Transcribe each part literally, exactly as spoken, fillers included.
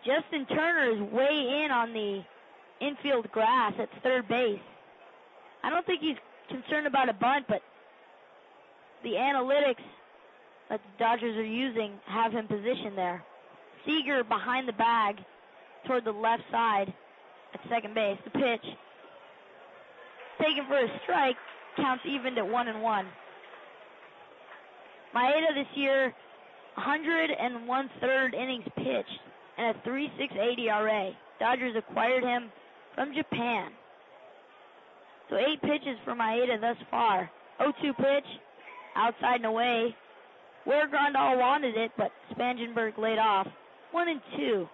Justin Turner is way in on the infield grass at third base. I don't think he's concerned about a bunt, but the analytics that the Dodgers are using have him positioned there. Seager behind the bag toward the left side at second base. The pitch taken for a strike, counts even at one and one. Maeda this year, one hundred one third innings pitched and a three point six eight E R A. Dodgers acquired him from Japan. So eight pitches for Maeda thus far. oh two pitch, outside and away, where Grandal wanted it, but Spangenberg laid off. One and two.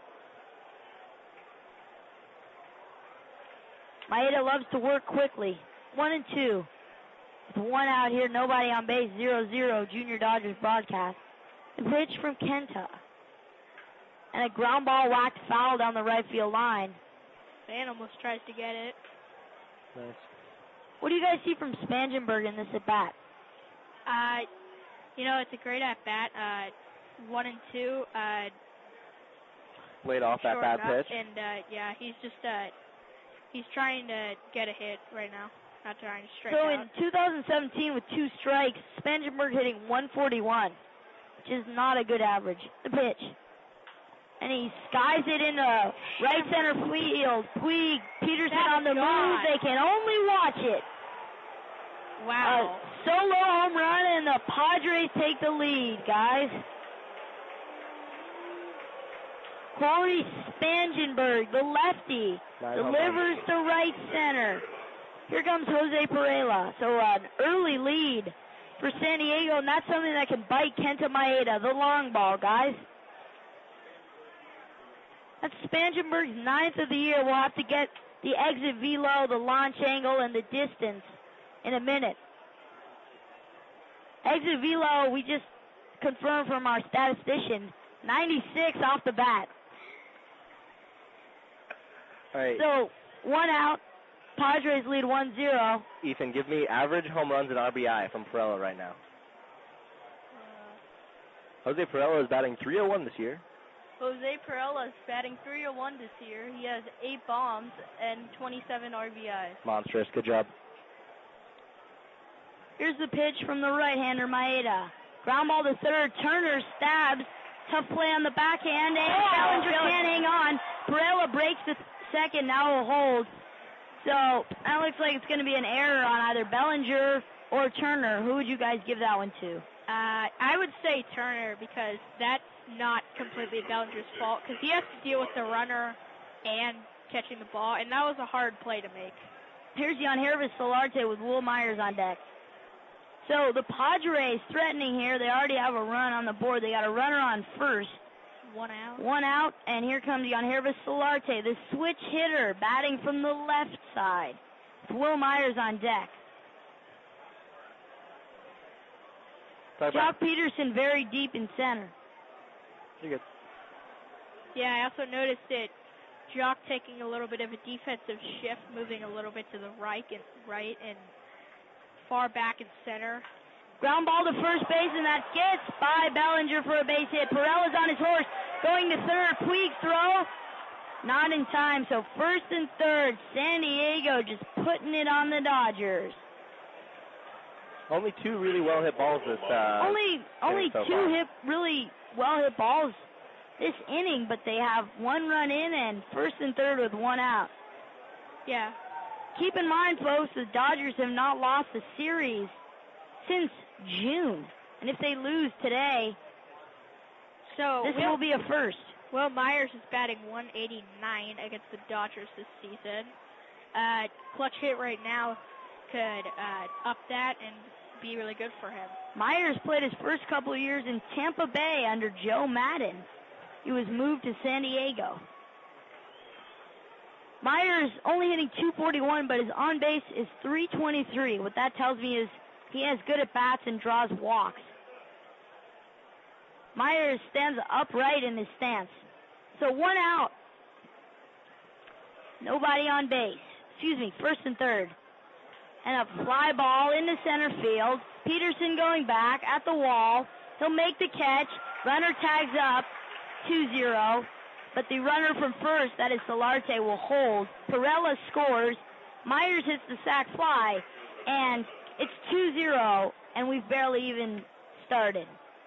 Maeda loves to work quickly. One and two. With one out here, nobody on base, zero zero, Junior Dodgers broadcast. The pitch from Kenta. And a ground ball whacked foul down the right field line. Man almost tries to get it. Nice. What do you guys see from Spangenberg in this at-bat? Uh, you know, it's a great at-bat. Uh, one and two. Uh, Laid off that bad pitch. And, uh, yeah, he's just, uh, he's trying to get a hit right now. Not trying to strike so out. in two thousand seventeen with two strikes, Spangenberg hitting one forty-one, which is not a good average. The pitch. And he skies it into right center field. Puig, Peterson That's on the gone. move. They can only watch it. Wow. A solo home run, and the Padres take the lead, guys. Corey Spangenberg, the lefty, Nine delivers to right center. Here comes Jose Pereira. So an early lead for San Diego, and that's something that can bite Kenta Maeda, the long ball, guys. That's Spangenberg's ninth of the year. We'll have to get the exit velo, the launch angle, and the distance in a minute. Exit velo, we just confirmed from our statistician, ninety-six off the bat. All right. So, one out. Padres lead one zero. Ethan, give me average home runs and R B I from Perella right now. Uh, Jose Perella is batting three oh one this year. Jose Pereira is batting three oh one this year. He has eight bombs and twenty-seven R B Is. Monstrous. Good job. Here's the pitch from the right-hander, Maeda. Ground ball to third. Turner stabs. Tough play on the backhand, and Oh, Bellinger Bellinger. can't hang on. Pereira breaks the second. Now will hold. So that looks like it's going to be an error on either Bellinger or Turner. Who would you guys give that one to? Uh, I would say Turner because that's not completely Bellinger's fault because he has to deal with the runner and catching the ball, and that was a hard play to make. Here's Yangervis Solarte with Will Myers on deck. So the Padres threatening here. They already have a run on the board. They got a runner on first. One out. One out, and here comes Yangervis Solarte, the switch hitter, batting from the left side. With Will Myers on deck. Talk Jock about Peterson very deep in center. You're good. Yeah, I also noticed it. Jock taking a little bit of a defensive shift, moving a little bit to the right and right and far back in center. Ground ball to first base, and that gets by Bellinger for a base hit. Perella's on his horse, going to third. Puig throw, not in time. So first and third, San Diego just putting it on the Dodgers. Only two really well hit balls this. Uh, only only so two far. hit really well hit balls this inning, but they have one run in and first and third with one out. Yeah. Keep in mind, folks, the Dodgers have not lost a series since June, and if they lose today, So this Will, will be a first. Will Myers is batting one eighty-nine against the Dodgers this season. Uh, clutch hit right now could uh, up that and be really good for him. Myers played his first couple of years in Tampa Bay under Joe Madden. He was moved to San Diego. Myers only hitting two forty-one, but his on base is three twenty-three. What that tells me is he has good at bats and draws walks. Myers stands upright in his stance. So one out. Nobody on base. Excuse me, first and third. And a fly ball into center field. Peterson going back at the wall. He'll make the catch. Runner tags up two zero. but the runner from first, that is Solarte, will hold. Perella scores. Myers hits the sac fly, and it's two zero, and we've barely even started.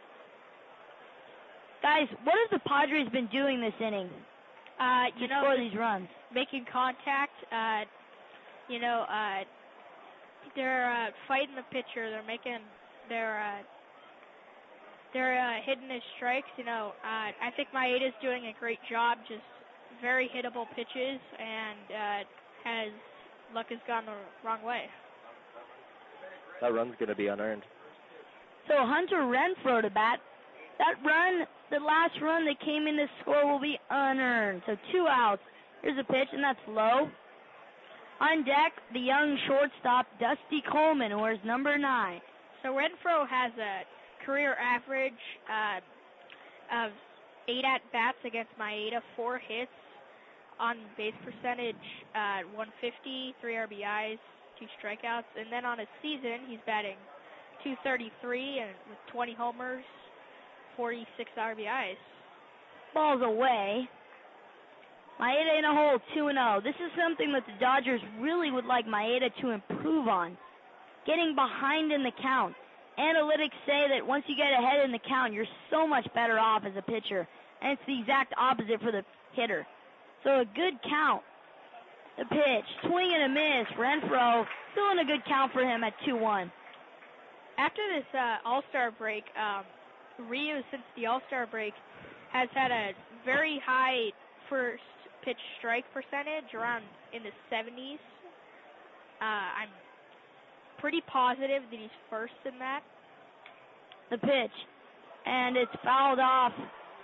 Guys, what have the Padres been doing this inning Uh, to you know, score these runs? making contact. Uh, you know, uh, they're uh, fighting the pitcher. They're making, they're, uh, they're uh, hitting his strikes. You know, uh, I think Maeda's doing a great job. Just very hittable pitches, and uh, has luck has gone the wrong way. That run's going to be unearned. So Hunter Renfroe to bat. That run, the last run that came in to score, will be unearned. So two outs. Here's a pitch, and that's low. On deck, the young shortstop, Dusty Coleman, who wears number nine. So Renfroe has a career average uh, of eight at-bats against Maeda, four hits, on base percentage uh, one fifty, three R B Is, two strikeouts. And then on a season, he's batting two thirty-three and with twenty homers, forty-six R B Is. Ball's away. Maeda in a hole, two and oh. This is something that the Dodgers really would like Maeda to improve on. Getting behind in the count. Analytics say that once you get ahead in the count, you're so much better off as a pitcher. And it's the exact opposite for the hitter. So a good count. The pitch, swing and a miss. Renfroe still in a good count for him at two one. After this uh, All-Star break, um, Ryu, since the All-Star break, has had a very high first pitch strike percentage, around in the seventies. Uh, I'm pretty positive that he's first in that. The pitch, and it's fouled off.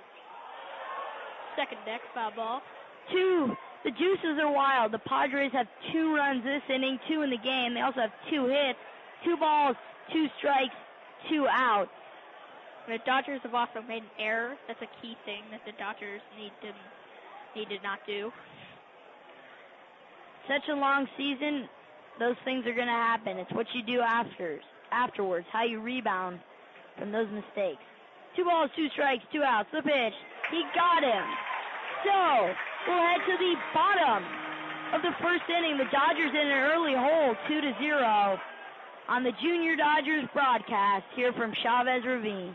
Second deck, foul ball. Two. The juices are wild. The Padres have two runs this inning, two in the game. They also have two hits, two balls, two strikes, two outs. The Dodgers have also made an error. That's a key thing that the Dodgers need to need to not do. Such a long season, those things are going to happen. It's what you do after, afterwards, how you rebound from those mistakes. Two balls, two strikes, two outs. The pitch. He got him. So, we'll head to the bottom of the first inning. The Dodgers in an early hole, two to zero, on the Junior Dodgers broadcast here from Chavez Ravine.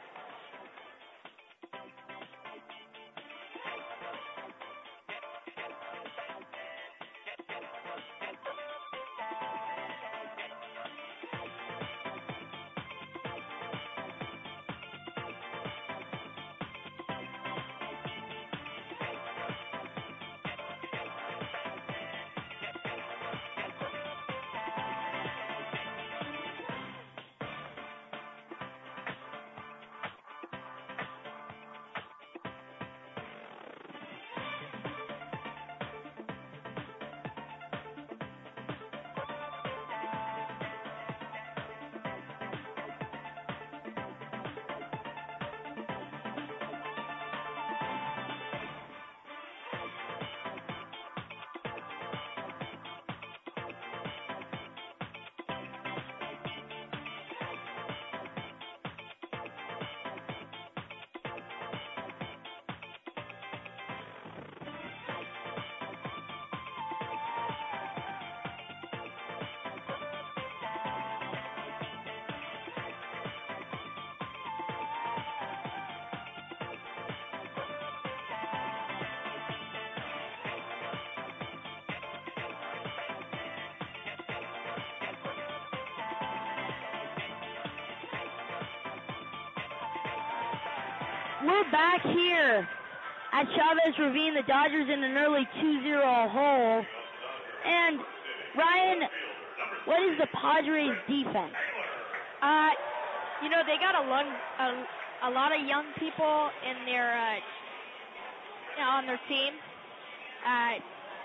We're back here at Chavez Ravine. The Dodgers in an early two zero hole. And, Ryan, what is the Padres' defense? Uh, you know, they got a, long, a, a lot of young people in their, uh, you know, on their team. Uh,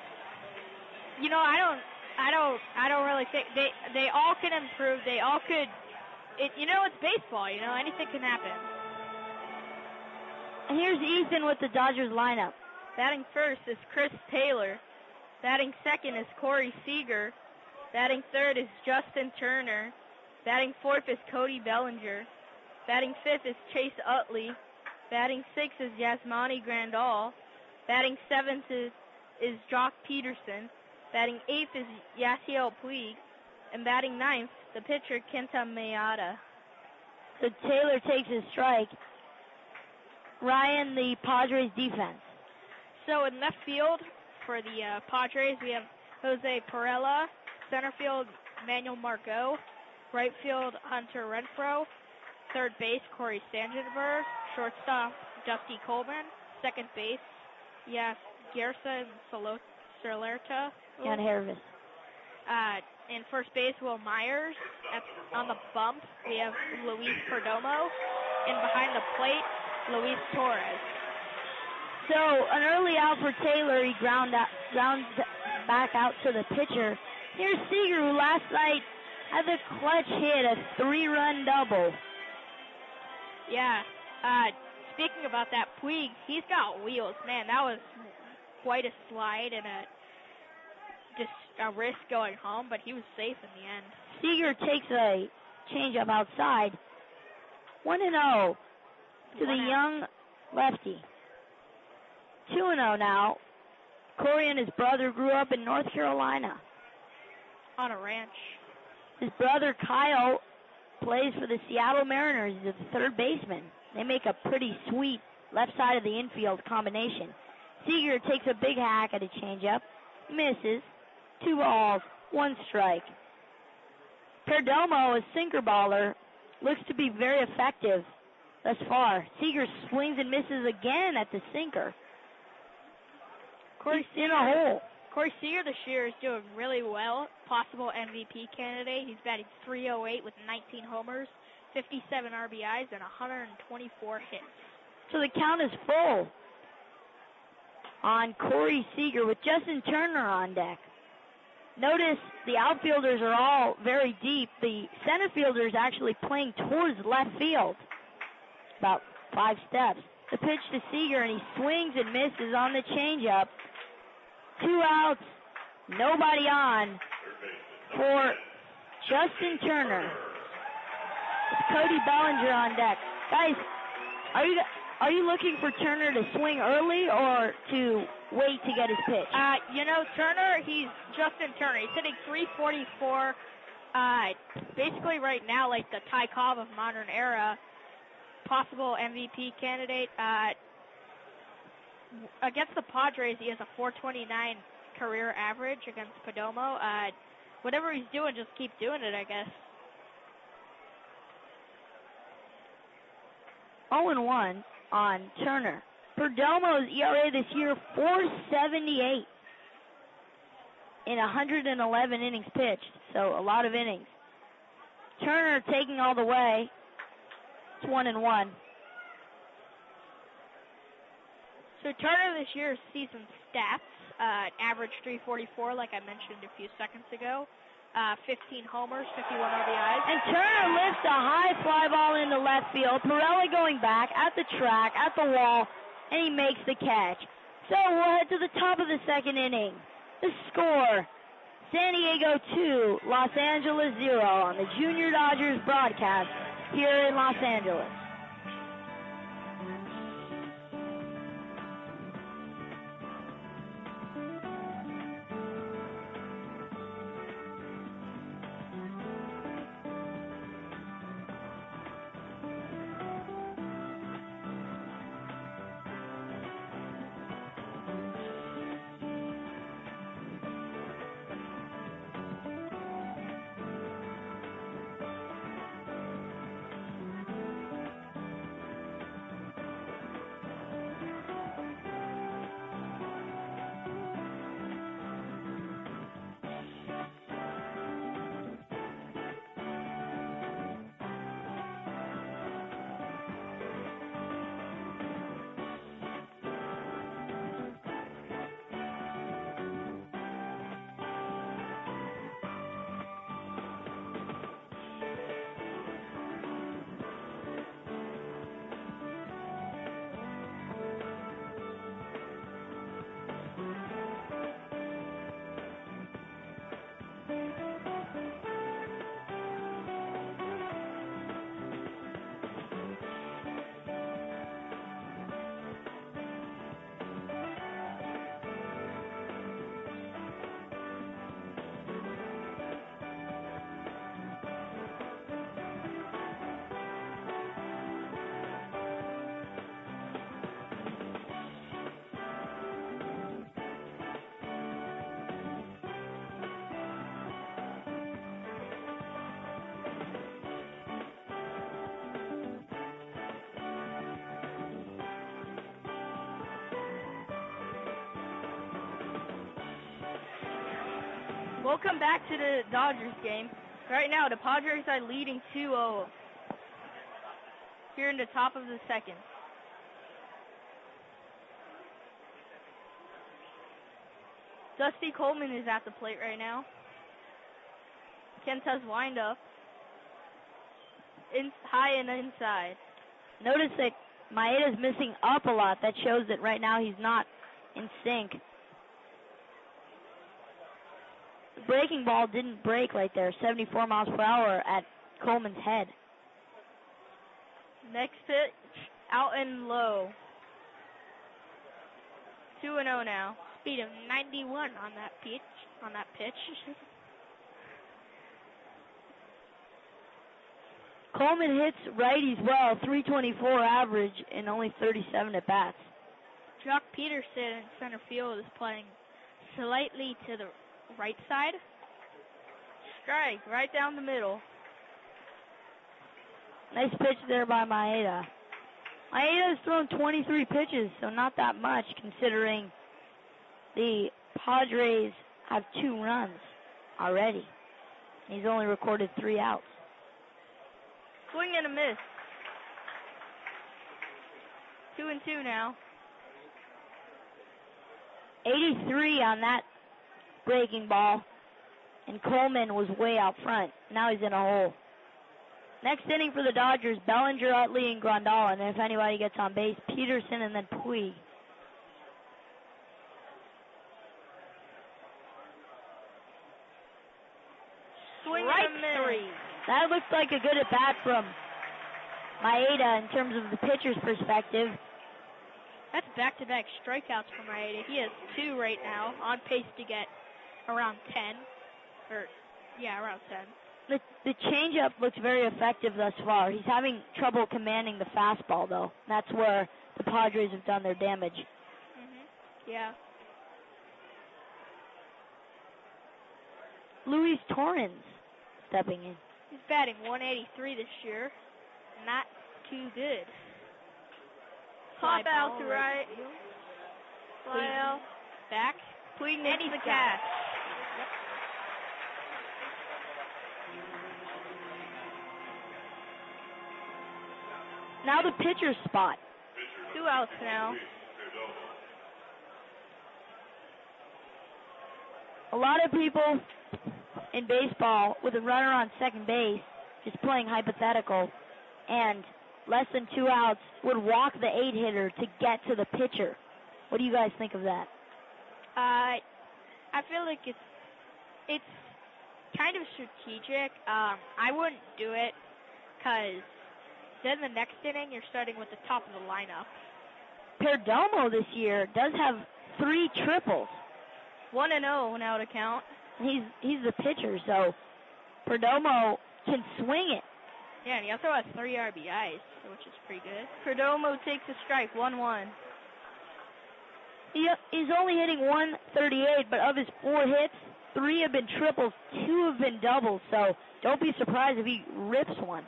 you know, I don't, I don't, I don't really think they, they all can improve. They all could. It, you know, it's baseball. You know, anything can happen. And here's Ethan with the Dodgers lineup. Batting first is Chris Taylor. Batting second is Corey Seager. Batting third is Justin Turner. Batting fourth is Cody Bellinger. Batting fifth is Chase Utley. Batting sixth is Yasmani Grandal. Batting seventh is, is Jock Peterson. Batting eighth is Yasiel Puig. And batting ninth, the pitcher Kenta Mayada. So Taylor takes his strike. Ryan, the Padres defense. So in left field for the uh, Padres, we have Jose Perella. Center field, Manuel Margot. Right field, Hunter Renfroe. Third base, Corey Sangenberg. Shortstop, Dusty Coleman. Second base, yes, Gerson Salerta. Jan Hervis. Uh, in first base, Will Myers. At, on the bump, we have Luis Perdomo. And behind the plate, Luis Torres. So an early out for Taylor. He ground out, ground back out to the pitcher. Here's Seager, who last night had the clutch hit, a three-run double. Yeah. Uh, speaking about that, Puig, he's got wheels. Man, that was quite a slide and a just a risk going home, but he was safe in the end. Seager takes a changeup outside. one and oh to the young lefty. two and oh now. Corey and his brother grew up in North Carolina. On a ranch. His brother Kyle plays for the Seattle Mariners. He's a third baseman. They make a pretty sweet left side of the infield combination. Seager takes a big hack at a changeup. Misses. Two balls, one strike. Perdomo, a sinker baller, looks to be very effective thus far. Seager swings and misses again at the sinker. Corey He's in a hole. Corey Seager this year is doing really well. Possible M V P candidate. He's batting three oh eight with nineteen homers, fifty-seven R B Is, and one hundred twenty-four hits. So the count is full on Corey Seager with Justin Turner on deck. Notice the outfielders are all very deep. The center fielder is actually playing towards left field, about five steps. The pitch to Seager, and he swings and misses on the changeup. Two outs, nobody on for Justin Turner. It's Cody Bellinger on deck. Guys, are you are you looking for Turner to swing early or to wait to get his pitch? Uh, you know, Turner, he's Justin Turner. He's hitting three forty-four. Uh, basically right now, like the Ty Cobb of modern era, possible M V P candidate. Uh, against the Padres, he has a four twenty-nine career average against Perdomo. Uh, whatever he's doing, just keep doing it, I guess. oh and one on Turner. Perdomo's E R A this year, four seventy-eight in one hundred eleven innings pitched, so a lot of innings. Turner taking all the way. It's one and one. So Turner this year's season stats, uh, average three forty-four, like I mentioned a few seconds ago. Uh, fifteen homers, fifty-one R B Is. And Turner lifts a high fly ball into left field. Pirelli going back at the track, at the wall, and he makes the catch. So we'll head to the top of the second inning. The score, San Diego two, Los Angeles zero on the Junior Dodgers broadcast here in Los Angeles. Welcome back to the Dodgers game. Right now, the Padres are leading two oh here in the top of the second. Dusty Coleman is at the plate right now. Kenta's windup. In, high and inside. Notice that Maeda's missing up a lot. That shows that right now he's not in sync. The breaking ball didn't break right there. seventy-four miles per hour at Coleman's head. Next pitch, out and low. two and oh now. Speed of ninety-one on that pitch. On that pitch. Coleman hits righties well, three twenty-four average and only thirty-seven at bats. Jock Peterson in center field is playing slightly to the right side. Strike right down the middle. Nice pitch there by Maeda. Maeda has thrown twenty-three pitches, so not that much considering the Padres have two runs already. He's only recorded three outs. Swing and a miss. Two and two now. eighty-three on that breaking ball, and Coleman was way out front. Now he's in a hole. Next inning for the Dodgers, Bellinger, Utley, and Grandal. And if anybody gets on base, Peterson and then Puig. Swing Strike and a miss. three. That looks like a good at-bat from Maeda in terms of the pitcher's perspective. That's back-to-back strikeouts for Maeda. He has two right now, on pace to get around ten. Or, yeah, around ten. The, the changeup looks very effective thus far. He's having trouble commanding the fastball, though. That's where the Padres have done their damage. Mm-hmm. Yeah. Luis Torrens stepping in. He's batting one eighty-three this year. Not too good. Pop out to right. Fly out. Back. Puig makes the catch. Now the pitcher's spot. Two outs now. A lot of people in baseball with a runner on second base, just playing hypothetical, and less than two outs would walk the eight hitter to get to the pitcher. What do you guys think of that? Uh, I feel like it's it's kind of strategic. Um, I wouldn't do it because then the next inning you're starting with the top of the lineup. Perdomo this year does have three triples. One and zero now to count. He's he's the pitcher, so Perdomo can swing it. Yeah, and he also has three R B Is, which is pretty good. Perdomo takes a strike, one one. He, he's only hitting one thirty-eight, but of his four hits, three have been triples, two have been doubles, so don't be surprised if he rips one.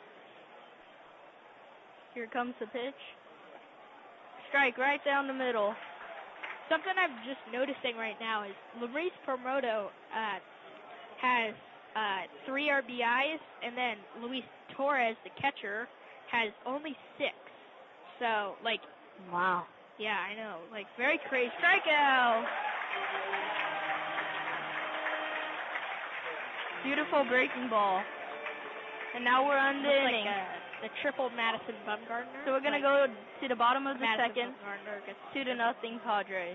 Here comes the pitch. Strike right down the middle. Something I'm just noticing right now is Luis Perdomo uh, has uh, three R B Is, and then Luis Torres, the catcher, has only six. So, like, wow. Yeah, I know. Like, very crazy. Strikeout! Beautiful breaking ball. And now we're on the Looks inning. like the triple Madison Bumgarner. So we're going like, to go to the bottom of the Madison second. Bumgarner gets Two to nothing Padres.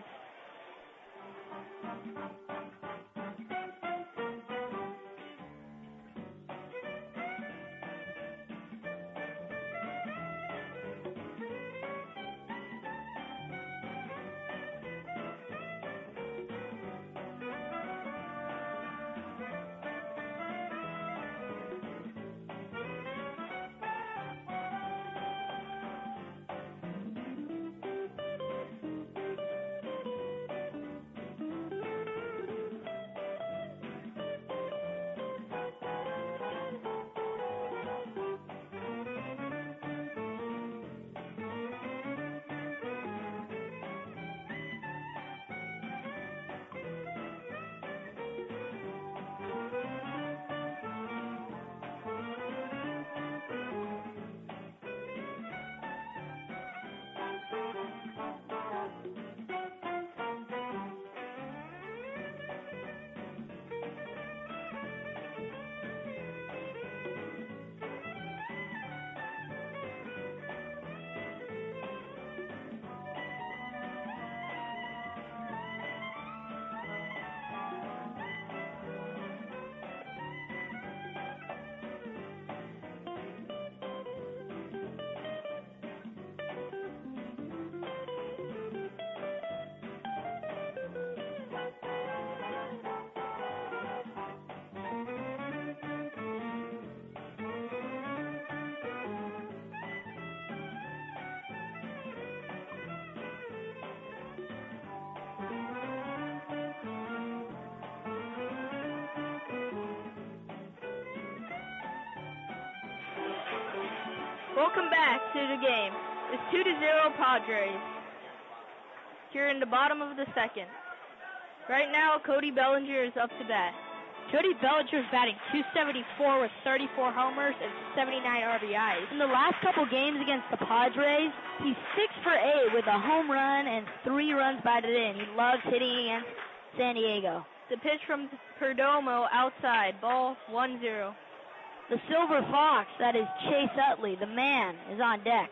Welcome back to the game. It's two to zero Padres. Here in the bottom of the second. Right now, Cody Bellinger is up to bat. Cody Bellinger is batting two seventy-four with thirty-four homers and seventy-nine R B Is. In the last couple games against the Padres, he's six for eight with a home run and three runs batted in. He loves hitting against San Diego. The pitch from Perdomo outside, ball one zero. The Silver Fox, that is Chase Utley, the man, is on deck.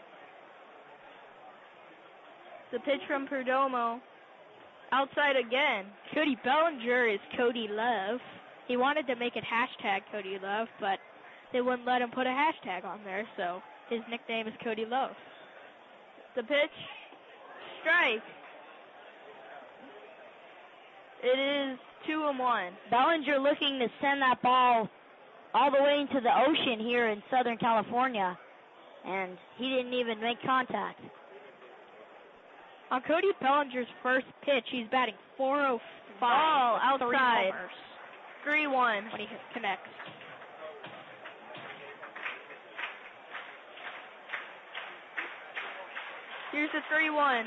The pitch from Perdomo outside again. Cody Bellinger is Cody Love. He wanted to make it hashtag Cody Love, but they wouldn't let him put a hashtag on there, so his nickname is Cody Love. The pitch, strike. It is two and one. Bellinger looking to send that ball all the way into the ocean here in Southern California, and he didn't even make contact. On Cody Bellinger's first pitch, he's batting four oh five. Ball outside. three one. When he connects. Here's the three one.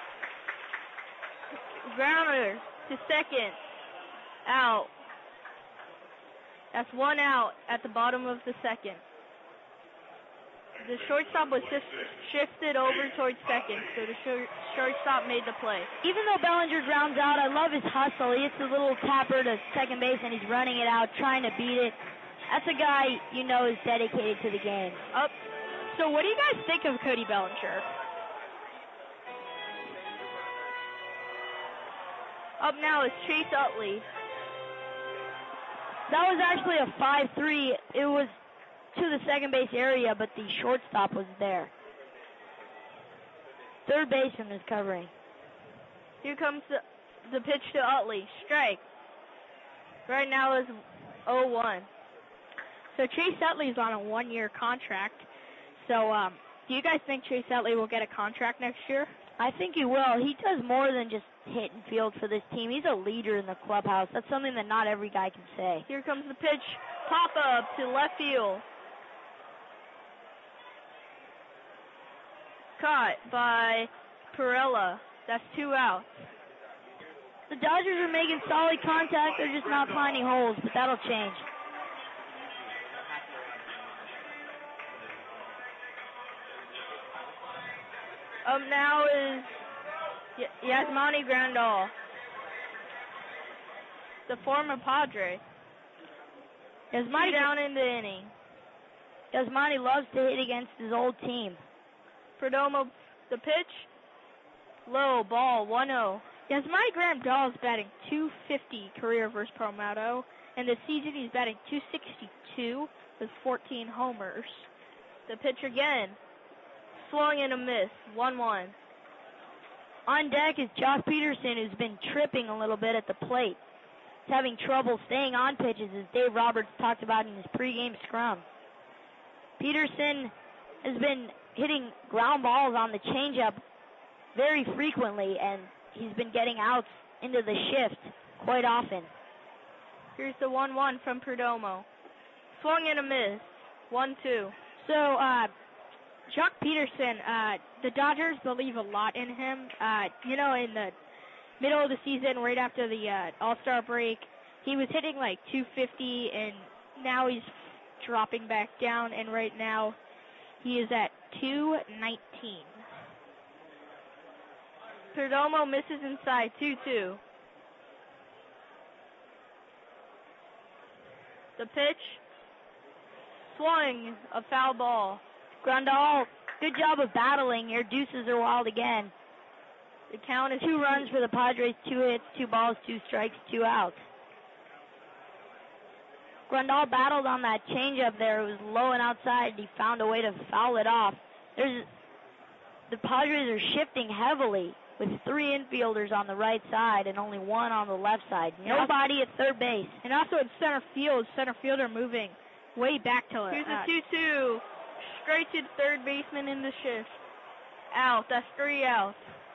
Grounder to second. Out. That's one out at the bottom of the second. The shortstop was just shifted over towards second, so the short, shortstop made the play. Even though Bellinger grounds out, I love his hustle. He hits a little tapper to second base, and he's running it out, trying to beat it. That's a guy you know is dedicated to the game. Up. So what do you guys think of Cody Bellinger? Up now is Chase Utley. That was actually a five three. It was to the second base area, but the shortstop was there. Third baseman is covering. Here comes the, the pitch to Utley. Strike. Right now is oh one. So Chase Utley is on a one-year contract. So um, do you guys think Chase Utley will get a contract next year? I think he will. He does more than just hit and field for this team. He's a leader in the clubhouse. That's something that not every guy can say. Here comes the pitch. Pop-up to left field. Caught by Perella. That's two outs. The Dodgers are making solid contact. They're just not finding holes, but that'll change. Up now is y- Yasmani Grandal, the former Padre. Yasmani down in the inning. Yasmani loves to hit against his old team. Perdomo, the pitch, low, ball, one oh. Yasmani Grandal is batting two fifty career versus Promato, and this season he's batting two sixty-two with fourteen homers. The pitch again. Swung and a miss, one one. On deck is Josh Peterson, who's been tripping a little bit at the plate. He's having trouble staying on pitches, as Dave Roberts talked about in his pregame scrum. Peterson has been hitting ground balls on the changeup very frequently, and he's been getting outs into the shift quite often. Here's the one one from Perdomo. Swung and a miss, one two. So, uh... Jock Peterson, uh, the Dodgers believe a lot in him. Uh, you know, in the middle of the season, right after the uh, All-Star break, he was hitting like two fifty, and now he's dropping back down, and right now he is at two nineteen. Perdomo misses inside, two two. The pitch, swung, a foul ball. Grandal, good job of battling. Your deuces are wild again. The count is two runs for the Padres, two hits, two balls, two strikes, two outs. Grandal battled on that changeup there. It was low and outside. He found a way to foul it off. There's the Padres are shifting heavily with three infielders on the right side and only one on the left side. Nobody at third base. And also in center field, center fielder moving way back to it. Here's a two two. Straight to the third baseman in the shift. Out. That's three outs.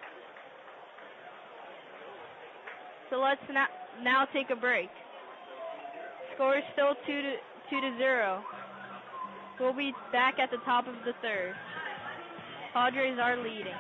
So let's now, now take a break. Score is still two to two to zero. We'll be back at the top of the third. Padres are leading.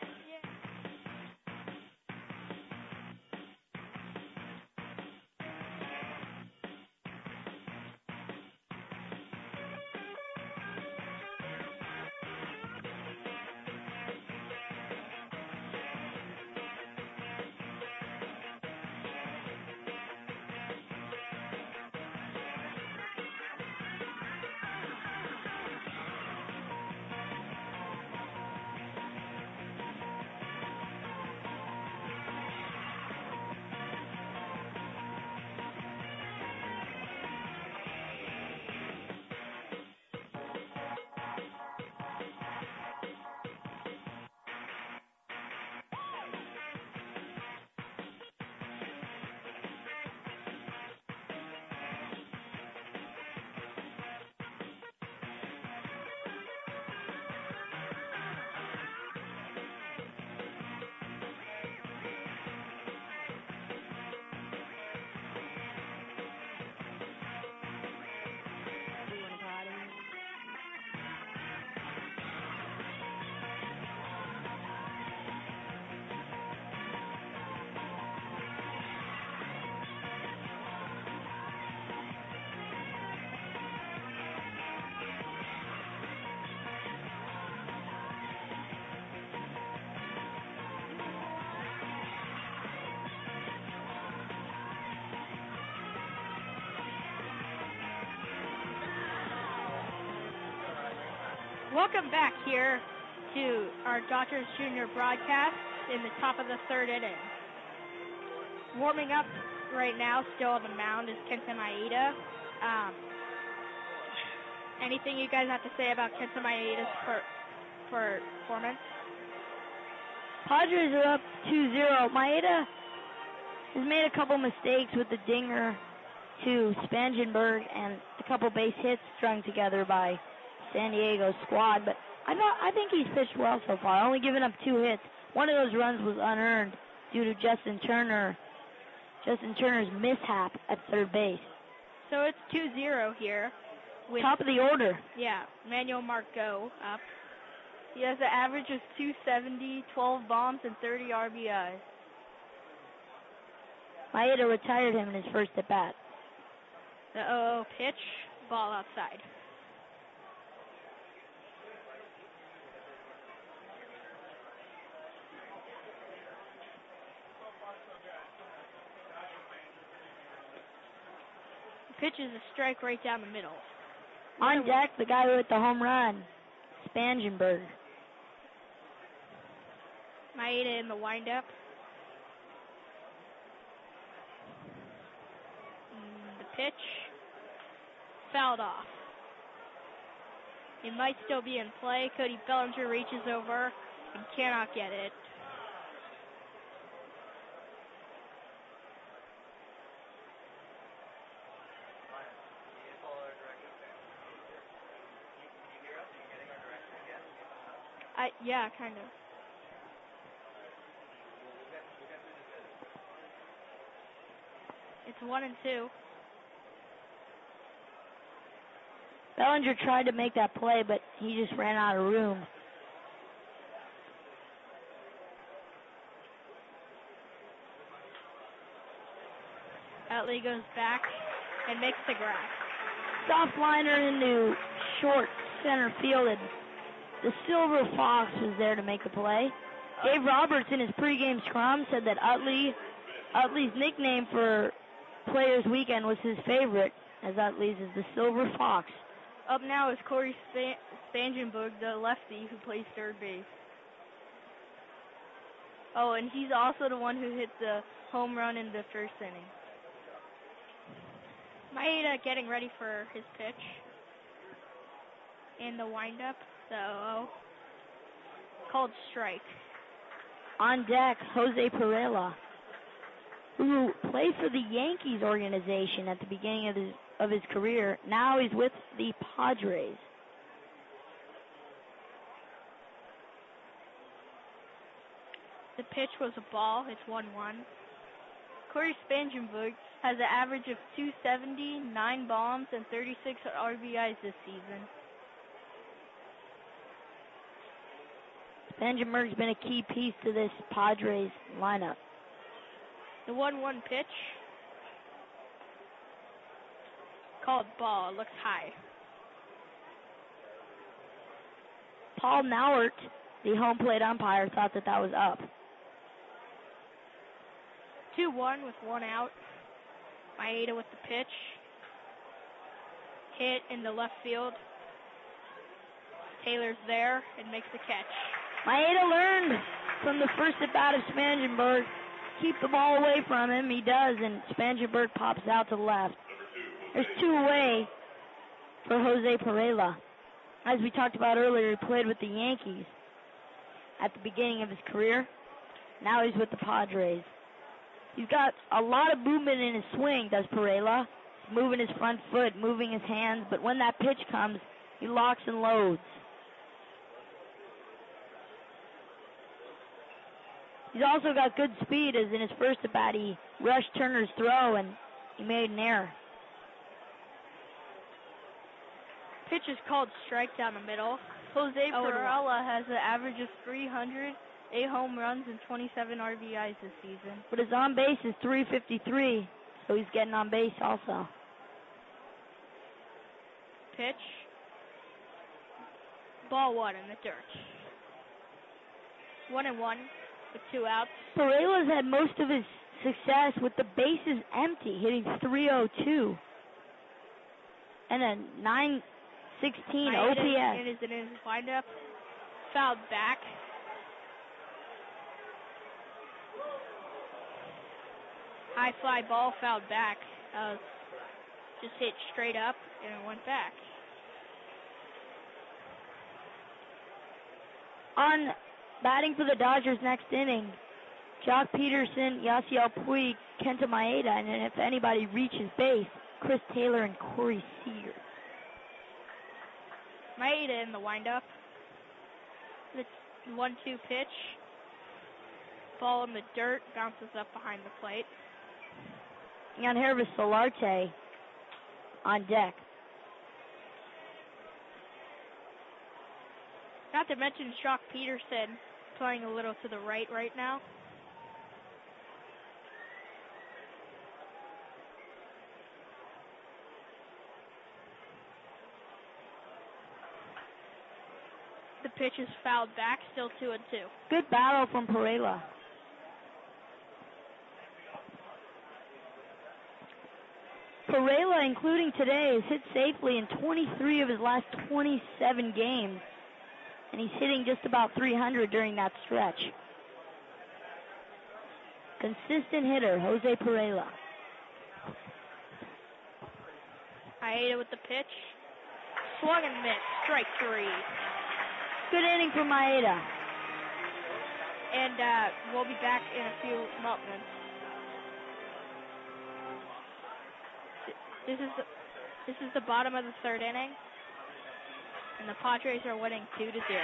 Welcome back here to our Dodgers Junior broadcast in the top of the third inning. Warming up right now, still on the mound, is Kenta Maeda. Um, anything you guys have to say about Kenta Maeda's per, per performance? Padres are up two zero. Maeda has made a couple mistakes with the dinger to Spangenberg and a couple base hits strung together by San Diego squad, but I thought I think he's pitched well so far. Only given up two hits. One of those runs was unearned due to Justin Turner. Justin Turner's mishap at third base. So it's two zero here. With, Top of the order. Yeah, Manuel Margot up. He has an average of two seventy, twelve bombs, and thirty R B Is. Maeda retired him in his first at bat. The oh oh pitch, ball outside. Pitch is a strike right down the middle. On deck, the guy who hit the home run, Spangenberg. Maeda in the windup. Mm, the pitch fouled off. It might still be in play. Cody Bellinger reaches over and cannot get it. I, yeah, kind of. It's one and two. Bellinger tried to make that play, but he just ran out of room. Utley goes back and makes the grab. Soft liner into short center field, and the Silver Fox was there to make the play. Dave Roberts in his pregame scrum said that Utley, Utley's nickname for Players Weekend was his favorite, as Utley's is the Silver Fox. Up now is Corey Span- Spangenberg, the lefty who plays third base. Oh, and he's also the one who hit the home run in the first inning. Maeda getting ready for his pitch. In the windup, so called strike. On deck, Jose Pereira, who played for the Yankees organization at the beginning of his, of his career. Now he's with the Padres. The pitch was a ball. It's one one. Corey Spangenberg has an average of two seventy, nine bombs, and thirty-six R B Is this season. Spangenberg's been a key piece to this Padres lineup. The one one pitch. Called ball. It looks high. Paul Nauert, the home plate umpire, thought that that was up. two one with one out. Maeda with the pitch. Hit in the left field. Taylor's there and makes the catch. Maeda learned from the first at bat of Spangenberg. Keep the ball away from him. He does, and Spangenberg pops out to the left. There's two away for Jose Pereira. As we talked about earlier, he played with the Yankees at the beginning of his career. Now he's with the Padres. He's got a lot of movement in his swing, does Pereira. He's moving his front foot, moving his hands, but when that pitch comes, he locks and loads. He's also got good speed, as in his first at bat he rushed Turner's throw and he made an error. Pitch is called strike down the middle. Jose Oh, and Pereira has an average of three hundred, eight home runs, and twenty-seven R B Is this season. But his on base is three fifty-three, so he's getting on base also. Pitch. Ball one in the dirt. One and one with two outs. Pereira's had most of his success with the bases empty, hitting three oh two. And a nine sixteen O P S. It is in his windup. Fouled back. High fly ball fouled back. Uh, just hit straight up and it went back. On batting for the Dodgers next inning, Jock Peterson, Yasiel Puig, Kenta Maeda, and if anybody reaches base, Chris Taylor and Corey Seager. Maeda in the windup. The one two pitch. Ball in the dirt, bounces up behind the plate. Jan Hervis Solarte on deck. Not to mention Jock Peterson playing a little to the right right now. The pitch is fouled back, still two and two. Good battle from Pereira. Pereira, including today, has hit safely in twenty-three of his last twenty-seven games. And he's hitting just about three hundred during that stretch. Consistent hitter, Jose Pereira. Maeda with the pitch. Swung and missed. Strike three. Good inning for Maeda. And uh, we'll be back in a few moments. This is the, this is the bottom of the third inning. And the Padres are winning two to zero.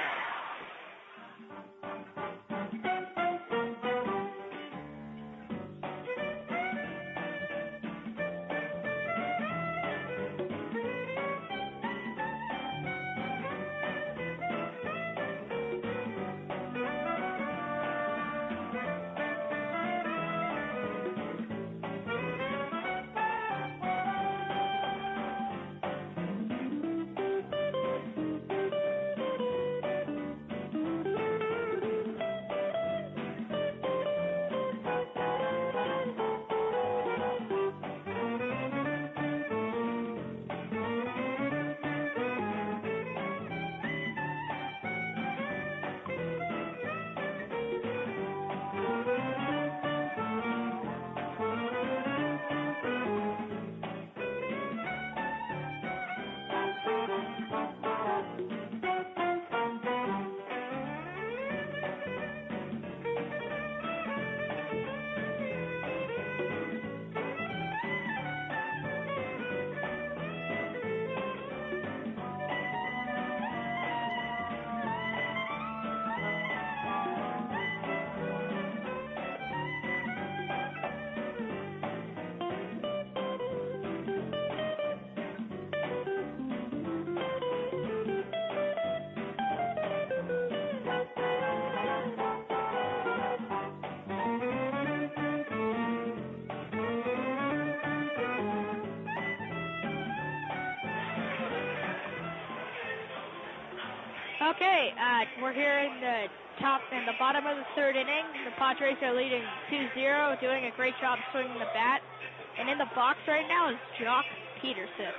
Okay, uh, we're here in the top and the bottom of the third inning. The Padres are leading two zero, doing a great job swinging the bat. And in the box right now is Jock Peterson.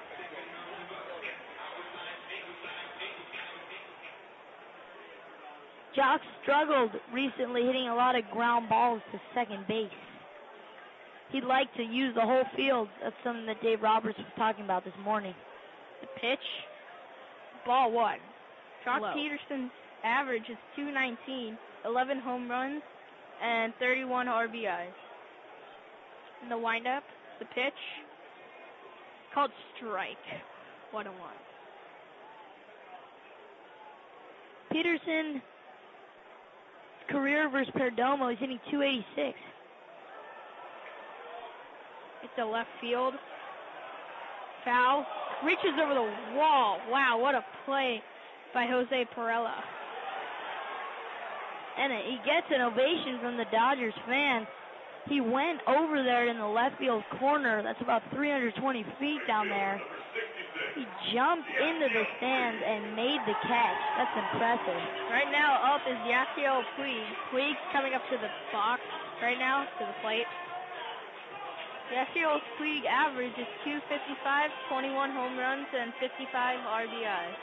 Jock struggled recently hitting a lot of ground balls to second base. He'd like to use the whole field. That's something that Dave Roberts was talking about this morning. The pitch, ball one. Jock Low. Peterson's average is two nineteen, eleven home runs, and thirty-one R B Is. In the windup, the pitch, called strike, one and one. Peterson, career versus Perdomo, is hitting two eighty-six. It's a left field. Foul. Reaches over the wall. Wow, what a play by Jose Perella. And he gets an ovation from the Dodgers fans. He went over there in the left field corner. That's about three hundred twenty feet down there. He jumped into the stands and made the catch. That's impressive. Right now up is Yasiel Puig. Puig coming up to the box right now, to the plate. Yasiel Puig average is two fifty-five, twenty-one home runs, and fifty-five R B Is.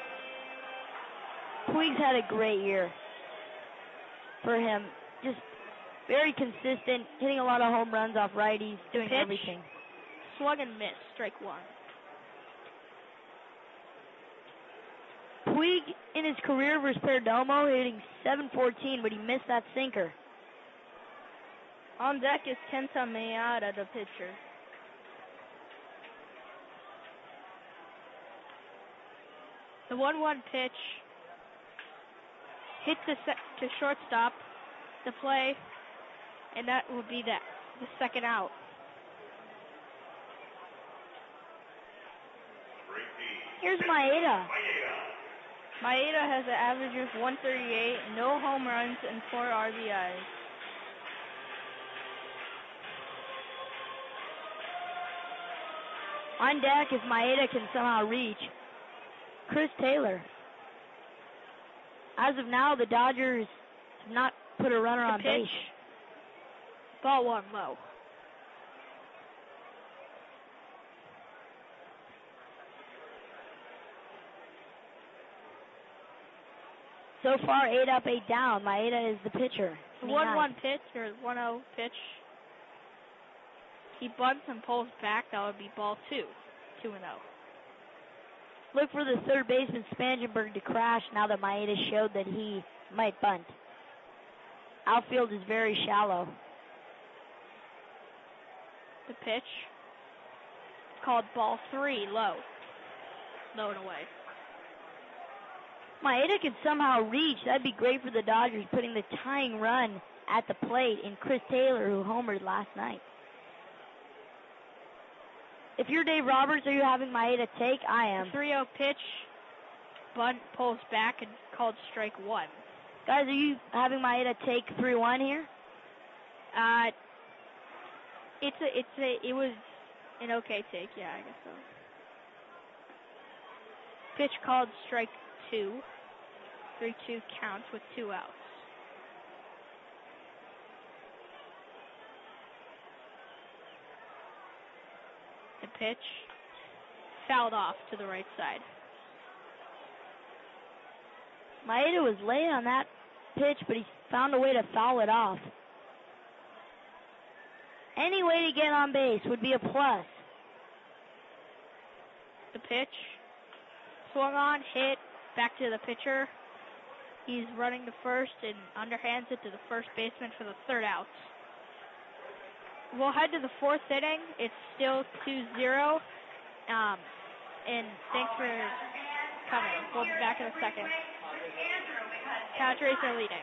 Puig's had a great year for him. Just very consistent, hitting a lot of home runs off righties, doing Pitch. everything. Swung and missed, strike one. Puig in his career versus Perdomo hitting seven fourteen, but he missed that sinker. On deck is Kenta Mayada, the pitcher. The one one pitch hit to, se- to shortstop, the play, and that will be that, the second out. Here's Maeda. Maeda has an average of one thirty-eight, no home runs, and four R B Is. On deck, if Maeda can somehow reach, Chris Taylor. As of now, the Dodgers have not put a runner The on pitch. base. Ball one low. So far, eight up, eight down. Maeda is the pitcher. The one one pitch, or one oh pitch. He bunts and pulls back. That would be ball two. two and oh. Look for the third baseman Spangenberg to crash now that Maeda showed that he might bunt. Outfield is very shallow. The pitch. It's called ball three, low. Low and away. Maeda can somehow reach. That'd be great for the Dodgers, putting the tying run at the plate in Chris Taylor, who homered last night. If you're Dave Roberts, are you having Maeda take? I am. three oh pitch. Bunt pulls back and called strike one. Guys, are you having Maeda take three one here? Uh, it's a, it's a, it was an okay take, yeah, I guess so. Pitch called strike two. three two counts with two outs. The pitch fouled off to the right side. Maeda was late on that pitch, but he found a way to foul it off. Any way to get on base would be a plus. The pitch swung on, hit, back to the pitcher. He's running to first and underhands it to the first baseman for the third out. We'll head to the fourth inning. It's still two zero. Um, and thanks for coming. We'll be back in a second. Padres are leading.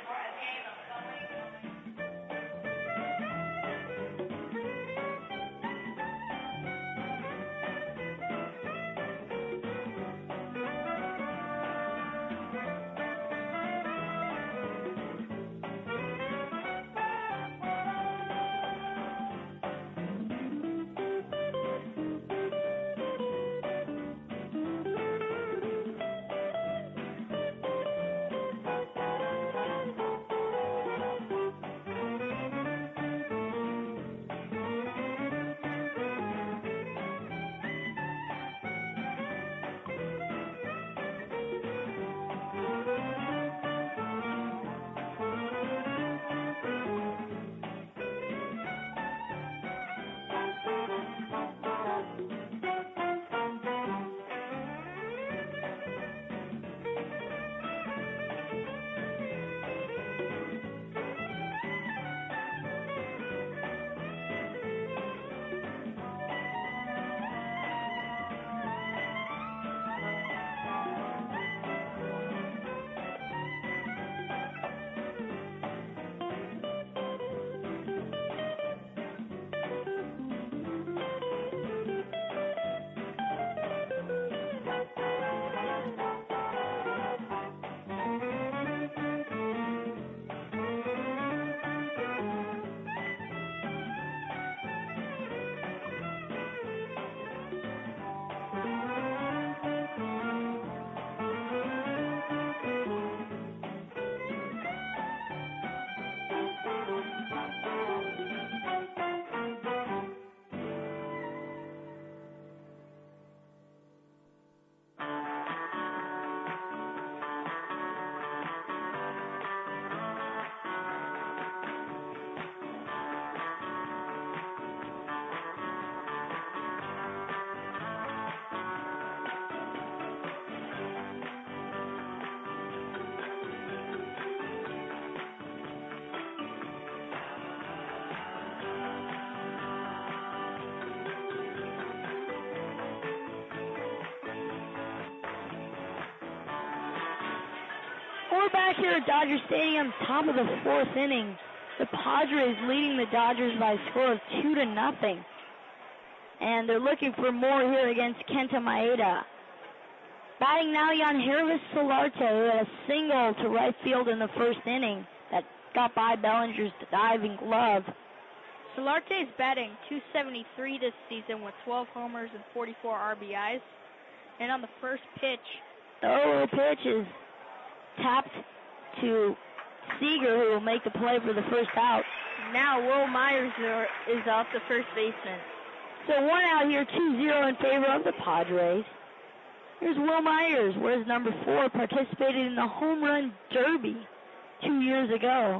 We're back here at Dodger Stadium, top of the fourth inning. The Padres leading the Dodgers by a score of two to nothing. And they're looking for more here against Kenta Maeda. Batting now, Yangervis Solarte, who had a single to right field in the first inning that got by Bellinger's diving glove. Solarte is batting two seventy-three this season with twelve homers and forty-four R B Is. And on the first pitch, the oh pitch is tapped to Seager, who will make the play for the first out. Now Will Myers is off the first baseman. So one out here, two zero in favor of the Padres. Here's Will Myers, wears number four, participated in the home run derby two years ago.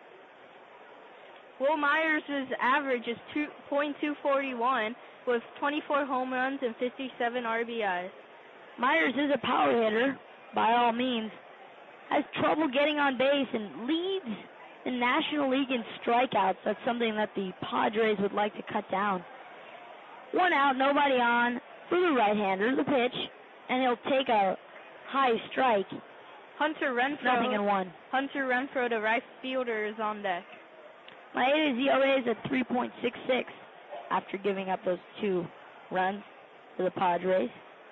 Will Myers' average is two point two four one with twenty-four home runs and fifty-seven R B Is. Myers is a power hitter, by all means. Has trouble getting on base and leads the National League in strikeouts. That's something that the Padres would like to cut down. One out, nobody on for the right-hander, the pitch, and he'll take a high strike. Hunter Renfroe. Nothing in one. Hunter Renfroe, the right fielder, is on deck. Maeda's E R A is at three point six six after giving up those two runs for the Padres.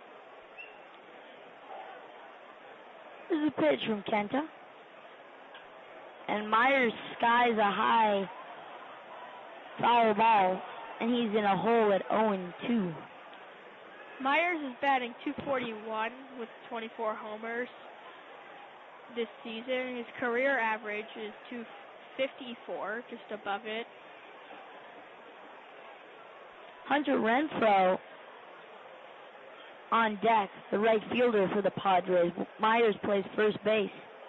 This is a pitch from Kenta. And Myers skies a high foul ball, and he's in a hole at oh and two. Myers is batting two forty-one with twenty-four homers this season. His career average is two fifty-four, just above it. Hunter Renfroe on deck, the right fielder for the Padres. Myers plays first base.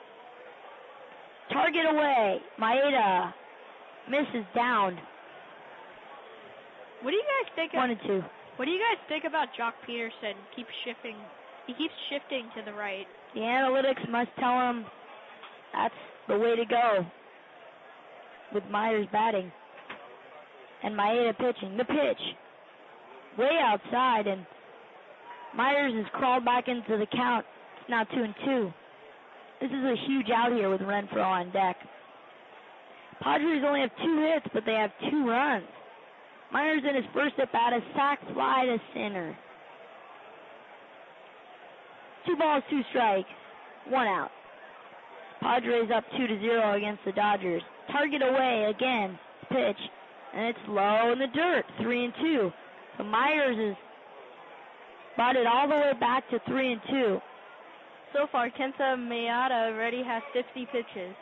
Target away. Maeda misses down. What do you guys think? One of, and two. What do you guys think about Jock Peterson? Keeps shifting. He keeps shifting to the right. The analytics must tell him that's the way to go with Myers batting and Maeda pitching. The pitch way outside, and Myers has crawled back into the count. It's now two and two. This is a huge out here with Renfroe on deck. Padres only have two hits, but they have two runs. Myers in his first at bat, a sac fly to center. Two balls, two strikes, one out. Padres up two to zero against the Dodgers. Target away again, pitch, and it's low in the dirt, three and two. So Myers is brought it all the way back to three and two. So far, Kenta Maeda already has fifty pitches.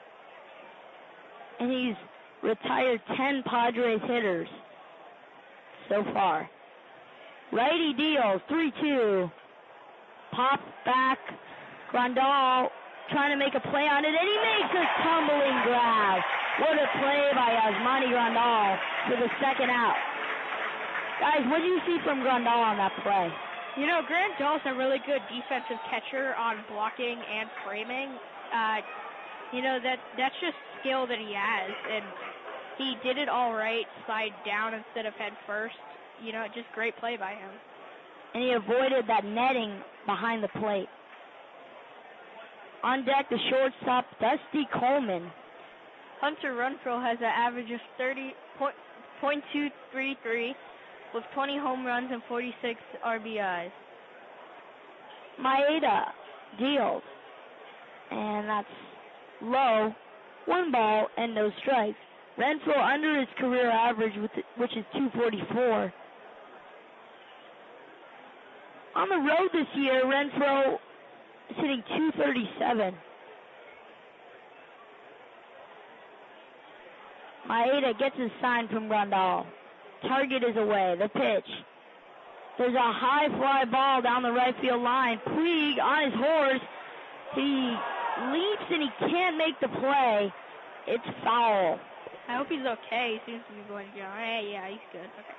And he's retired ten Padres hitters so far. Righty deals, three two. Pop back. Grandal trying to make a play on it, and he makes a tumbling grab. What a play by Yasmani Grandal for the second out. Guys, what do you see from Grandal on that play? You know, Grandal's a really good defensive catcher on blocking and framing. Uh, you know, that that's just skill that he has, and he did it all right, slide down instead of head first. You know, just great play by him. And he avoided that netting behind the plate. On deck, the shortstop, Dusty Coleman. Hunter Renfroe has an average of thirty point two three three with twenty home runs and forty-six R B Is. Maeda deals. And that's low. One ball and no strikes. Renfroe under his career average, which is two forty-four. On the road this year, Renfroe is hitting two thirty-seven. Maeda gets his sign from Grandal. Target is away. The pitch. There's a high fly ball down the right field line. Puig on his horse. He leaps and he can't make the play. It's foul. I hope he's okay. He seems to be going down. Hey, yeah, he's good. Okay.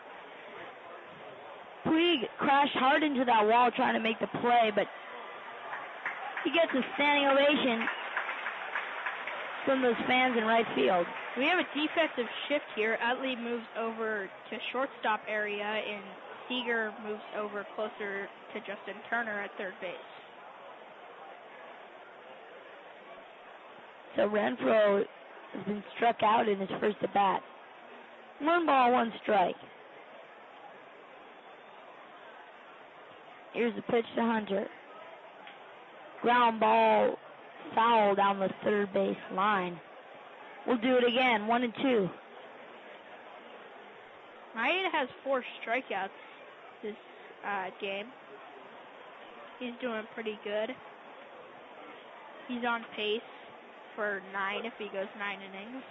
Puig crashed hard into that wall trying to make the play, but he gets a standing ovation from those fans in right field. We have a defensive shift here. Utley moves over to shortstop area, and Seager moves over closer to Justin Turner at third base. So Renfro has been struck out in his first at bat. One ball, one strike. Here's the pitch to Hunter. Ground ball, foul down the third base line. We'll do it again, one and two. Maeda has four strikeouts this uh, game. He's doing pretty good. He's on pace for nine if he goes nine innings.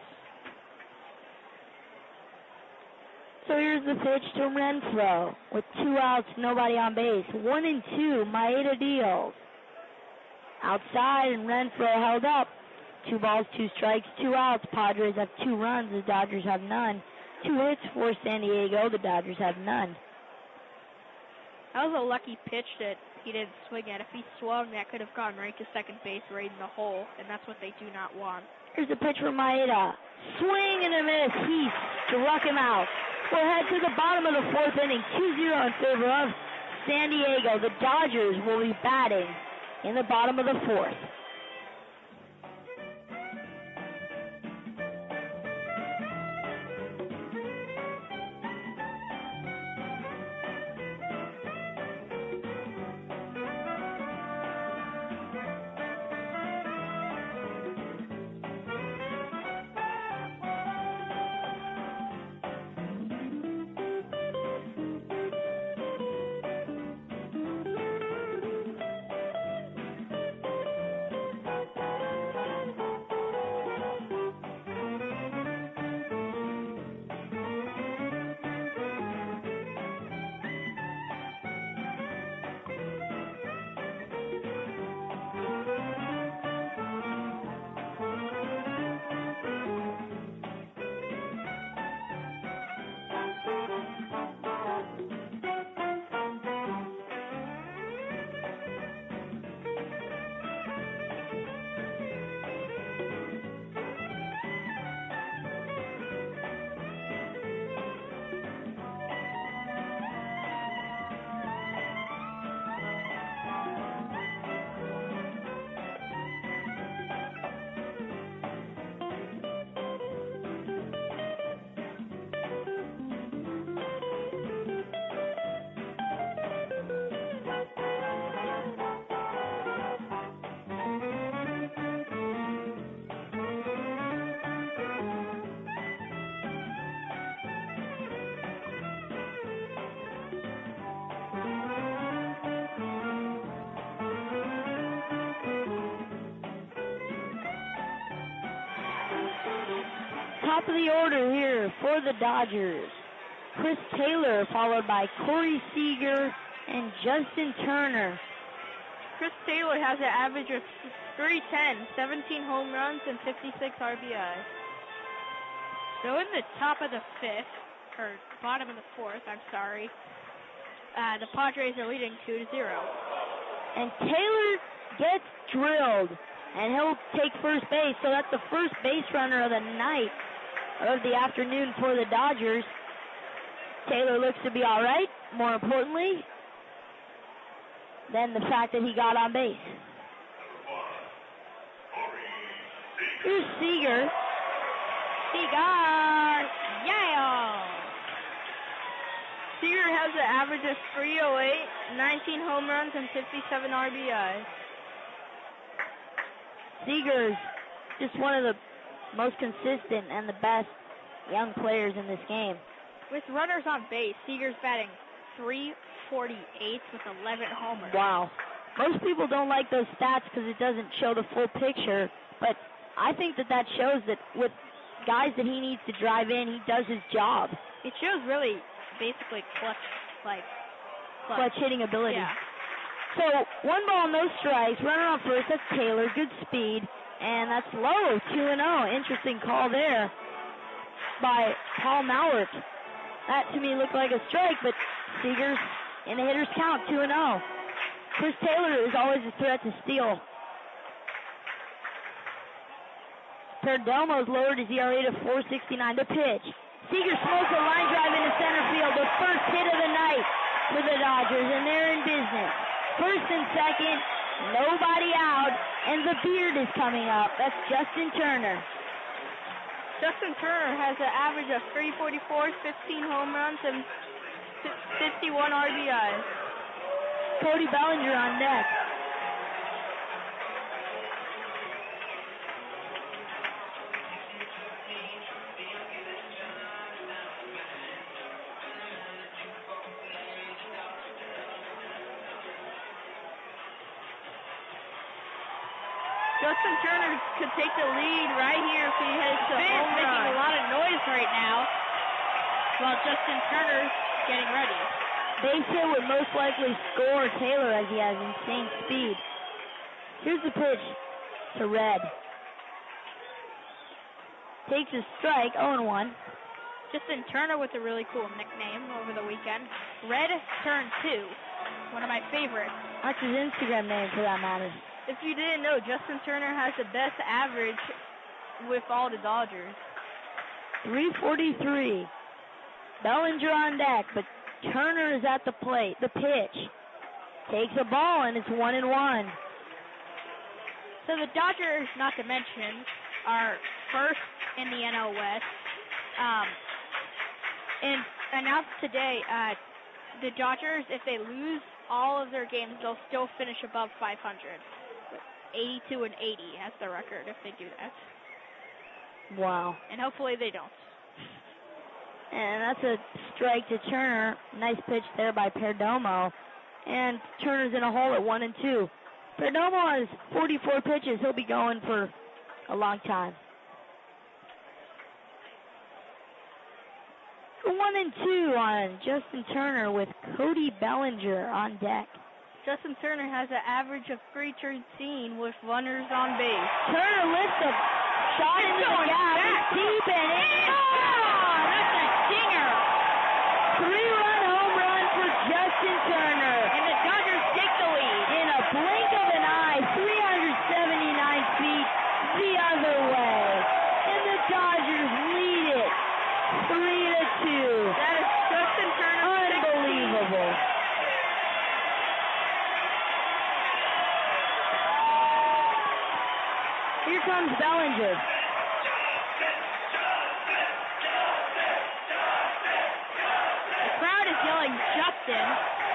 So here's the pitch to Renfro with two outs, nobody on base. One and two, Maeda deals. Outside, and Renfro held up. Two balls, two strikes, two outs. Padres have two runs, the Dodgers have none. Two hits for San Diego, the Dodgers have none. That was a lucky pitch that he didn't swing at. If he swung, that could have gone right to second base, right in the hole, and that's what they do not want. Here's a pitch from Maeda. Swing and a miss. He struck him out. We'll head to the bottom of the fourth inning, two zero in favor of San Diego. The Dodgers will be batting in the bottom of the fourth. Top of the order here for the Dodgers. Chris Taylor, followed by Corey Seager and Justin Turner. Chris Taylor has an average of three ten, seventeen home runs, and fifty-six R B Is. So in the top of the fifth, or bottom of the fourth, I'm sorry, uh, the Padres are leading two to zero. And Taylor gets drilled, and he'll take first base. So that's the first base runner of the night, of the afternoon for the Dodgers. Taylor looks to be all right, more importantly than the fact that he got on base. Here's Seager. Seager, yeah! Seager has an average of three oh eight, nineteen home runs, and fifty-seven R B Is. Seager's just one of the most consistent and the best young players in this game. With runners on base, Seager's batting three forty-eight with eleven homers. Wow. Most people don't like those stats because it doesn't show the full picture, but I think that that shows that with guys that he needs to drive in, he does his job. It shows really basically clutch, like, clutch, clutch hitting ability. Yeah. So, one ball, no strikes, runner on first, that's Taylor, good speed, and that's low, two and oh. Interesting call there by Paul Mauert. That to me looked like a strike, but Seager's in a hitter's count, two and oh. Chris Taylor is always a threat to steal. Perdomo's lowered his E R A to four sixty-nine. The pitch. Seager smokes a line drive into center field. The first hit of the night for the Dodgers, and they're in business. First and second, Nobody out, and the beard is coming up. That's Justin Turner. Justin Turner has an average of three forty-four, fifteen home runs, and fifty-one R B Is. Cody Bellinger on deck. Justin Turner could take the lead right here if he hits a home run. Making a lot of noise right now while Justin Turner's getting ready. Base hit would most likely score Taylor as he has insane speed. Here's the pitch to Red. Takes a strike, oh and one. Justin Turner with a really cool nickname over the weekend. Red Turn two, one of my favorites. That's his Instagram name for that matter. If you didn't know, Justin Turner has the best average with all the Dodgers. three forty-three. Bellinger on deck, but Turner is at the plate. The pitch. Takes a ball, and it's one and one. So the Dodgers, not to mention, are first in the N L West. Um, and announced today, uh, the Dodgers, if they lose all of their games, they'll still finish above five hundred. eighty-two and eighty as the record if they do that. Wow. And hopefully they don't. And that's a strike to Turner. Nice pitch there by Perdomo. And Turner's in a hole at one and two. Perdomo has forty-four pitches. He'll be going for a long time. One and two on Justin Turner with Cody Bellinger on deck. Justin Turner has an average of three thirteen with runners on base. Turner lifts a shot into the gap. It's deep and in. Oh, that's a stinger. Three-run home run for Justin Turner. And the Dodgers take the lead. In a blink of an eye, three hundred seventy-nine feet the other way. And the Dodgers lead it three to two. That is Justin Turner. Unbelievable. Here comes Bellinger. The crowd is yelling Justin.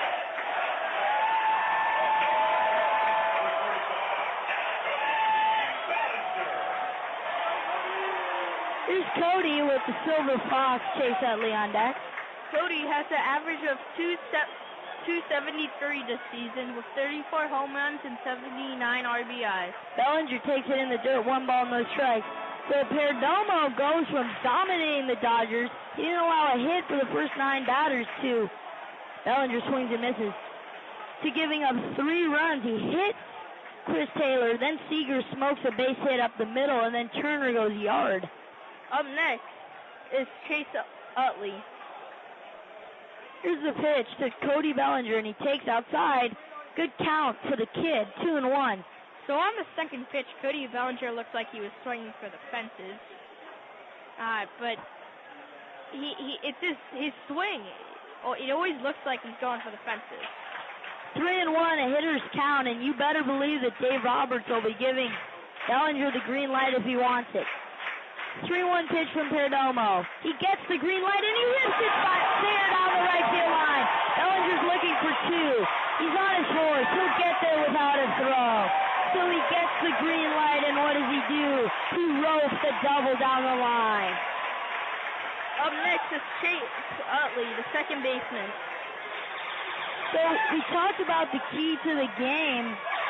Here's Cody with the Silver Fox Chase Utley on deck. Cody has an average of two seventy-three this season with thirty-four home runs and seventy-nine R B Is. Bellinger takes it in the dirt, one ball, no strikes. So Perdomo goes from dominating the Dodgers. He didn't allow a hit for the first nine batters to Bellinger swings and misses, to giving up three runs. He hits Chris Taylor, then Seager smokes a base hit up the middle, and then Turner goes yard. Up next is Chase Utley. Here's the pitch to Cody Bellinger, and he takes outside. Good count for the kid, two and one. So on the second pitch, Cody Bellinger looked like he was swinging for the fences. Uh, but he, he it's his, his swing. Oh, it always looks like he's going for the fences. Three and one, a hitter's count, and you better believe that Dave Roberts will be giving Bellinger the green light if he wants it. three one pitch from Perdomo. He gets the green light, and he rips it by there down the right field line. Bellinger's looking for two. He's on his horse. He'll get there without a throw. So he gets the green light, and what does he do? He ropes the double down the line. Up next is Chase Utley, the second baseman. So we talked about the key to the game.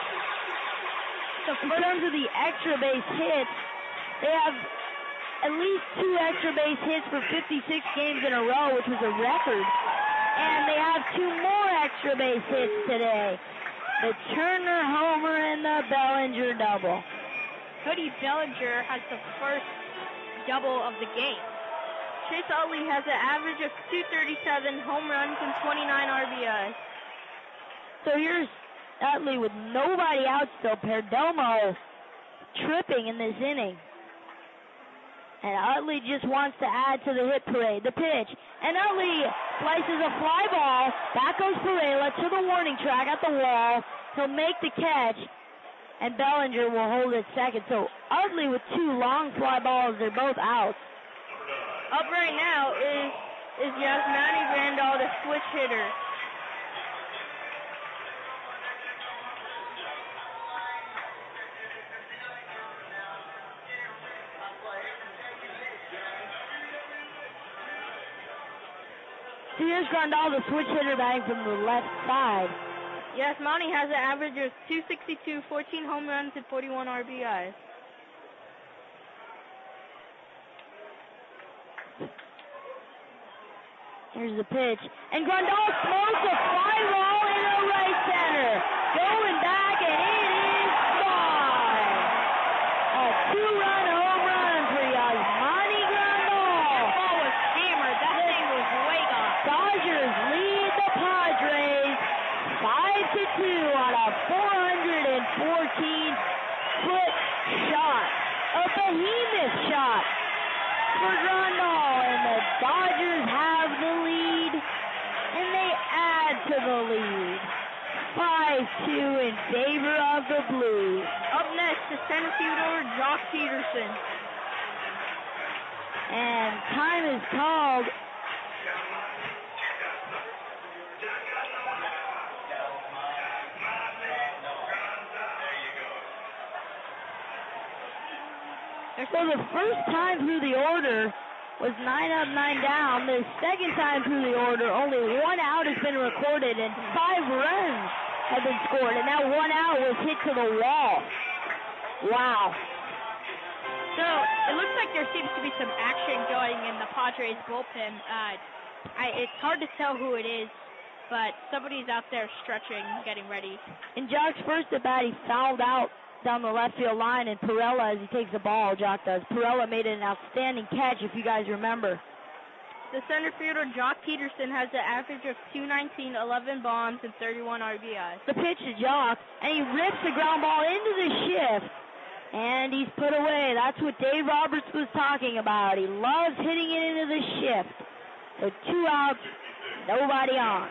In terms of the extra base hits, they have at least two extra base hits for fifty-six games in a row, which was a record. And they have two more extra base hits today. The Turner homer and the Bellinger double. Cody Bellinger has the first double of the game. Chase Utley has an average of two thirty-seven home runs and twenty-nine R B Is. So here's Utley with nobody out still. Perdomo tripping in this inning. And Utley just wants to add to the hit parade. The pitch. And Utley slices a fly ball. Back goes Perela to the warning track at the wall. He'll make the catch. And Bellinger will hold it second. So Utley with two long fly balls. They're both out. Up right now is, is Yasmani Grandal, the switch hitter. So here's Grandal, the switch hitter, batting from the left side. Yasmani has an average of two sixty-two, fourteen home runs, and forty-one R B Is. Here's the pitch. And Grandal smokes a fly ball into right center. Going back, and it is gone. A two-run home run for Yasmani Grandal. That ball was hammered. That thing was way gone. Dodgers lead the Padres five to two on a four hundred fourteen foot shot. A behemoth shot for Grandal, and the Dodgers have the lead, and they add to the lead. five two in favor of the Blues. Up next is center fielder Jock Peterson. And time is called. So the first time through the order was nine up, nine down. The second time through the order, only one out has been recorded, and five runs have been scored. And that one out was hit to the wall. Wow. So it looks like there seems to be some action going in the Padres bullpen. Uh, I, it's hard to tell who it is, but somebody's out there stretching, getting ready. In Jock's first at bat, he fouled out down the left field line, and Perela, as he takes the ball, Jock does. Perela made an outstanding catch, if you guys remember. The center fielder, Jock Peterson, has an average of two nineteen, eleven bombs, and thirty-one R B Is. The pitch to Jock, and he rips the ground ball into the shift, and he's put away. That's what Dave Roberts was talking about. He loves hitting it into the shift. So two outs, nobody on.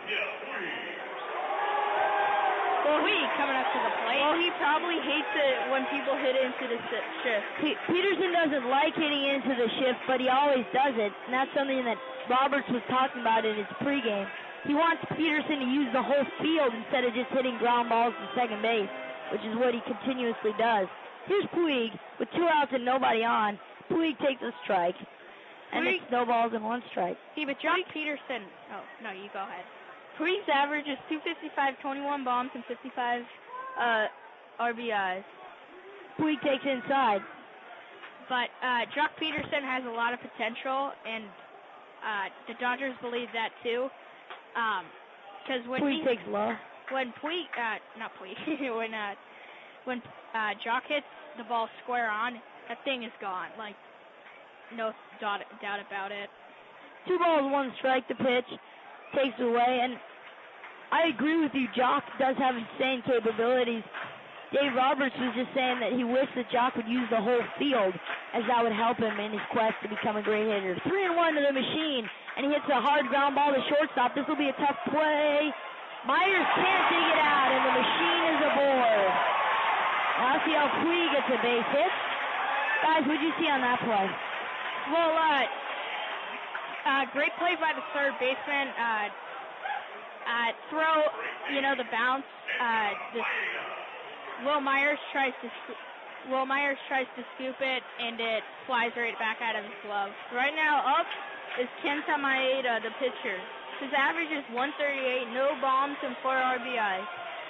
Well, he coming up to the plate. Well, he probably hates it when people hit into the shift. P- Peterson doesn't like hitting into the shift, but he always does it, and that's something that Roberts was talking about in his pregame. He wants Peterson to use the whole field instead of just hitting ground balls to second base, which is what he continuously does. Here's Puig with two outs and nobody on. Puig takes a strike, and Puig, it's no balls and one strike. See, but Jock Peterson. Oh, no, you go ahead. Puig's average is two fifty-five, twenty-one bombs, and fifty-five uh, R B Is. Puig takes inside. But uh, Jock Peterson has a lot of potential, and uh, the Dodgers believe that too. Because um, when Puig he, takes low. When Puig, uh, not Puig, when uh, when uh, Jock hits the ball square on, that thing is gone. Like, no doubt, doubt about it. Two balls, one strike. The pitch takes away, and I agree with you. Jock does have insane capabilities. Dave Roberts was just saying that he wished that Jock would use the whole field, as that would help him in his quest to become a great hitter. Three and one to the machine, and he hits a hard ground ball to shortstop. This will be a tough play. Myers can't dig it out, and the machine is aboard. Now see how Puig gets a base hit. Guys, what did you see on that play? Well, uh, uh, great play by the third baseman. Uh, uh, throw, you know, the bounce. Uh, this, Will Myers tries to Will Myers tries to scoop it, and it flies right back out of his glove. Right now, up is Kenta Maeda, the pitcher. His average is one thirty-eight, no bombs, and four R B Is.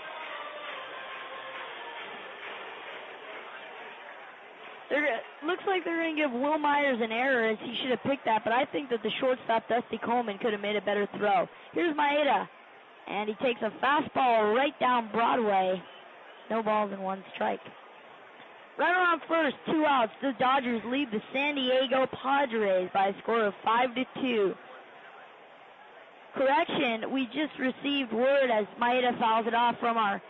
It looks like they're going to give Will Myers an error, as he should have picked that, but I think that the shortstop, Dusty Coleman, could have made a better throw. Here's Maeda, and he takes a fastball right down Broadway. No balls and one strike. Runner on first, two outs. The Dodgers lead the San Diego Padres by a score of five to two. Correction, we just received word as Maeda fouls it off from our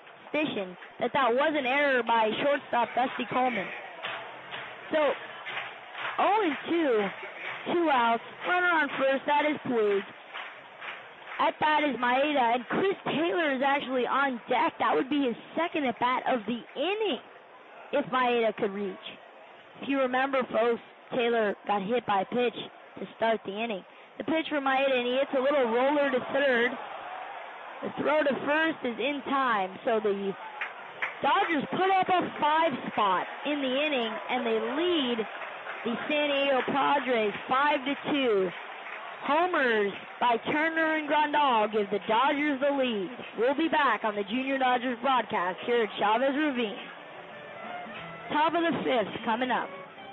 statistician that that was an error by shortstop Dusty Coleman. So oh and two. Two outs. Runner on first. That is Puig. At bat is Maeda, and Chris Taylor is actually on deck. That would be his second at bat of the inning if Maeda could reach. If you remember, folks, Taylor got hit by a pitch to start the inning. The pitch for Maeda, and he hits a little roller to third. The throw to first is in time, so the Dodgers put up a five spot in the inning, and they lead the San Diego Padres five to two. Homers by Turner and Grandal give the Dodgers the lead. We'll be back on the Junior Dodgers broadcast here at Chavez Ravine. Top of the fifth coming up.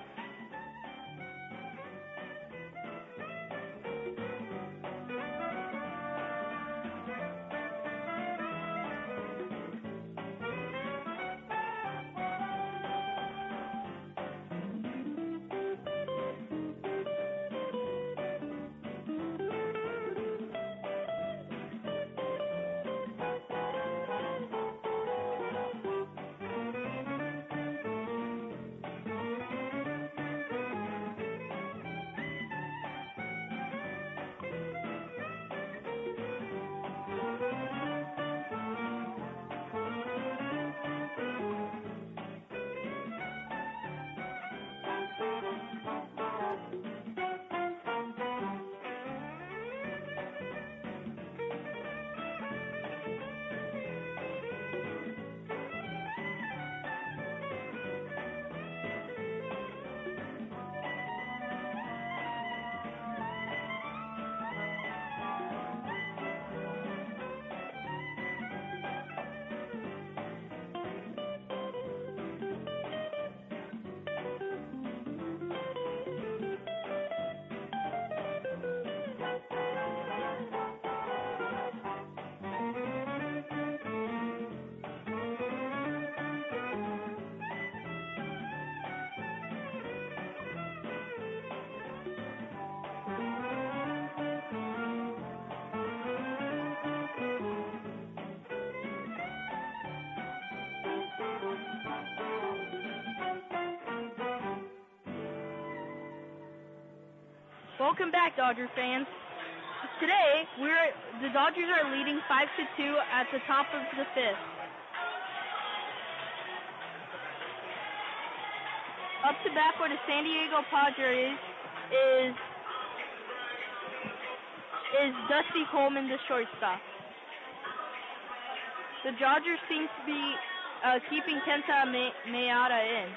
Welcome back, Dodger fans. Today, we're the Dodgers are leading five to two at the top of the fifth. Up to bat for the San Diego Padres is is Dusty Coleman, the shortstop. The Dodgers seem to be uh, keeping Kenta Maeda in.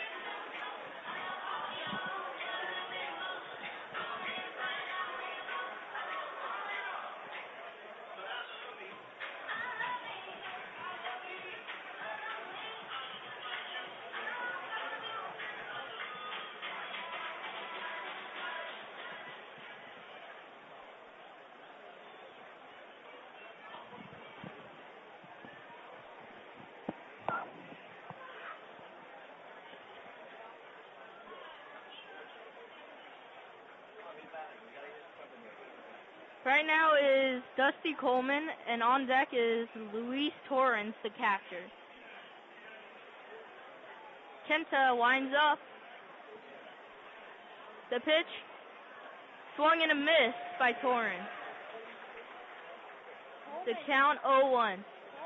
Right now is Dusty Coleman, and on deck is Luis Torrens, the catcher. Kenta winds up. The pitch, swung and a miss by Torrens. The count oh one.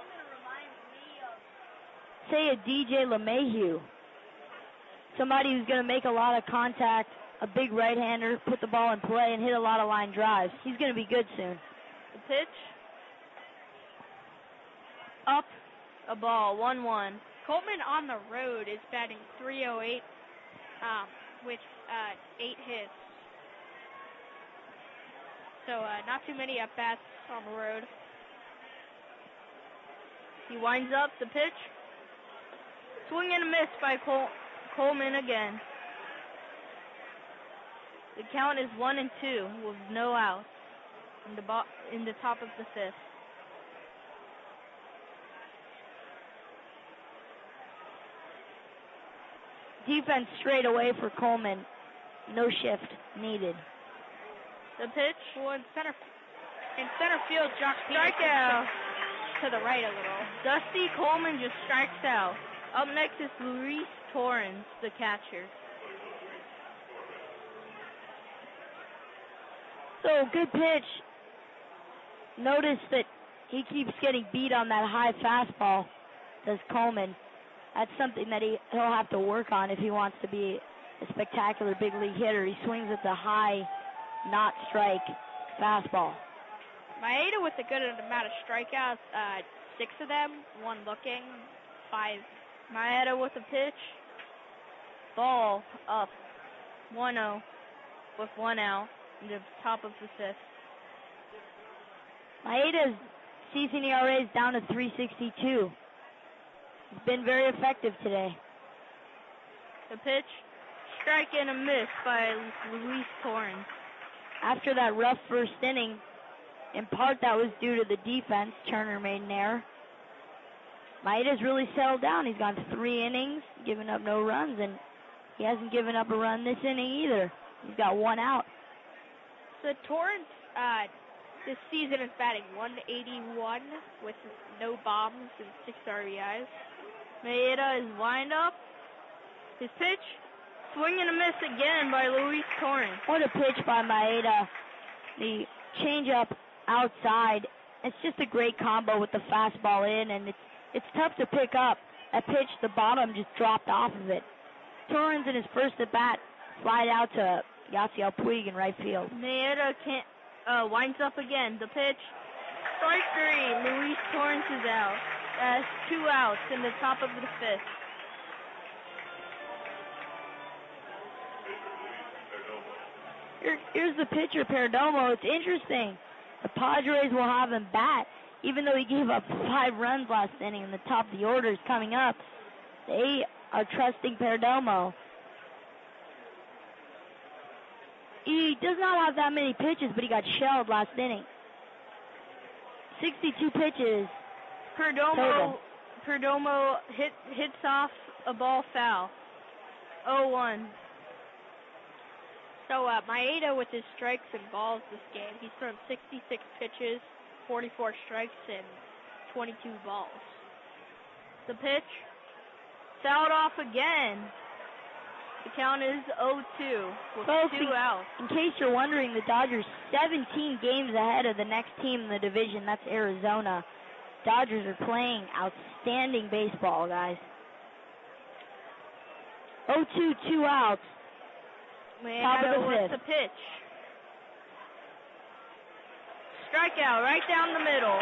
Say a D J LeMahieu. Somebody who's going to make a lot of contact. A big right-hander, put the ball in play, and hit a lot of line drives. He's going to be good soon. The pitch. Up. A ball. one one. Coleman on the road is batting three oh eight um, with uh, eight hits. So uh, not too many at-bats on the road. He winds up. The pitch. Swing and a miss by Col- Coleman again. The count is one and two with no outs in the bo- in the top of the fifth. Defense straight away for Coleman. No shift needed. The pitch. Well, in center, in center field, Jock Strikeout to the right a little. Dusty Coleman just strikes out. Up next is Luis Torrens, the catcher. So, good pitch. Notice that he keeps getting beat on that high fastball, does Coleman. That's something that he, he'll have to work on if he wants to be a spectacular big league hitter. He swings at the high, not strike fastball. Maeda with a good amount of strikeouts, uh, six of them, one looking, five. Maeda with a pitch. Ball up, one oh, with one out, in the top of the fifth. Maeda's season E R A is down to three sixty-two. He's been very effective today. The pitch, strike and a miss by Luis Torrens. After that rough first inning, in part that was due to the defense. Turner made an error. Maeda's really settled down. He's gone three innings, given up no runs, and he hasn't given up a run this inning either. He's got one out. So Torrens, uh, this season is batting one eighty-one with no bombs and six R B Is. Maeda is wind up. His pitch, swing and a miss again by Luis Torrens. What a pitch by Maeda. The changeup outside. It's just a great combo with the fastball in, and it's it's tough to pick up. That pitch, the bottom just dropped off of it. Torrens in his first at bat slide out to Yasiel Puig in right field. Maeda can't uh, winds up again. The pitch, strike three. Luis Torrens is out. That's two outs in the top of the fifth. Here, here's the pitcher, Perdomo. It's interesting. The Padres will have him bat, even though he gave up five runs last inning in the top of the order is coming up. They are trusting Perdomo. He does not have that many pitches, but he got shelled last inning. sixty-two pitches. Perdomo, Perdomo hit, hits off a ball foul. oh one. So uh, Maeda with his strikes and balls this game, he's thrown sixty-six pitches, forty-four strikes, and twenty-two balls. The pitch, fouled off again. The count is oh two with Folks, two outs. In case you're wondering, the Dodgers seventeen games ahead of the next team in the division. That's Arizona. Dodgers are playing outstanding baseball, guys. oh two, two outs. Top of the with fifth. the pitch. Strikeout right down the middle.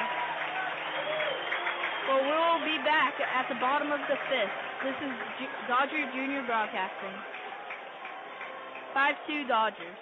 Well, we'll be back at the bottom of the fifth. This is G- Dodger Junior Broadcasting. five two Dodgers.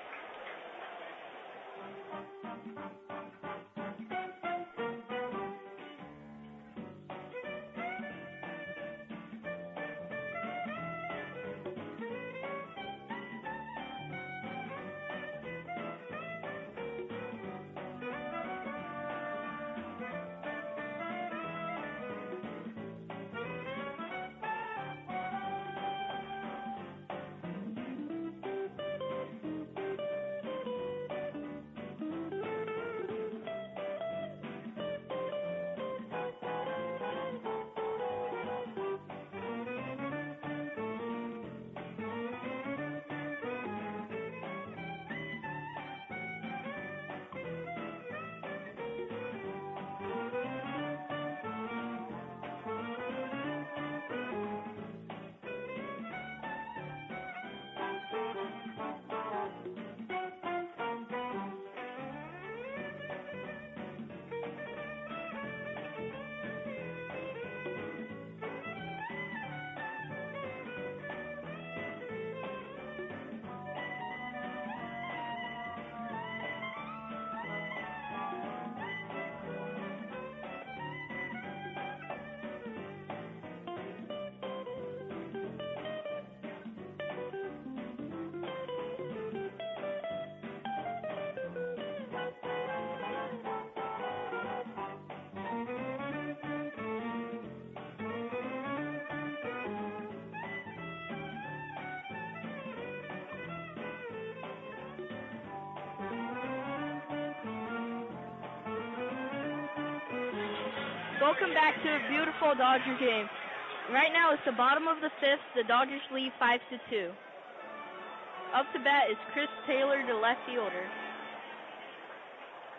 Welcome back to a beautiful Dodger game. Right now it's the bottom of the fifth. The Dodgers lead five to two. Up to bat is Chris Taylor, the left fielder.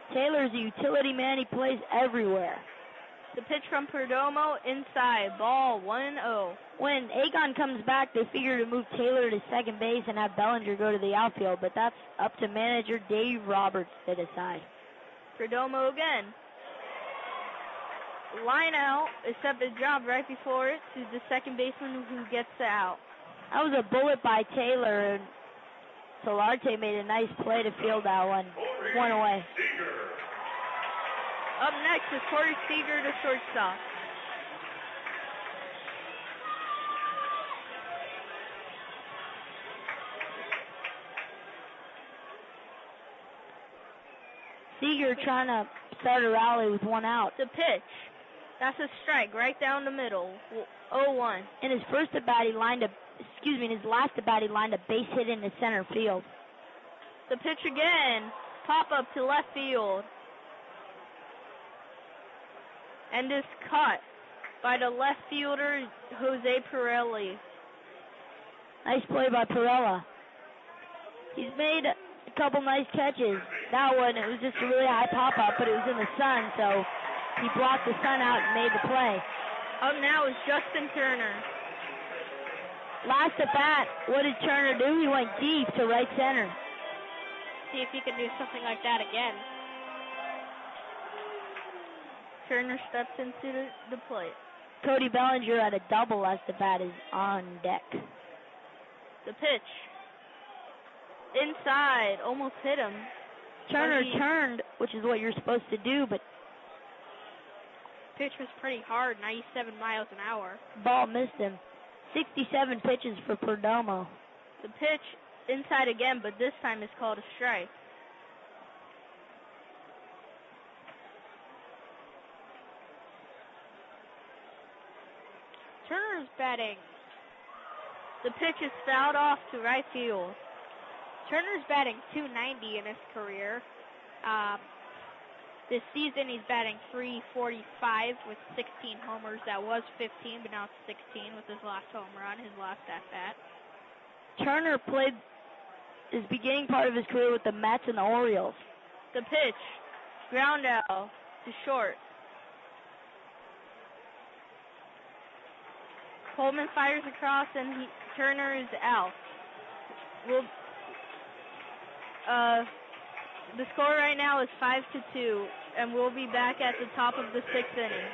Taylor's a utility man. He plays everywhere. The pitch from Perdomo inside, ball one oh. When Agon comes back, they figure to move Taylor to second base and have Bellinger go to the outfield, but that's up to manager Dave Roberts to decide. Perdomo again. Line out, except it dropped right before it to the second baseman who gets the out. That was a bullet by Taylor, and Solarte made a nice play to field that one. One away. Up next is Corey Seager, the shortstop. Seager trying to start a rally with one out. The pitch. That's a strike right down the middle. oh one. In his first at bat, he lined a, excuse me, in his last at bat, he lined a base hit into center field. The pitch again. Pop up to left field. And is caught by the left fielder, Jose Pirelli. Nice play by Pirella. He's made a couple nice catches. That one, it was just a really high pop-up, but it was in the sun, so he blocked the sun out and made the play. Up now is Justin Turner. Last at bat, what did Turner do? He went deep to right center. See if he can do something like that again. Turner steps into the, the plate. Cody Bellinger at a double last at bat is on deck. The pitch. Inside, almost hit him. Turner he, turned, which is what you're supposed to do, but pitch was pretty hard, ninety-seven miles an hour. Ball missed him. sixty-seven pitches for Perdomo. The pitch inside again, but this time it's called a strike. Turner's batting. The pitch is fouled off to right field. Turner's batting two ninety in his career. Um, this season he's batting three forty-five with sixteen homers. That was fifteen, but now it's sixteen with his last home run, his last at-bat. Turner played his beginning part of his career with the Mets and the Orioles. The pitch, ground out to short. Coleman fires across and he, Turner is out. We'll, uh, the score right now is five to two, and we'll be back at the top of the sixth inning.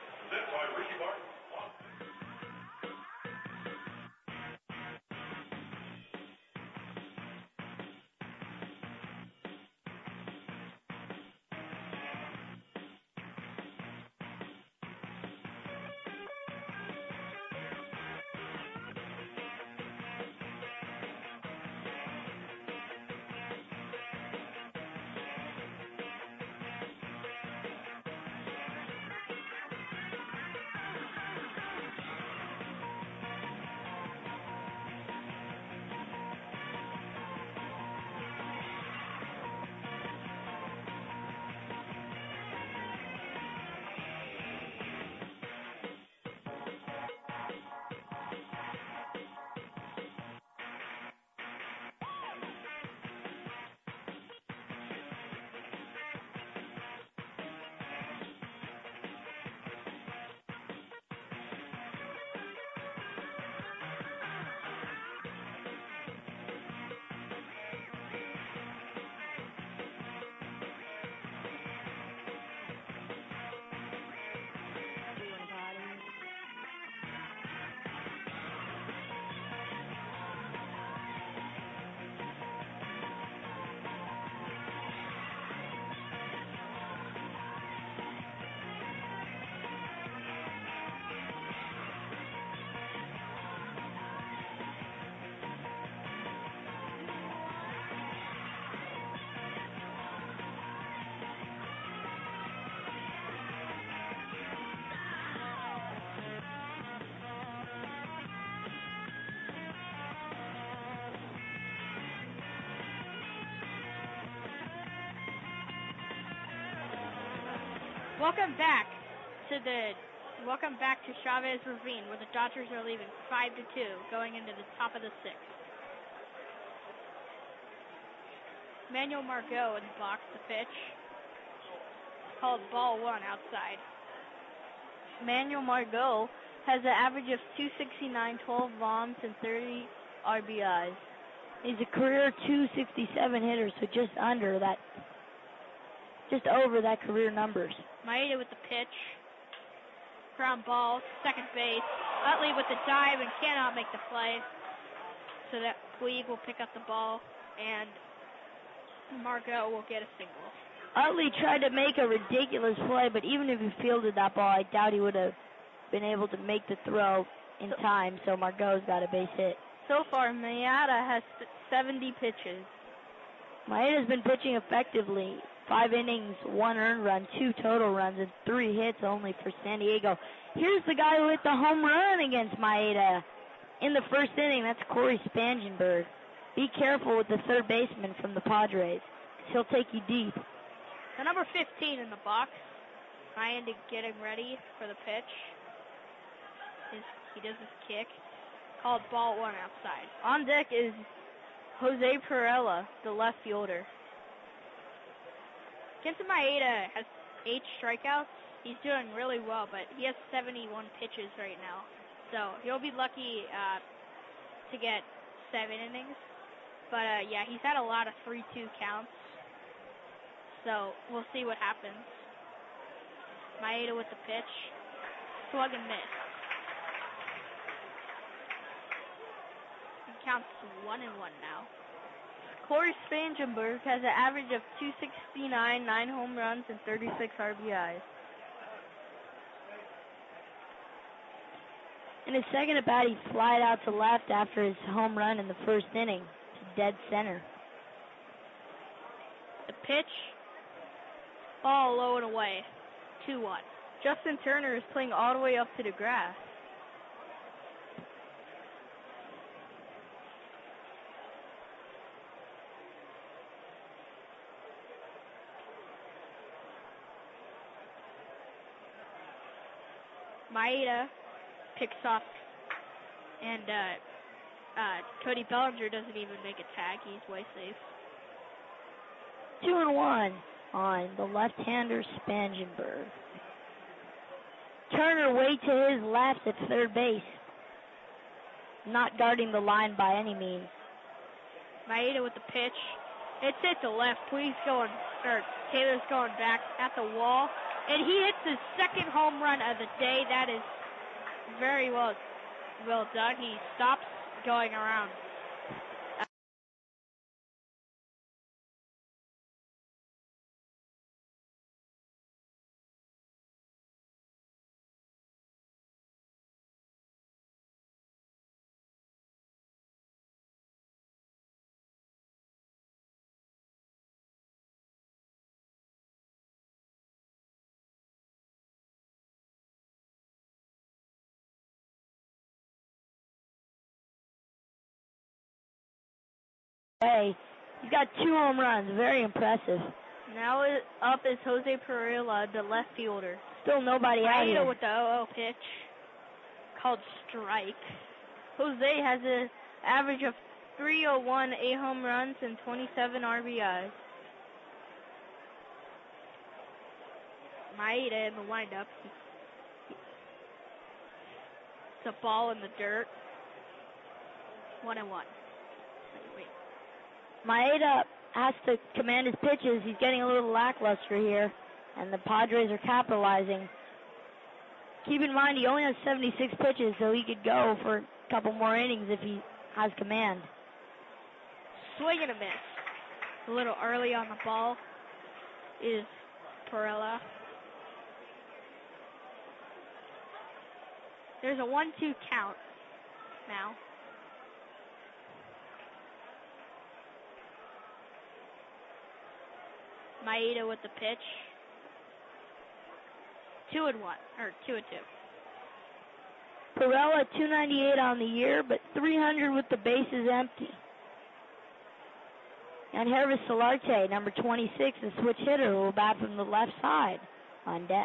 Welcome back to the welcome back to Chavez Ravine, where the Dodgers are leaving five to two, going into the top of the sixth. Manuel Margot in the box, the pitch. called ball one outside. Manuel Margot has an average of two sixty-nine, twelve bombs, and thirty R B Is. He's a career two sixty-seven hitter, so just under that, just over that career numbers. Maeda with the pitch. Ground ball, second base. Utley with the dive and cannot make the play. So that Puig will pick up the ball, and Margot will get a single. Utley tried to make a ridiculous play, but even if he fielded that ball, I doubt he would have been able to make the throw in time, so Margot's got a base hit. So far, Maeda has seventy pitches. Maeda's been pitching effectively. Five innings, one earned run, two total runs, and three hits only for San Diego. Here's the guy who hit the home run against Maeda in the first inning. That's Corey Spangenberg. Be careful with the third baseman from the Padres. He'll take you deep. The number fifteen in the box, trying to get him ready for the pitch. His, he does his kick. Called ball one outside. On deck is Jose Perella, the left fielder. Kenta Maeda has eight strikeouts. He's doing really well, but he has seventy-one pitches right now. So he'll be lucky uh, to get seven innings. But, uh, yeah, he's had a lot of three two counts. So we'll see what happens. Maeda with the pitch. Slug and miss. He counts one and one now. Corey Spangenberg has an average of two sixty-nine, nine home runs, and thirty-six R B Is. In his second at bat, he flied out to left after his home run in the first inning to dead center. The pitch, ball low and away, two one. Justin Turner is playing all the way up to the grass. Maeda picks off, and uh, uh, Cody Bellinger doesn't even make a tag. He's way safe. Two and one on the left-hander Spangenberg. Turner way to his left at third base, not guarding the line by any means. Maeda with the pitch. It's hit to left. Puig's going, or Taylor's going back at the wall. And he hits his second home run of the day. That is very well, well done. He stops going around. Hey, he's got two home runs. Very impressive. Now up is Jose Perella, the left fielder. Still nobody out Maeda here. with the oh oh pitch called strike. Jose has an average of three oh one, eight home runs, and twenty-seven R B Is. Maeda in the windup. It's a ball in the dirt. One and one. Wait. Maeda has to command his pitches. He's getting a little lackluster here, and the Padres are capitalizing. Keep in mind, he only has seventy-six pitches, so he could go for a couple more innings if he has command. Swing and a miss. A little early on the ball is Perella. There's a one two count now. Maeda with the pitch. Two and one, or two and two. Perella, two ninety-eight on the year, but three hundred with the bases empty. And Hervis Solarte, number twenty-six, the switch hitter, will bat from the left side on deck.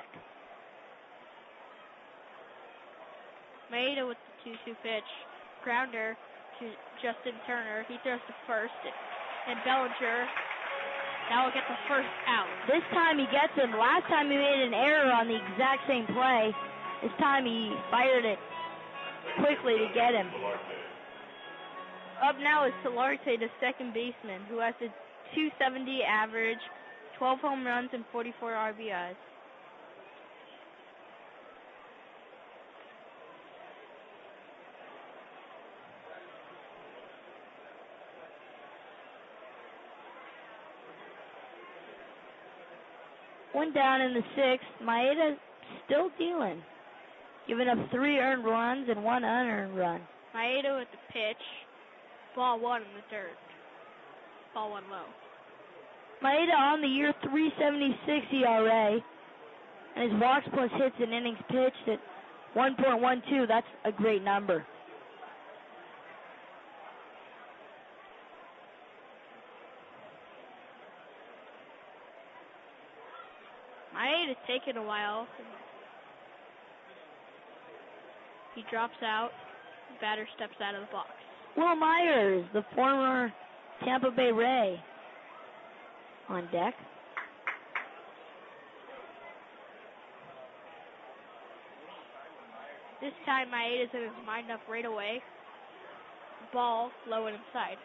Maeda with the two two pitch. Grounder to Justin Turner. He throws to first, and Bellinger That will get the first out. This time he gets him. Last time he made an error on the exact same play. This time he fired it quickly to get him. Up now is Solarte, the second baseman, who has a two seventy average, twelve home runs, and forty-four R B Is. One down in the sixth. Maeda still dealing, giving up three earned runs and one unearned run. Maeda with the pitch. Ball one in the third. Ball one low. Maeda on the year three seventy-six E R A, and his walks plus hits and innings pitched at one point one two. That's a great number. Maeda's taken a while. He drops out. The batter steps out of the box. Will Myers, the former Tampa Bay Ray, on deck. This time Maeda's in his mind up right away. Ball low and inside.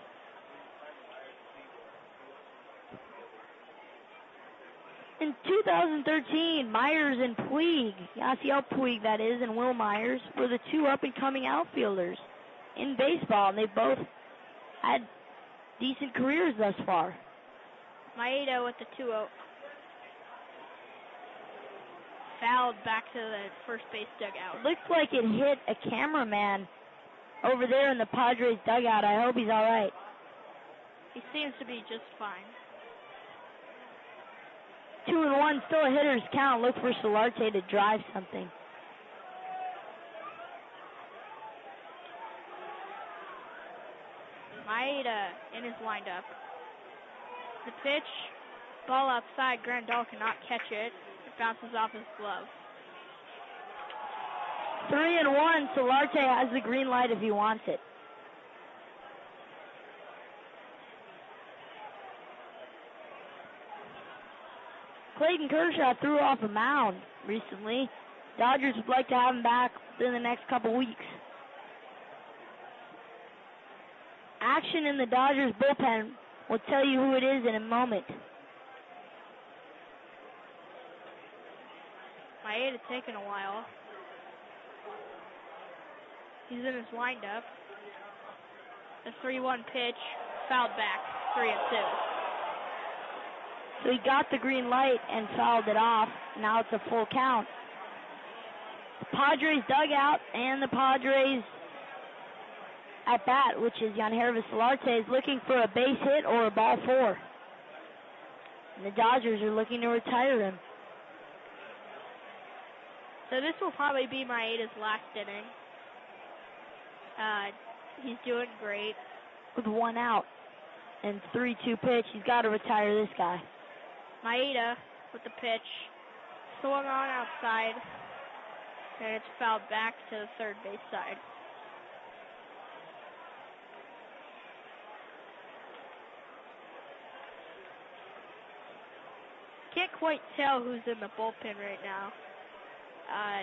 In two thousand thirteen, Myers and Puig, Yasiel Puig that is, and Will Myers were the two up-and-coming outfielders in baseball, and they both had decent careers thus far. Maeda with the two oh. Fouled back to the first base dugout. Looks like it hit a cameraman over there in the Padres dugout. I hope he's all right. He seems to be just fine. Two and one, still a hitter's count. Look for Solarte to drive something. Maeda in his windup. The pitch, ball outside. Grandal cannot catch it. It bounces off his glove. Three and one. Solarte has the green light if he wants it. Clayton Kershaw threw off a mound recently. Dodgers would like to have him back within the next couple weeks. Action in the Dodgers bullpen. We'll tell you who it is in a moment. Maeda taking a while. He's in his windup. The three one pitch, fouled back, three and two. So he got the green light and fouled it off. Now it's a full count. The Padres dugout and the Padres at bat, which is Yangervis Solarte, is looking for a base hit or a ball four. And the Dodgers are looking to retire him. So this will probably be Maeda's last inning. Uh, he's doing great. With one out and three two pitch, he's got to retire this guy. Maeda with the pitch, swung on outside, and it's fouled back to the third base side. Can't quite tell who's in the bullpen right now. Uh,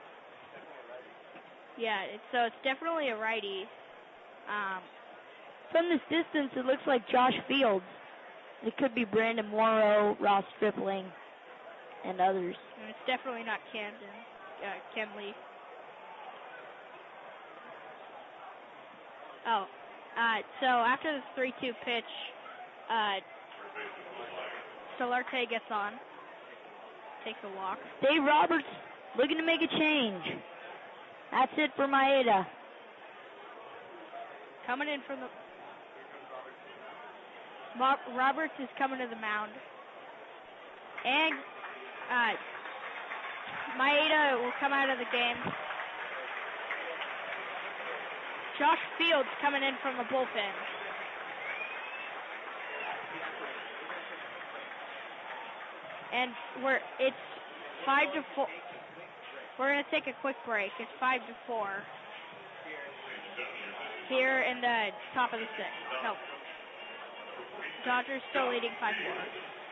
yeah, it's, so it's definitely a righty. Um, From this distance, it looks like Josh Fields. It could be Brandon Morrow, Ross Stripling, and others. And it's definitely not Camden, uh, Kenley. Oh, uh, so after the three two pitch, uh, Solarte gets on, takes a walk. Dave Roberts looking to make a change. That's it for Maeda. Coming in from the... Bob Roberts is coming to the mound. And uh, Maeda will come out of the game. Josh Fields coming in from the bullpen. And we're it's five to four. We're gonna take a quick break. It's five to four. Here in the top of the sixth. No. Dodgers still leading five four.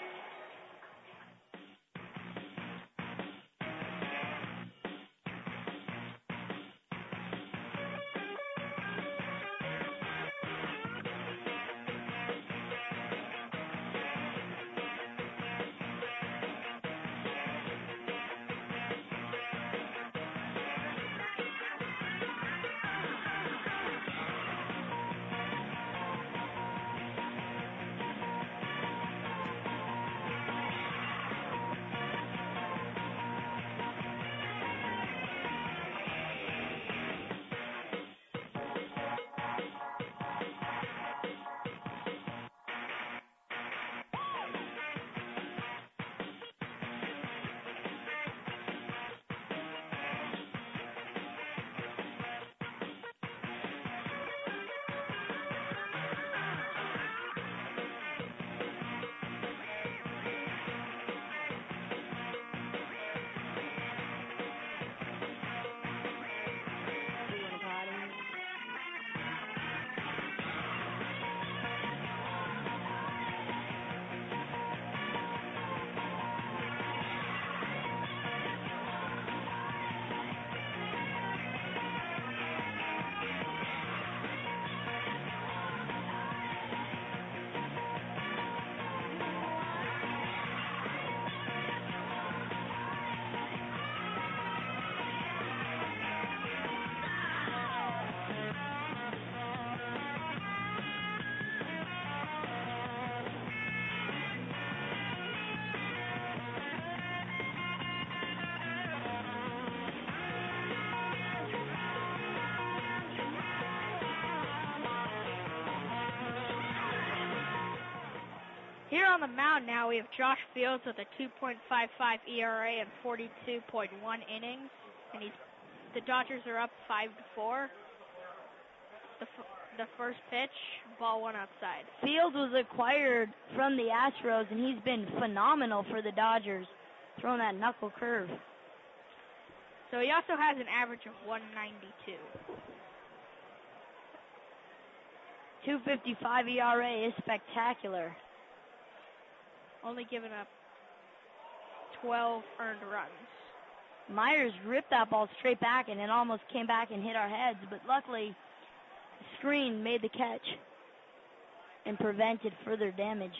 Here on the mound now, we have Josh Fields with a two point five five E R A and forty-two point one innings, and he's the Dodgers are up five to four. The f- the first pitch, ball one outside. Fields was acquired from the Astros, and he's been phenomenal for the Dodgers, throwing that knuckle curve. So he also has an average of one ninety-two. two fifty-five E R A is spectacular. Only giving up twelve earned runs. Myers ripped that ball straight back, and it almost came back and hit our heads, but luckily the screen made the catch and prevented further damage.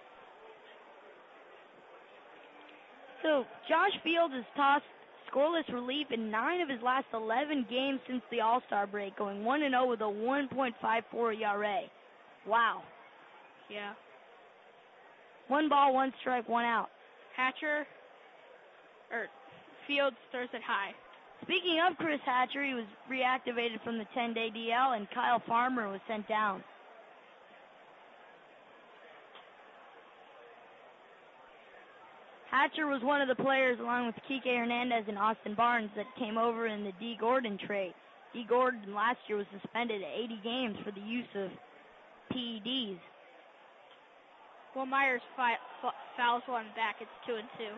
So Josh Fields has tossed scoreless relief in nine of his last eleven games since the All-Star break, going one and oh with a one point five four E R A. Wow. Yeah. One ball, one strike, one out. Hatcher, or Fields throws it high. Speaking of Chris Hatcher, he was reactivated from the ten-day D L, and Kyle Farmer was sent down. Hatcher was one of the players, along with Kike Hernandez and Austin Barnes, that came over in the D. Gordon trade. D. Gordon last year was suspended at eighty games for the use of P E Ds. Well, Myers fi- f- fouls one back. It's two and two.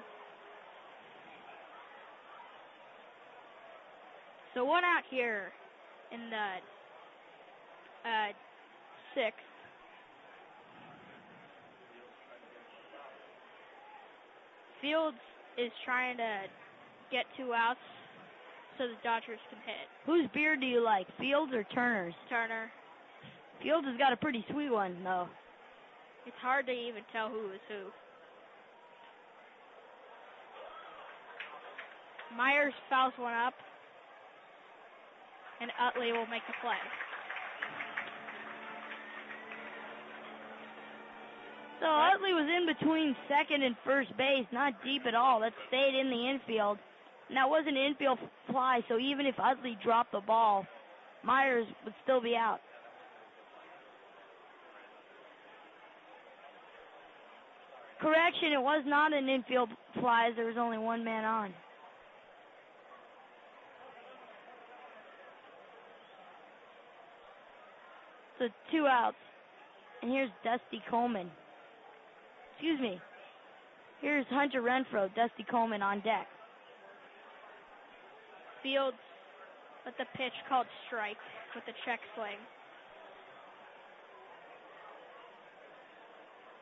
So one out here in the uh, sixth. Fields is trying to get two outs so the Dodgers can hit. Whose beard do you like, Fields or Turner's? Turner. Fields has got a pretty sweet one, though. It's hard to even tell who is who. Myers fouls one up, and Utley will make the play. So Utley was in between second and first base, not deep at all. That stayed in the infield. And that was an infield fly, so even if Utley dropped the ball, Myers would still be out. Correction, it was not an infield fly, as there was only one man on. So two outs. And here's Dusty Coleman. Excuse me. Here's Hunter Renfroe, Dusty Coleman on deck. Fields with the pitch called strike with the check swing.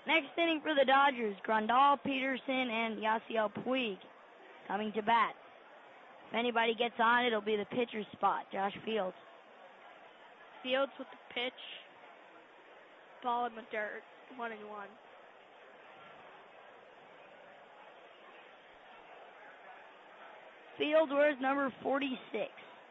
Next inning for the Dodgers, Grandal, Peterson, and Yasiel Puig coming to bat. If anybody gets on, it'll be the pitcher's spot, Josh Fields. Fields with the pitch. Ball in the dirt. One and one. Fields wears number forty-six.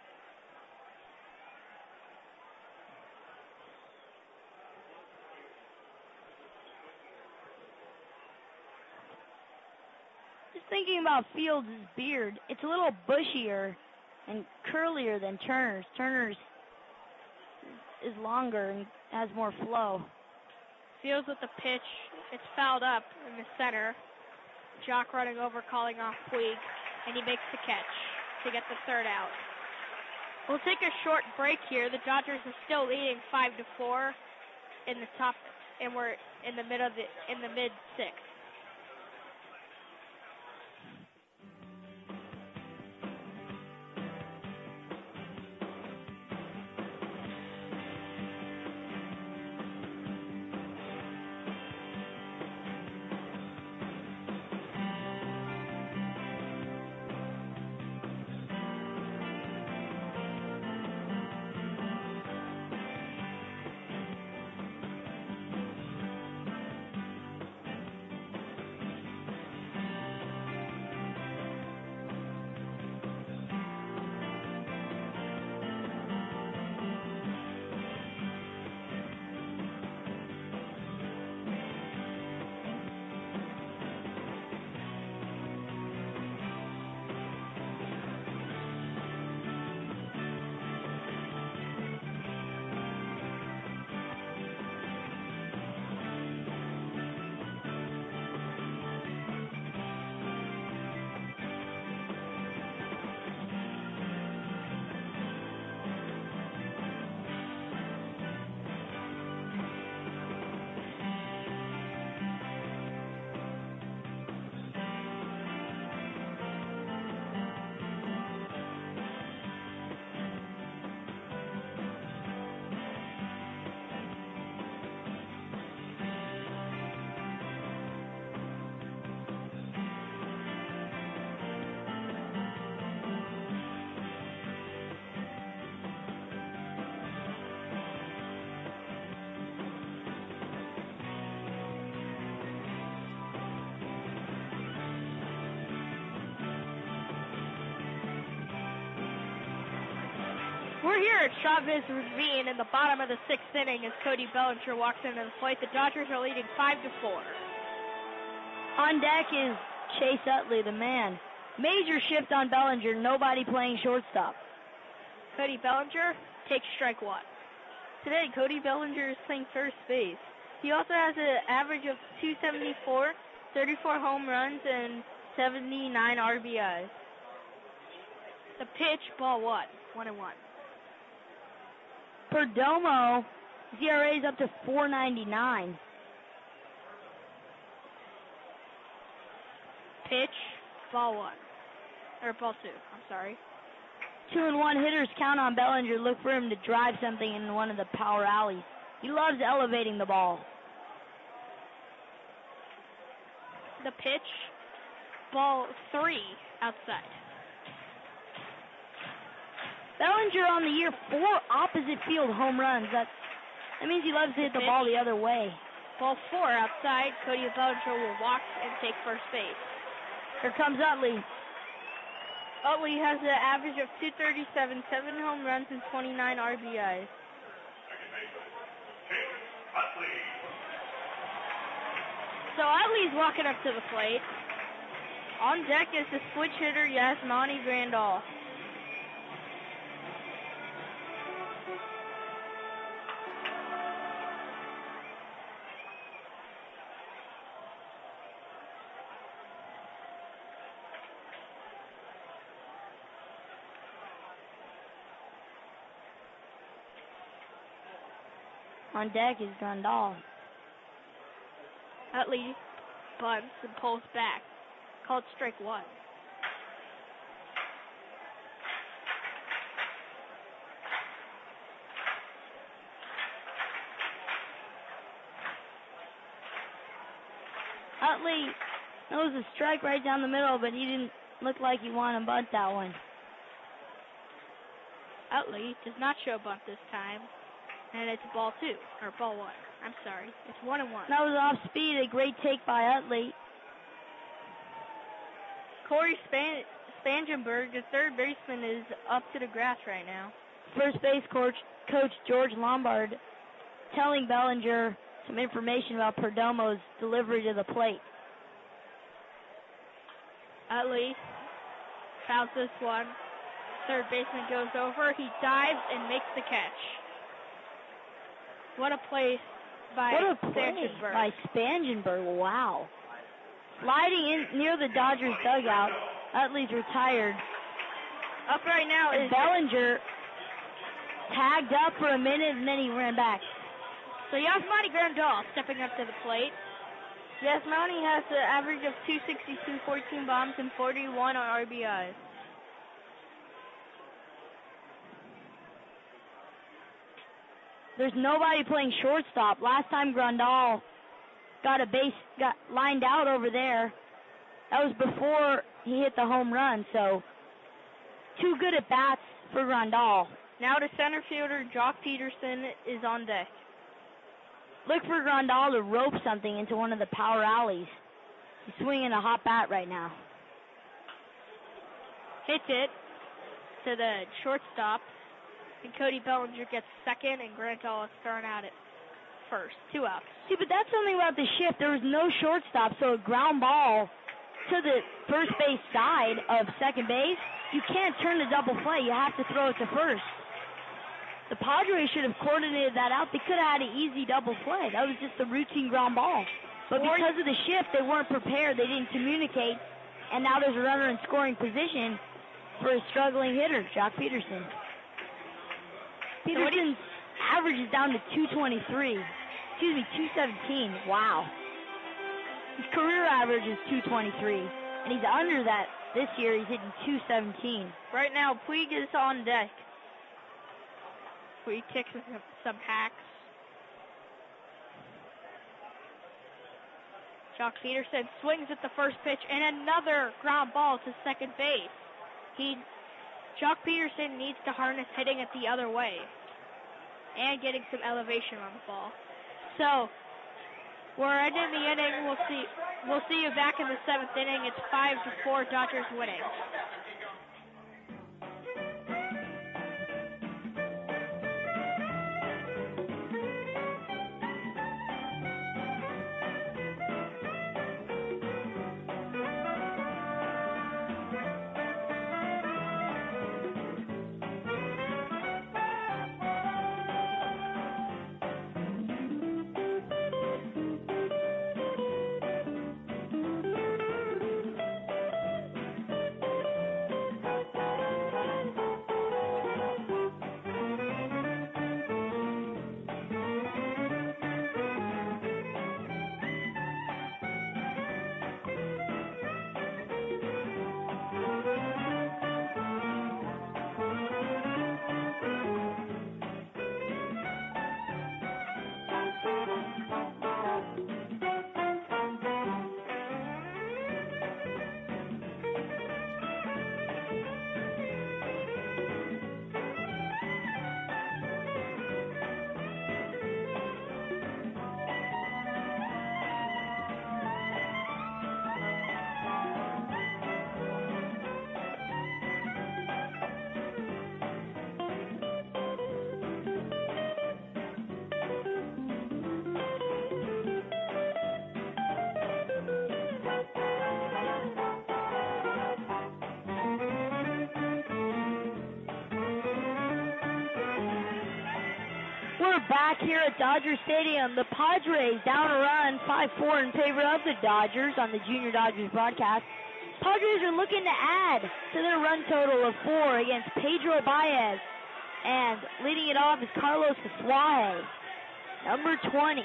Just thinking about Fields' beard, it's a little bushier and curlier than Turner's. Turner's is longer and has more flow. Fields with the pitch. It's fouled up in the center. Jock running over, calling off Puig, and he makes the catch to get the third out. We'll take a short break here. The Dodgers are still leading five to four in the top, and we're in the mid of the in the mid sixth. We're here at Chavez Ravine in the bottom of the sixth inning as Cody Bellinger walks into the plate. The Dodgers are leading five to four. On deck is Chase Utley, the man. Major shift on Bellinger, nobody playing shortstop. Cody Bellinger takes strike one. Today, Cody Bellinger is playing first base. He also has an average of two seventy-four, thirty-four home runs, and seventy-nine R B Is. The pitch, ball one, one and one. Perdomo, Z R A is up to four ninety-nine. Pitch, ball one. Or ball two, I'm sorry. Two and one hitters count on Bellinger. Look for him to drive something in one of the power alleys. He loves elevating the ball. The pitch, ball three, outside. Bellinger on the year, four opposite field home runs. That, that means he loves to hit the ball the other way. Ball four outside. Cody Bellinger will walk and take first base. Here comes Utley. Utley has an average of two thirty-seven, seven home runs, and twenty-nine R B Is. So Utley's walking up to the plate. On deck is the switch hitter Yasmani Grandal. On deck is Grandal. Utley bunts and pulls back. Called strike one. Utley knows a strike right down the middle, but he didn't look like he wanted to bunt that one. Utley does not show bunt this time, and it's ball two, or ball one. I'm sorry. It's one and one. That was off speed. A great take by Utley. Corey Span- Spangenberg, the third baseman, is up to the grass right now. First base coach, coach George Lombard telling Bellinger some information about Perdomo's delivery to the plate. Utley fouls this one. Third baseman goes over. He dives and makes the catch. What a play by what a play Spangenberg. by Spangenberg. Wow. Sliding in near the Dodgers dugout. Utley's retired. Up right now and is Bellinger tagged up for a minute and then he ran back. So Yasmani Grandal stepping up to the plate. Yasmani has an average of two sixty-two, fourteen bombs, and forty-one on R B Is. There's nobody playing shortstop. Last time Grandal got a base, got lined out over there. That was before he hit the home run, so two good at bats for Grandal. Now the center fielder, Jock Peterson, is on deck. Look for Grandal to rope something into one of the power alleys. He's swinging a hot bat right now. Hits it to the shortstop, and Cody Bellinger gets second, and Grandal is thrown out at first. Two outs. See, but that's something about the shift. There was no shortstop, so a ground ball to the first base side of second base, you can't turn the double play. You have to throw it to first. The Padres should have coordinated that out. They could have had an easy double play. That was just a routine ground ball. But because of the shift, they weren't prepared. They didn't communicate. And now there's a runner in scoring position for a struggling hitter, Jock Peterson. Peterson's average is down to two twenty-three. Excuse me, two seventeen. Wow. His career average is two twenty-three. And he's under that this year. He's hitting two seventeen. Right now, Puig is on deck. Puig takes some, some hacks. Jock Peterson swings at the first pitch and another ground ball to second base. He, Jock Peterson needs to harness hitting it the other way and getting some elevation on the ball. So we're ending the inning. We'll see. We'll see you back in the seventh inning. It's five to four. Dodgers winning. We're back here at Dodger Stadium. The Padres down a run, five four in favor of the Dodgers on the Junior Dodgers broadcast. Padres are looking to add to their run total of four against Pedro Baez. And leading it off is Carlos Suarez, number twenty.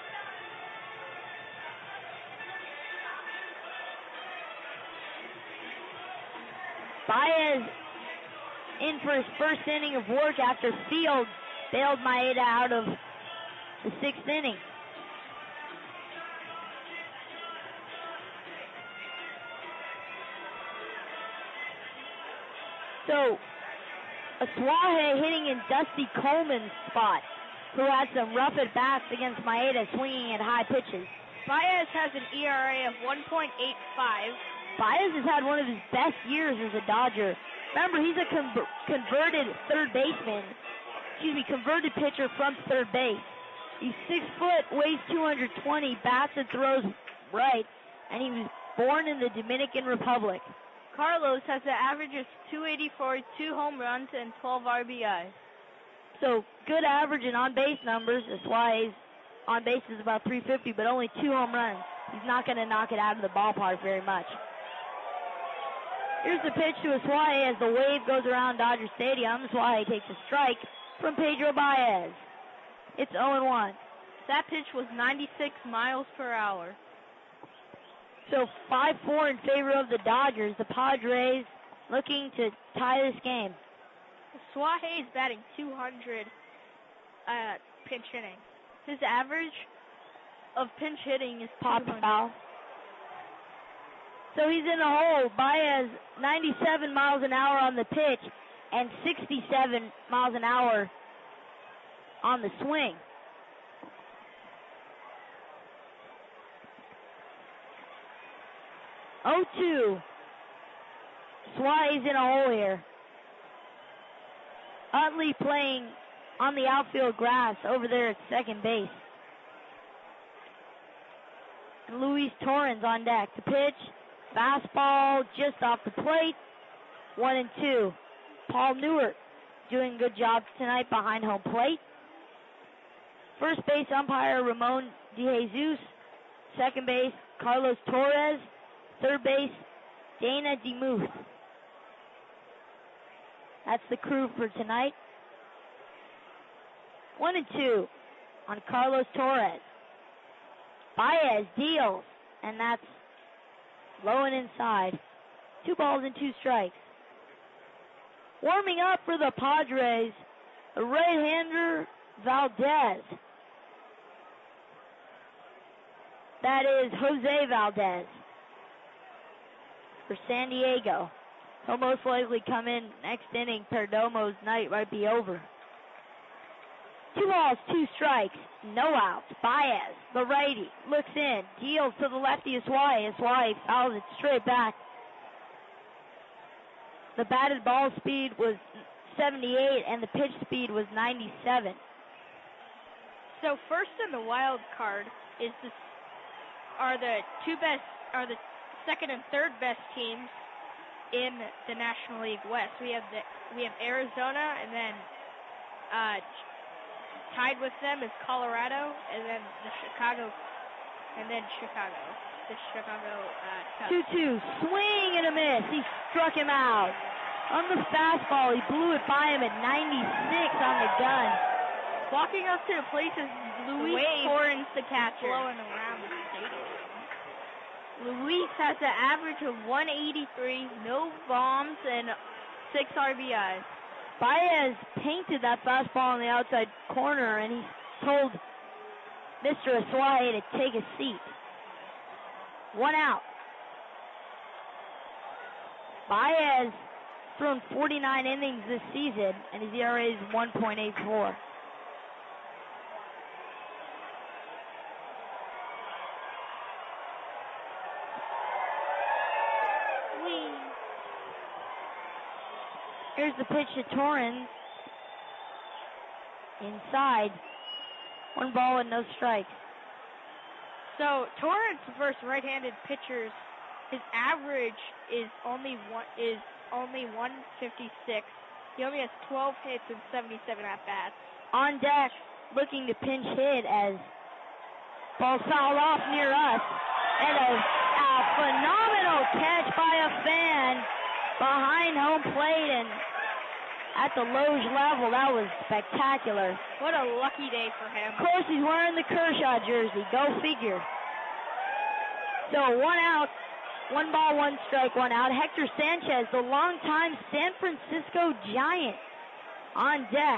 Baez in for his first inning of work after Fields bailed Maeda out of the sixth inning. So, Asuaje hitting in Dusty Coleman's spot, who had some rough at-bats against Maeda, swinging at high pitches. Baez has an E R A of one point eight five. Baez has had one of his best years as a Dodger. Remember, he's a con- converted third baseman. Excuse me, converted pitcher from third base. He's six foot, weighs two hundred twenty, bats and throws right, and he was born in the Dominican Republic. Carlos has an average of two eighty-four, two home runs, and twelve R B Is. So, good average in on-base numbers. That's why he's on base is about three fifty, but only two home runs. He's not going to knock it out of the ballpark very much. Here's the pitch to Asuaje as the wave goes around Dodger Stadium. Asuaje takes a strike from Pedro Baez. It's oh and one. That pitch was ninety-six miles per hour. So five four in favor of the Dodgers. The Padres looking to tie this game. Asuaje is batting two hundred uh, pinch hitting. His average of pinch hitting is pop foul. So he's in the hole. Baez, ninety-seven miles an hour on the pitch and sixty-seven miles an hour on the swing. oh two. Asuaje's in a hole here. Utley playing on the outfield grass over there at second base. And Luis Torrens on deck. The pitch, fastball just off the plate. One and two. Paul Newert doing a good job tonight behind home plate. First base umpire Ramon DeJesus. Second base Carlos Torres. Third base Dana DeMuth. That's the crew for tonight. One and two on Carlos Torres. Baez deals, and that's low and inside. Two balls and two strikes. Warming up for the Padres, the right-hander Valdez. That is Jose Valdez for San Diego. He'll most likely come in next inning. Perdomo's night might be over. Two balls, two strikes, no outs. Baez, the righty, looks in, deals to the lefty Asuaje. Asuaje fouls it straight back. The batted ball speed was seventy-eight and the pitch speed was ninety-seven. So first in the wild card is the are the two best are the second and third best teams in the National League West. We have the we have Arizona, and then uh, tied with them is Colorado, and then the Chicago, and then Chicago, the Chicago uh, Cubs. two two, swing and a miss. He struck him out on the fastball. He blew it by him at ninety-six on the gun. Walking up to the plate is Luis Torrens, the catcher. Blowing around the stadium. Luis has an average of one eighty-three, no bombs, and six R B Is. Baez painted that fastball on the outside corner, and he told Mister Asuaje to take a seat. One out. Baez thrown forty-nine innings this season, and his E R A is one point eight four. Here's the pitch to Torrens. Inside. One ball and no strikes. So Torrens versus right-handed pitchers, his average is only one is only one fifty-six. He only has twelve hits and seventy-seven at bats. On deck, looking to pinch hit as ball fouled off near us, and a, a phenomenal catch by a fan behind home plate and at the Loge level. That was spectacular. What a lucky day for him. Of course, he's wearing the Kershaw jersey. Go figure. So one out, one ball, one strike, one out. Hector Sanchez, the longtime San Francisco Giant, on deck.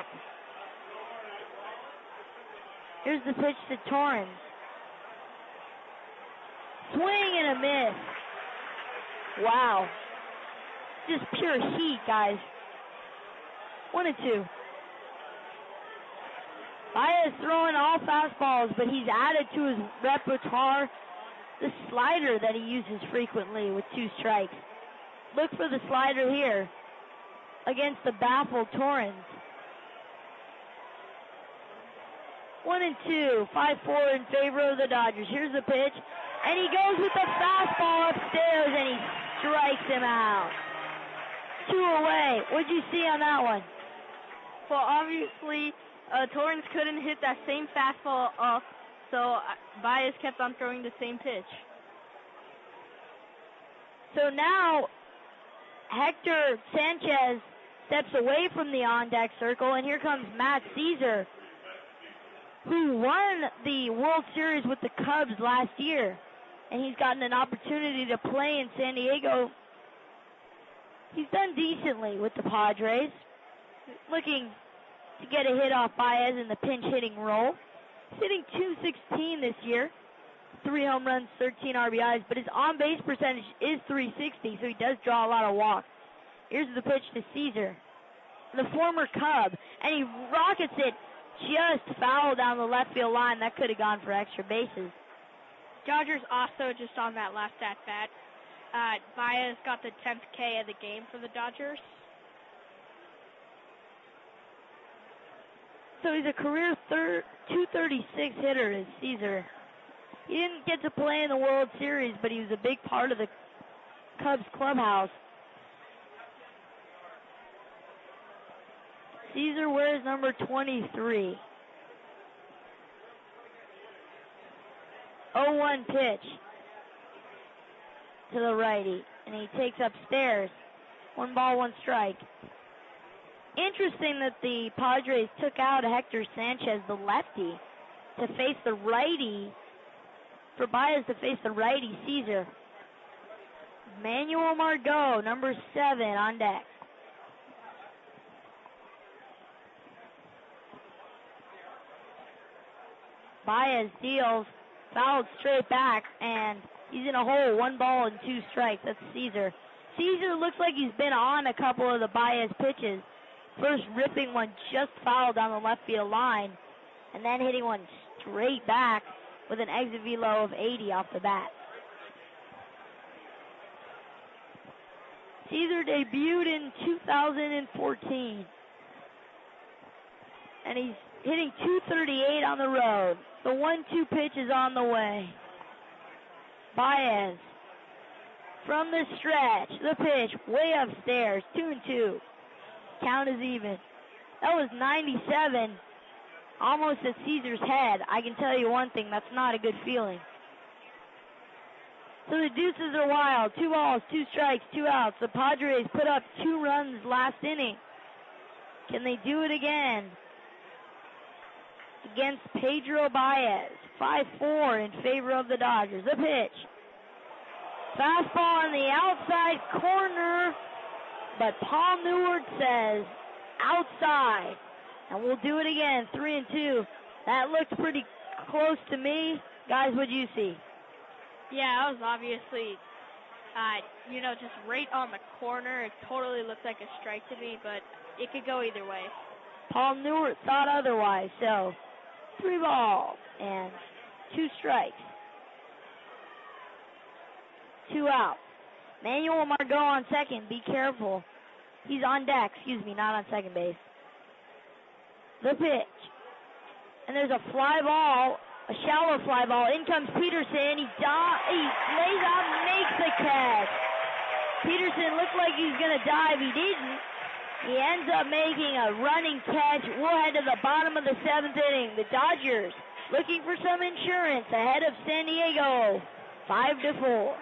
Here's the pitch to Torrens. Swing and a miss. Wow. Just pure heat, guys. One and two. Baez throwing all fastballs, but he's added to his repertoire the slider that he uses frequently with two strikes. Look for the slider here against the baffled Torrens. One and two, five four in favor of the Dodgers. Here's the pitch, and he goes with the fastball upstairs, and he strikes him out. Two away. What'd you see on that one? Well, obviously, uh, Torrens couldn't hit that same fastball up, so Baez kept on throwing the same pitch. So now, Hector Sanchez steps away from the on-deck circle, and here comes Matt Caesar, who won the World Series with the Cubs last year, and he's gotten an opportunity to play in San Diego. He's done decently with the Padres, looking to get a hit off Baez in the pinch hitting role. He's hitting two sixteen this year, three home runs, thirteen R B Is, but his on-base percentage is three sixty, so he does draw a lot of walks. Here's the pitch to Caesar, the former Cub, and he rockets it just foul down the left field line. That could have gone for extra bases. Dodgers also just on that last at-bat. Uh, Baez got the tenth K of the game for the Dodgers. So he's a career thir- two thirty-six hitter, is Caesar. He didn't get to play in the World Series, but he was a big part of the Cubs clubhouse. Caesar wears number twenty-three. oh one pitch to the righty, and he takes upstairs. One ball, one strike. Interesting that the Padres took out Hector Sanchez, the lefty, to face the righty, for Baez to face the righty, Caesar. Manuel Margot, number seven, on deck. Baez deals, fouled straight back, and he's in a hole. One ball and two strikes. That's Caesar. Caesar looks like he's been on a couple of the Baez pitches. First ripping one just foul down the left field line, and then hitting one straight back with an exit velo of eighty off the bat. Caesar debuted in two thousand fourteen, and he's hitting two thirty-eight on the road. The one two pitch is on the way. Baez from the stretch. The pitch way upstairs. Two and two. Count is even. That was ninety-seven. Almost at Caesar's head. I can tell you one thing. That's not a good feeling. So the deuces are wild. Two balls, two strikes, two outs. The Padres put up two runs last inning. Can they do it again? Against Pedro Baez. five four in favor of the Dodgers. The pitch. Fastball on the outside corner, but Paul Neward says outside. And we'll do it again. Three and two. That looked pretty close to me. Guys, what'd you see? Yeah, that was obviously, uh, you know, just right on the corner. It totally looked like a strike to me, but it could go either way. Paul Neward thought otherwise, so three balls and two strikes. Two out. Manuel Margot on second. Be careful. He's on deck. Excuse me, not on second base. The pitch. And there's a fly ball, a shallow fly ball. In comes Peterson. He, di- he lays out and makes the catch. Peterson looked like he was going to dive. He didn't. He ends up making a running catch. We'll head to the bottom of the seventh inning. The Dodgers looking for some insurance ahead of San Diego. Five to four.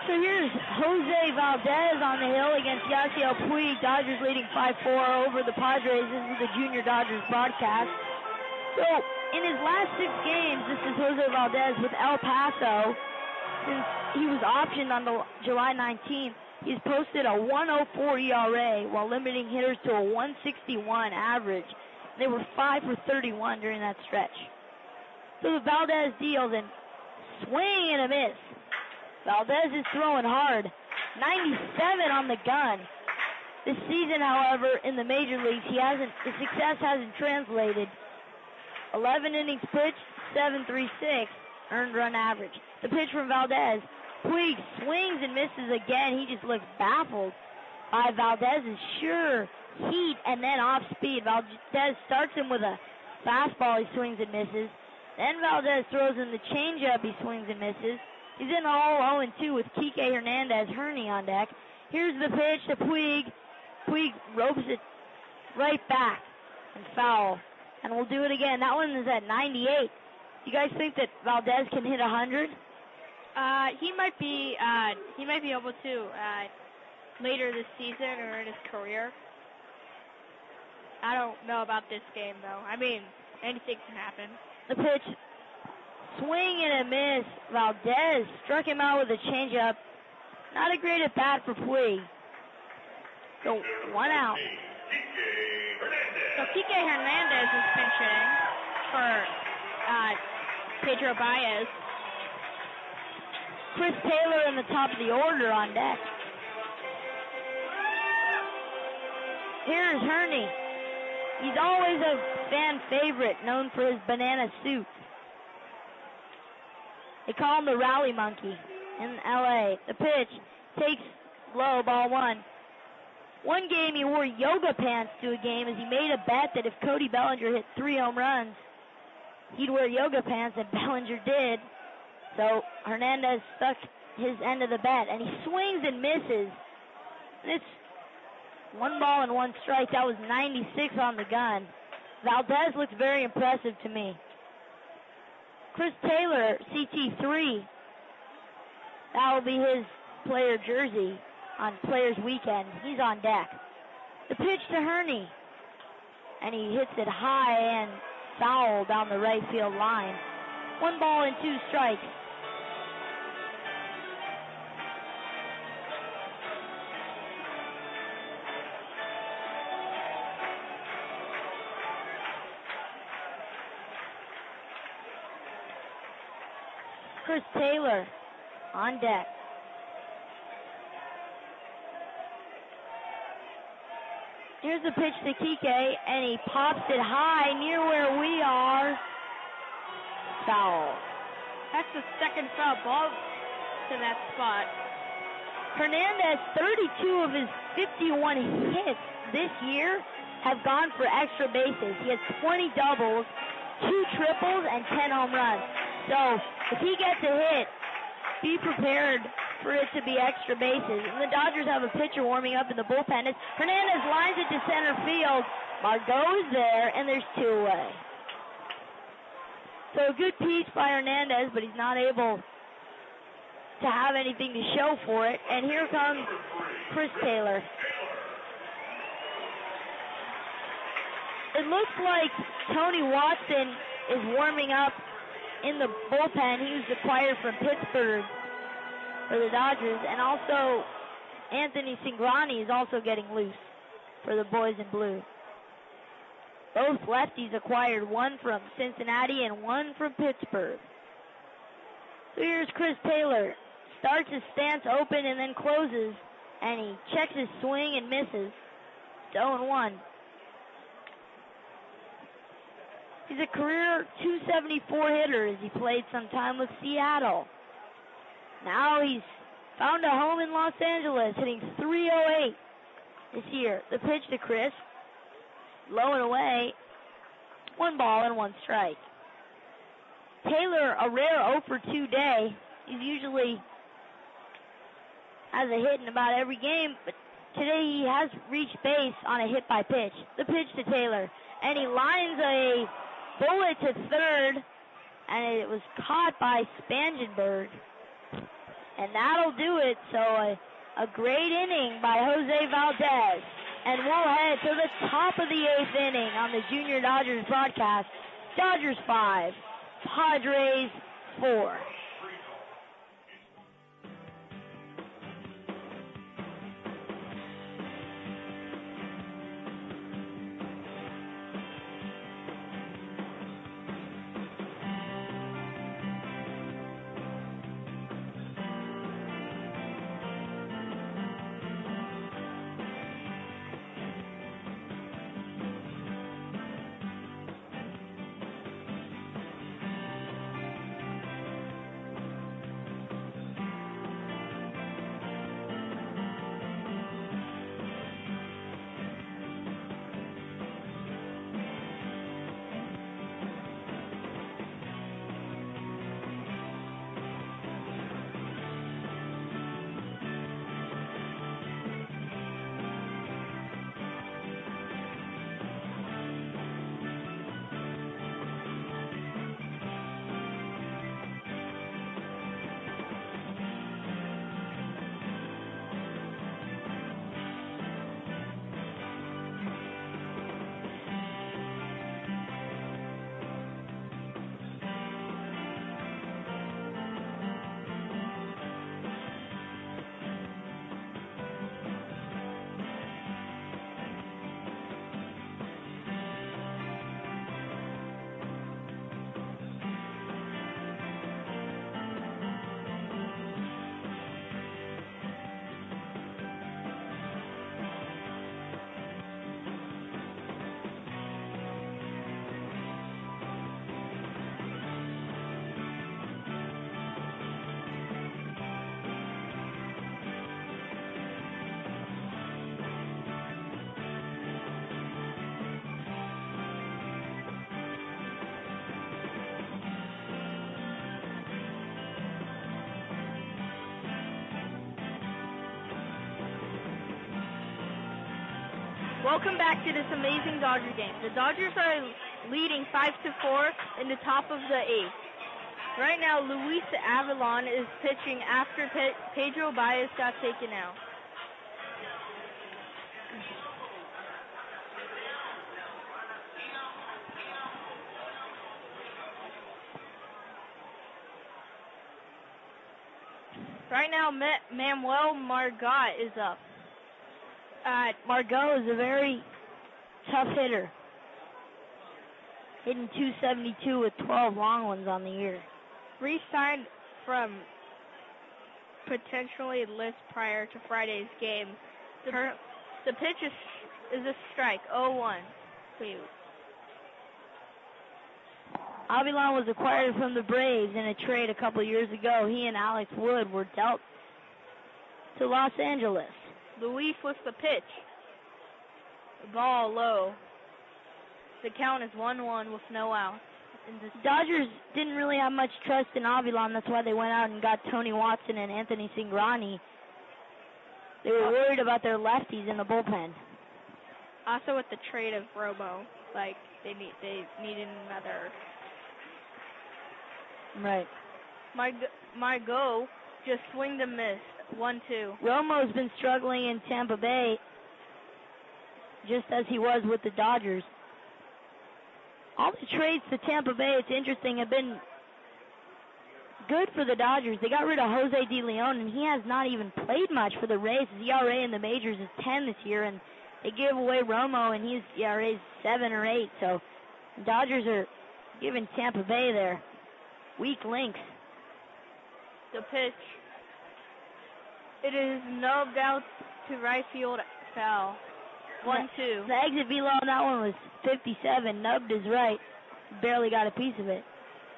So here's Jose Valdez on the hill against Yasiel Puig. Dodgers leading five four over the Padres. This is the Junior Dodgers broadcast. So in his last six games, this is Jose Valdez with El Paso. Since he was optioned on the July nineteenth, he's posted a one oh four E R A while limiting hitters to a one sixty-one average. They were five for thirty-one during that stretch. So the Valdez deals and swing and a miss. Valdez is throwing hard. ninety-seven on the gun. This season, however, in the major leagues, he hasn't. The success hasn't translated. eleven innings pitched, seven point three six earned run average. The pitch from Valdez. Puig swings and misses again. He just looks baffled by Valdez's sure heat and then off speed. Valdez starts him with a fastball. He swings and misses. Then Valdez throws in the changeup. He swings and misses. He's in all oh and two with Kike Hernandez, Herney on deck. Here's the pitch to Puig. Puig ropes it right back and foul. And we'll do it again. That one is at ninety-eight. You guys think that Valdez can hit one hundred? Uh, he might be. Uh, he might be able to uh, later this season or in his career. I don't know about this game though. I mean, anything can happen. The pitch. Swing and a miss. Valdez struck him out with a changeup. Not a great at bat for Puig. So one out. So Kike Hernandez is pinch hitting for uh, Pedro Baez. Chris Taylor in the top of the order on deck. Here's Herney. He's always a fan favorite, known for his banana suit. They call him the Rally Monkey in L A. The pitch takes low, ball one. One game he wore yoga pants to a game as he made a bet that if Cody Bellinger hit three home runs, he'd wear yoga pants, and Bellinger did. So Hernandez stuck his end of the bet, and he swings and misses. And it's one ball and one strike. That was ninety-six on the gun. Valdez looks very impressive to me. Chris Taylor, C T three. That will be his player jersey on Players Weekend. He's on deck. The pitch to Herney. And he hits it high and foul down the right field line. One ball and two strikes. Chris Taylor on deck. Here's the pitch to Kike, and he pops it high near where we are. Foul. That's the second foul ball to that spot. Hernandez, thirty-two of his fifty-one hits this year have gone for extra bases. He has twenty doubles, two triples, and ten home runs. So if he gets a hit, be prepared for it to be extra bases. And the Dodgers have a pitcher warming up in the bullpen. As Hernandez lines it to center field. Margot is there, and there's two away. So a good piece by Hernandez, but he's not able to have anything to show for it. And here comes Chris Taylor. It looks like Tony Watson is warming up in the bullpen. He was acquired from Pittsburgh for the Dodgers. And also, Anthony Cingrani is also getting loose for the boys in blue. Both lefties acquired, one from Cincinnati and one from Pittsburgh. So here's Chris Taylor. Starts his stance open and then closes. And he checks his swing and misses. It's oh and one. He's a career two seventy-four hitter as he played some time with Seattle. Now he's found a home in Los Angeles, hitting three oh eight this year. The pitch to Chris. Low and away. One ball and one strike. Taylor, a rare oh for two day. He's usually has a hit in about every game, but today he has reached base on a hit by pitch. The pitch to Taylor. And he lines a bullet to third, and it was caught by Spangenberg. And that'll do it. So a, a great inning by Jose Valdez. And we'll head to the top of the eighth inning on the Junior Dodgers broadcast. Dodgers five, Padres four. Welcome back to this amazing Dodger game. The Dodgers are leading five to four in the top of the eighth. Right now, Luis Avilan is pitching after Pe- Pedro Baez got taken out. Right now, Ma- Manuel Margot is up. Uh, Margot is a very tough hitter. Hitting two seventy-two with twelve long ones on the year. Re-signed from potentially list prior to Friday's game. The, Her, the pitch is, is a strike, oh one. Wait. Avilan was acquired from the Braves in a trade a couple years ago. He and Alex Wood were dealt to Los Angeles. Luis with the pitch. The ball low. The count is one one with no outs. Dodgers didn't really have much trust in Avilan. That's why they went out and got Tony Watson and Anthony Cingrani. They were worried about their lefties in the bullpen. Also with the trade of Romo, like they need they needed another. Right. My my go just swing and miss. one two. Romo's been struggling in Tampa Bay, just as he was with the Dodgers. All the trades to Tampa Bay, it's interesting, have been good for the Dodgers. They got rid of Jose De Leon, and he has not even played much for the Rays. His E R A in the majors is ten this year, and they gave away Romo, and his E R A is seven or eight. So the Dodgers are giving Tampa Bay their weak links. The pitch. It is nubbed out to right field foul. one two. The exit velo on that one was fifty-seven. Nubbed his right. Barely got a piece of it.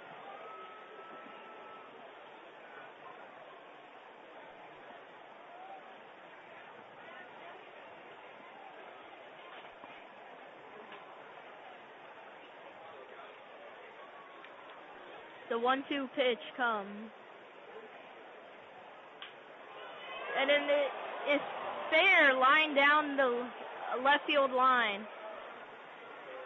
The one two pitch comes. And then it, it's fair, line down the left field line.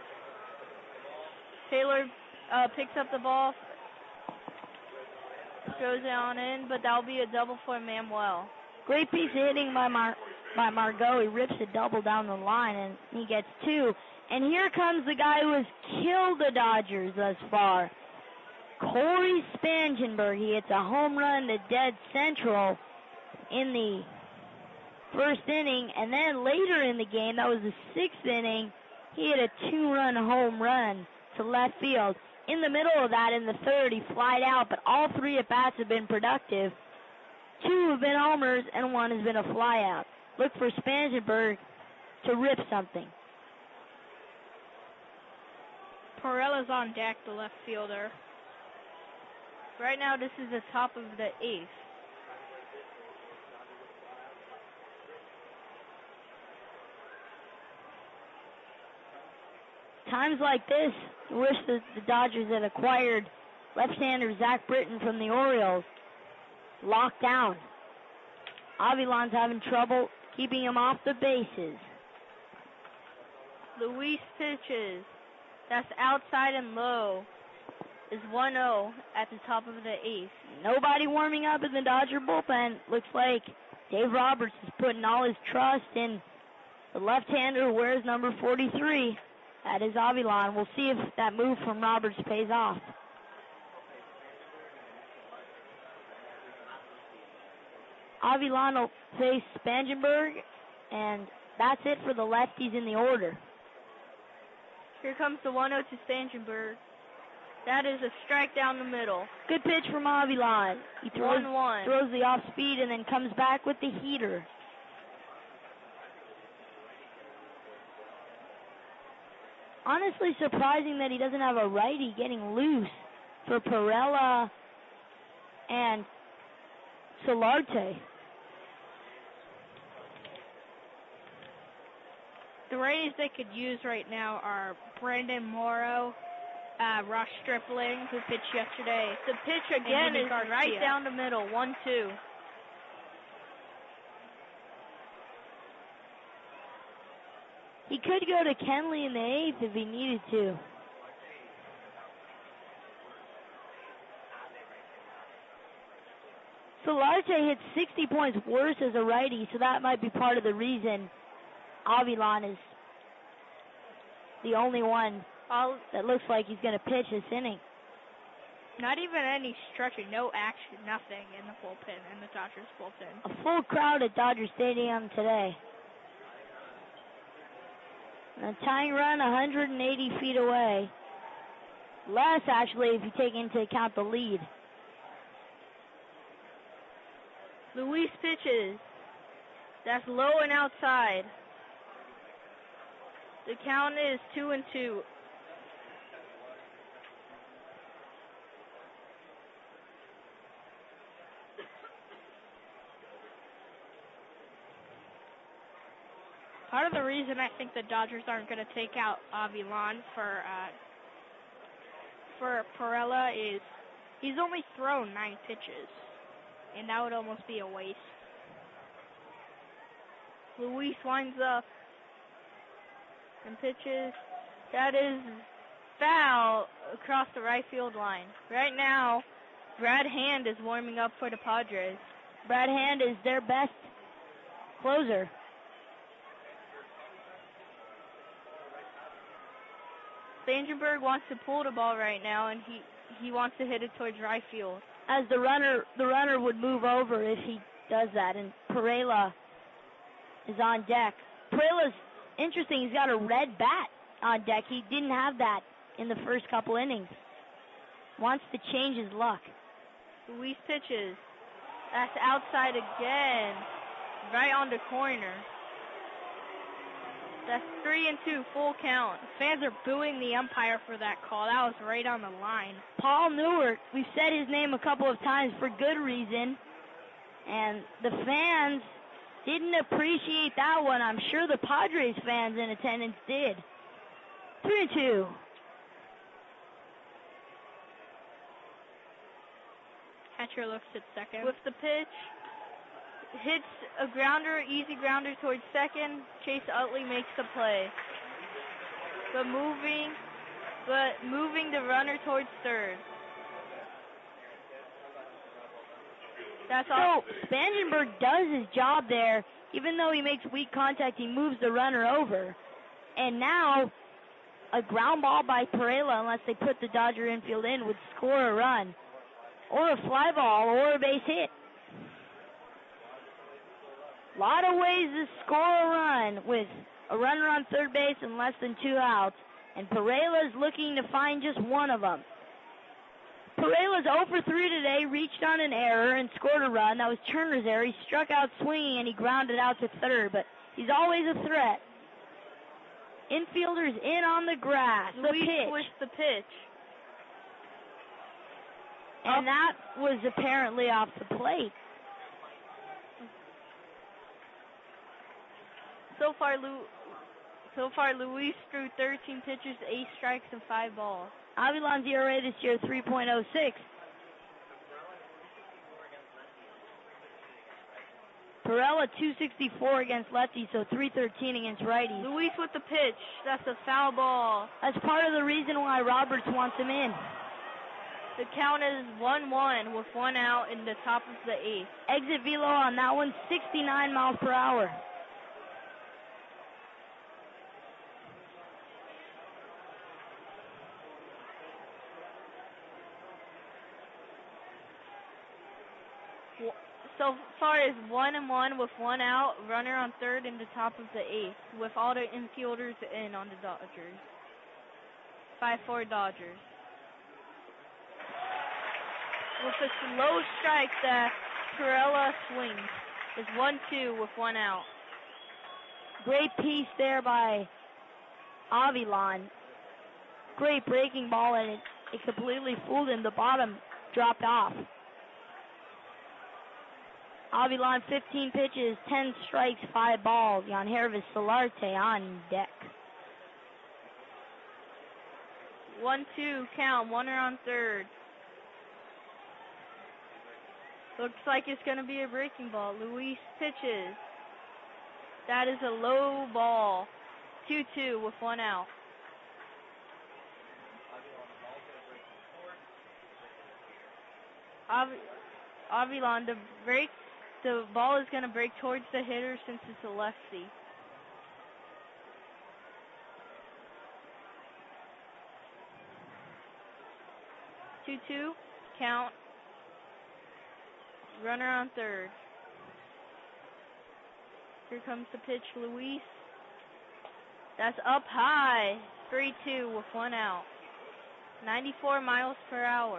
Taylor uh, picks up the ball. throws it on in, but that'll be a double for Manuel. Great piece of hitting by Mar by Margot. He rips a double down the line, and he gets two. And here comes the guy who has killed the Dodgers thus far, Cory Spangenberg. He hits a home run to dead central in the first inning, and then later in the game, that was the sixth inning, he hit a two-run home run to left field. In the middle of that, in the third, he flied out, but all three at-bats have been productive. Two have been homers, and one has been a flyout. Look for Spangenberg to rip something. Perella's on deck, the left fielder. Right now, this is the top of the eighth. Times like this, I wish the, the Dodgers had acquired left-hander Zach Britton from the Orioles. Locked down. Avilan's having trouble keeping him off the bases. Luis pitches. That's outside and low. Is one oh at the top of the eighth. Nobody warming up in the Dodger bullpen. Looks like Dave Roberts is putting all his trust in the left-hander who wears number forty-three. That is Avilan. We'll see if that move from Roberts pays off. Avilan will face Spangenberg, and that's it for the lefties in the order. Here comes the one oh to Spangenberg. That is a strike down the middle. Good pitch from Avilan. He throws, one one. throws the off speed and then comes back with the heater. Honestly surprising that he doesn't have a righty getting loose for Perella and Solarte. The righties they could use right now are Brandon Morrow, uh, Ross Stripling, who pitched yesterday. The pitch again is Garcia. right down the middle, one two. He could go to Kenley in the eighth if he needed to. Solarte hit sixty points worse as a righty, so that might be part of the reason Avilan is the only one All, that looks like he's going to pitch this inning. not even any stretching, no action, nothing in the bullpen, in the Dodgers bullpen. A full crowd at Dodger Stadium today. A tying run one hundred eighty feet away. Less, actually, if you take into account the lead. Luis pitches. That's low and outside. The count is two and two. Part of the reason I think the Dodgers aren't going to take out Avilan for uh, for Perella is he's only thrown nine pitches, and that would almost be a waste. Luis winds up and pitches. That is foul across the right field line. Right now, Brad Hand is warming up for the Padres. Brad Hand is their best closer. Spangenberg wants to pull the ball right now, and he, he wants to hit it towards right field. As the runner, the runner would move over if he does that, and Perella is on deck. Perella's interesting. He's got a red bat on deck. He didn't have that in the first couple innings. Wants to change his luck. Luis pitches. That's outside again, right on the corner. That's three and two, full count. Fans are booing the umpire for that call. That was right on the line. Paul Newert, we've said his name a couple of times for good reason, and the fans didn't appreciate that one. I'm sure the Padres fans in attendance did. Three and two. Catcher looks at second. With the pitch, hits a grounder, easy grounder towards second. Chase Utley makes the play. But moving, but moving the runner towards third. That's all. So Spangenberg does his job there. Even though he makes weak contact, he moves the runner over. And now a ground ball by Perella, unless they put the Dodger infield in, would score a run. Or a fly ball, or a base hit. A lot of ways to score a run with a runner on third base and less than two outs. And Perella's looking to find just one of them. Perella's oh for three today, reached on an error and scored a run. That was Turner's error. He struck out swinging and he grounded out to third, but he's always a threat. Infielders in on the grass. The Luis pitch. with the pitch. And that was apparently off the plate. So far, Lu- so far, Luis threw thirteen pitches, eight strikes, and five balls. Avilan's E R A this year, three point oh six. Perella, two sixty-four against lefties, so three thirteen against righties. Luis with the pitch. That's a foul ball. That's part of the reason why Roberts wants him in. The count is one one with one out in the top of the eighth. Exit velo on that one, sixty-nine miles per hour. So far is one and one with one out, runner on third in the top of the eighth, with all the infielders in on the Dodgers. five four Dodgers. With a slow strike that Perella swings is one two with one out. Great piece there by Avilan. Great breaking ball, and it, it completely fooled him. The bottom dropped off. Avilan, fifteen pitches, ten strikes, five balls. Yangervis Solarte on deck. one two count, one on third. Looks like it's going to be a breaking ball. Luis pitches. That is a low ball. two two with one out. Avilan, the break. The ball is going to break towards the hitter since it's a lefty. two two, count. Runner on third. Here comes the pitch, Luis. That's up high. three two with one out. ninety-four miles per hour.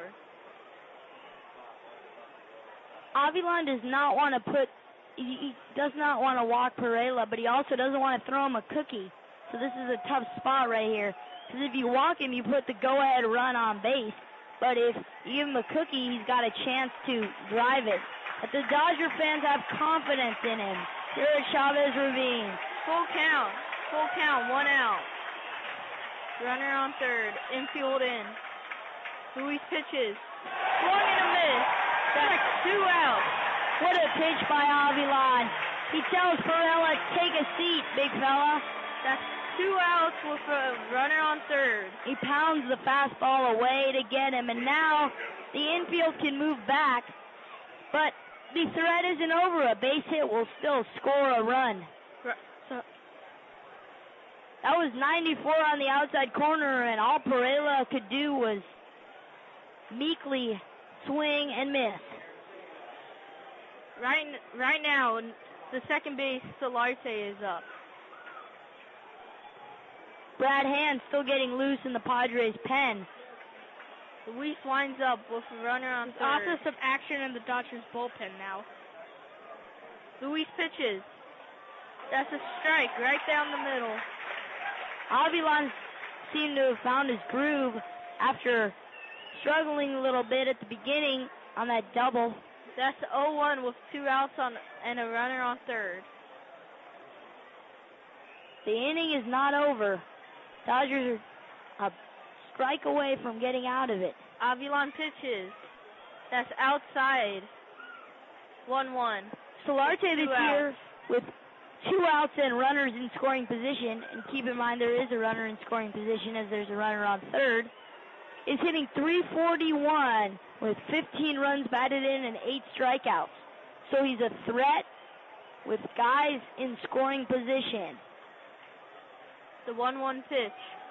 Avilan does not want to put, he, he does not want to walk Perella, but he also doesn't want to throw him a cookie. So this is a tough spot right here. Because if you walk him, you put the go-ahead run on base. But if you give him a cookie, he's got a chance to drive it. But the Dodger fans have confidence in him. Here at Chavez Ravine. Full count. Full count. One out. Runner on third. Infield in. Luis pitches. Swung and a miss. That's two outs. What a pitch by Avilan. He tells Perella, take a seat, big fella. That's two outs with a runner on third. He pounds the fastball away to get him, and now the infield can move back. But the threat isn't over. A base hit will still score a run. So that was ninety-four on the outside corner, and all Perella could do was meekly swing and miss. Right, right now, the second base Solarte is up. Brad Hand still getting loose in the Padres' pen. Luis winds up with a runner on third. Also some action in the Dodgers bullpen now. Luis pitches. That's a strike right down the middle. Avilan seemed to have found his groove after struggling a little bit at the beginning on that double. That's oh one with two outs on and a runner on third. The inning is not over. Dodgers are a strike away from getting out of it. Avilan pitches. That's outside. one one. Solarte this outs. year with two outs and runners in scoring position, and keep in mind there is a runner in scoring position as there's a runner on third, is hitting three forty-one with fifteen runs batted in and eight strikeouts. So he's a threat with guys in scoring position. The one one pitch.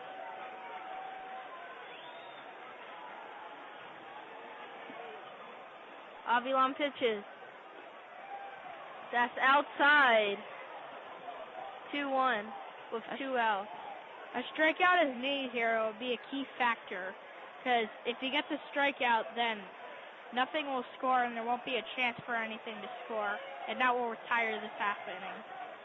Avilan pitches. That's outside. two one with two outs. A strikeout is needed here. It will be a key factor because if he gets a strikeout, then nothing will score and there won't be a chance for anything to score, and that will retire this half inning.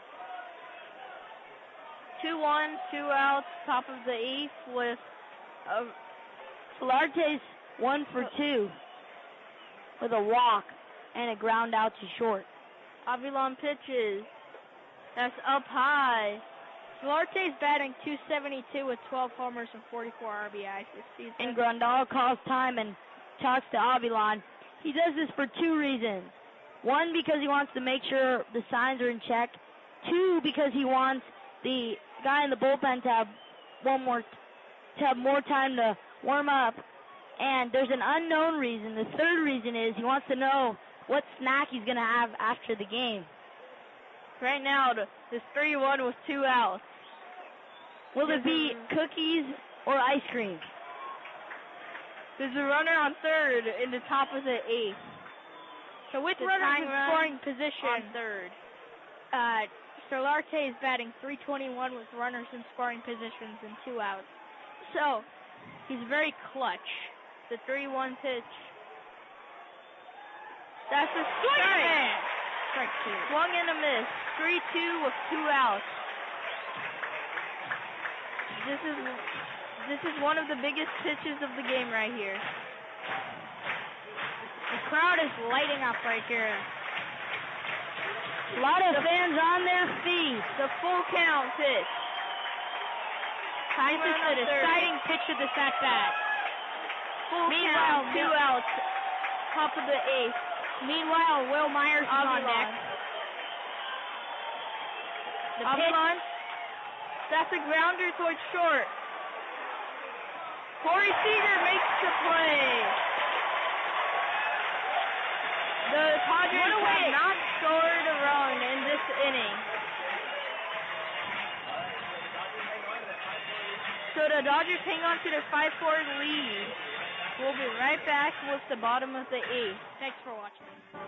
two one, two outs, top of the eighth with uh, Solarte's one for two with a walk and a ground out to short. Avilan pitches. That's up high. Solarte's batting two seventy-two with twelve homers and forty-four R B Is this season. And Grandal calls time and talks to Avilan. He does this for two reasons. One, because he wants to make sure the signs are in check. Two, because he wants the guy in the bullpen to have one more, to have more time to warm up. And there's an unknown reason. The third reason is he wants to know what snack he's going to have after the game. Right now, it's three one with two outs. Will it be cookies or ice cream? There's a runner on third in the top of the eighth. So with The runners tying in run scoring position, On third. uh, Solarte is batting three twenty-one with runners in scoring positions and two outs. So he's very clutch. The three one pitch. That's a strike. Strike two. Swung and a miss. three two with two outs. This is this is one of the biggest pitches of the game right here. The crowd is lighting up right here. A lot of fans on their feet. The full count pitch. This is the deciding pitch of this at bat. Full Meanwhile, count, two Will- outs. Top of the eighth. Meanwhile, Will Myers is on Avilan. deck. The pitch. Avilan. That's a grounder towards short. Corey Seager makes the play. The Padres have not scored a run in this inning. So the Dodgers hang on to their five four lead. We'll be right back with the bottom of the eighth. Thanks for watching.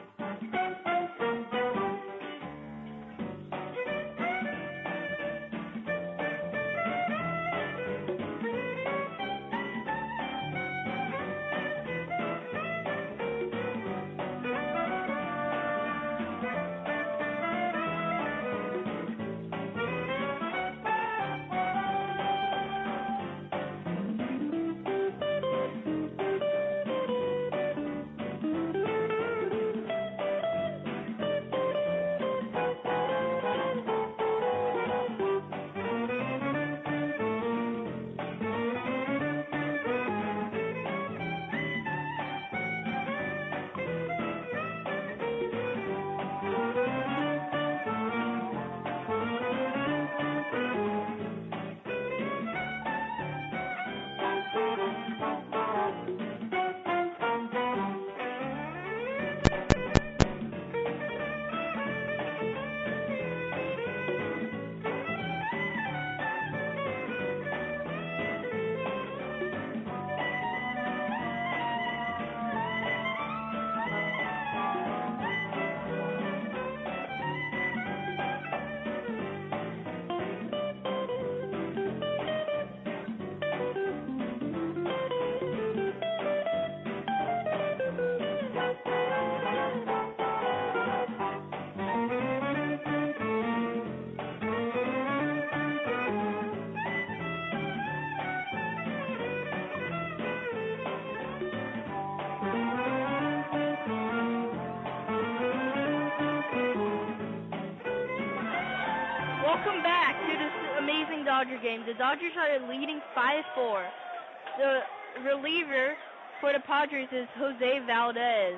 Welcome back to this amazing Dodger game. The Dodgers are leading five four. The reliever for the Padres is Jose Valdez.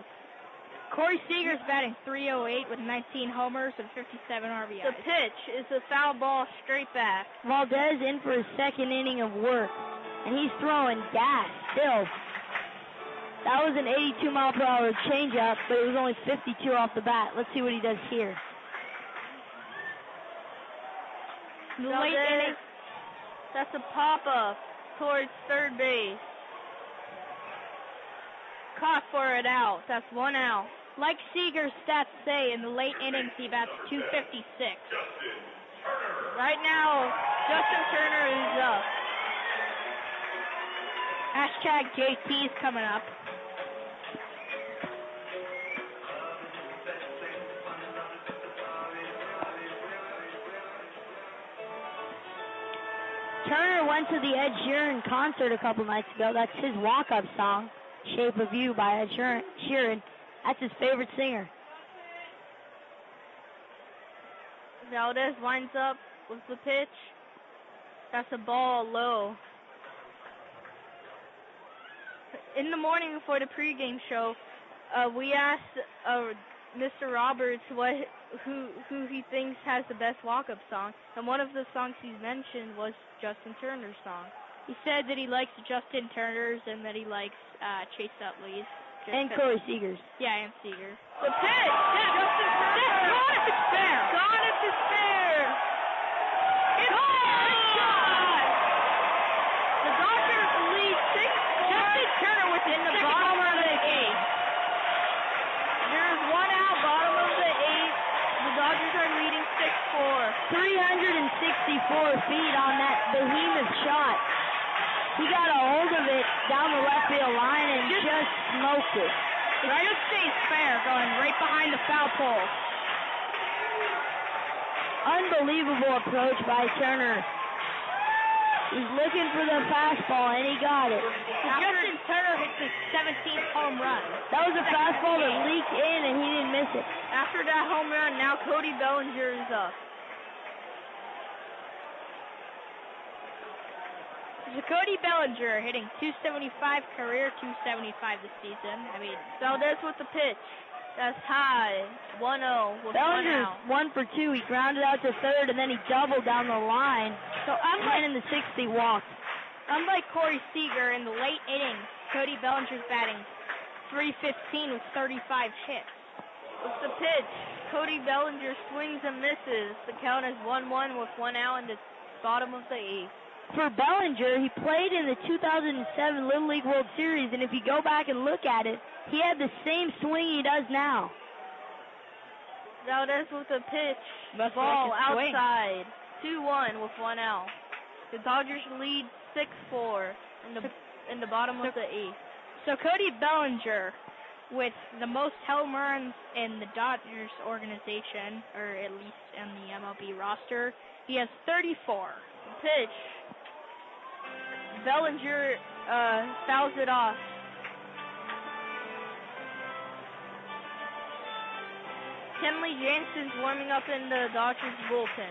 Corey Seager's batting three oh eight with nineteen homers and fifty-seven R B Is. The pitch is a foul ball straight back. Valdez in for his second inning of work, and he's throwing gas still. That was an eighty-two mile per hour changeup, but it was only fifty-two off the bat. Let's see what he does here. The late inning. That's a pop-up towards third base. Caught for an out. That's one out. Like Seager's stats say, in the late innings, he bats two fifty-six. Right now, Justin Turner is up. Hashtag J T's coming up. Turner went to the Ed Sheeran concert a couple nights ago. That's his walk-up song, Shape of You by Ed Sheeran. That's his favorite singer. Valdez winds up with the pitch. That's a ball low. In the morning for the pregame show, uh, we asked uh, Mister Roberts what who who he thinks has the best walk-up song, and one of the songs he mentioned was Justin Turner's song. He said that he likes Justin Turner's and that he likes uh, Chase Utley's. And Corey Seager's. Yeah, and Seager. The pitch! Justin Turner! Gone if it's fair! Gone if it's fair! It's fair! It's gone! The Dodgers lead six four. Justin Turner within the bottom of the eighth. There's one out, bottom of the eighth. The Dodgers are leading six four. three hundred sixty-four feet on that behemoth shot. He got a hold of it down the left field line and just, just smoked it. It just stays fair, going right behind the foul pole. Unbelievable approach by Turner. He's looking for the fastball, and he got it. Justin Turner hits his seventeenth home run. That was a fastball that leaked in, and he didn't miss it. After that home run, now Cody Bellinger is up. Cody Bellinger hitting two seventy-five, career two seventy-five this season. I mean, Valdez with the pitch. That's high. one oh with Bellinger's one out. one for two. He grounded out to third, and then he doubled down the line. So unlike in the sixth, he walked. Unlike Corey Seager, in the late innings, Cody Bellinger's batting three fifteen with thirty-five hits. With the pitch, Cody Bellinger swings and misses. The count is one one with one out in the bottom of the eighth. For Bellinger, he played in the two thousand seven Little League World Series, and if you go back and look at it, he had the same swing he does now. Valdez with the pitch. Must Ball like his swing. outside. two one with one out. The Dodgers lead six four in the in the bottom so, of the eighth. So Cody Bellinger, with the most home runs in the Dodgers organization, or at least in the M L B roster, he has thirty-four. Pitch. Bellinger uh, fouls it off. Kenley Jansen's warming up in the Dodgers bullpen.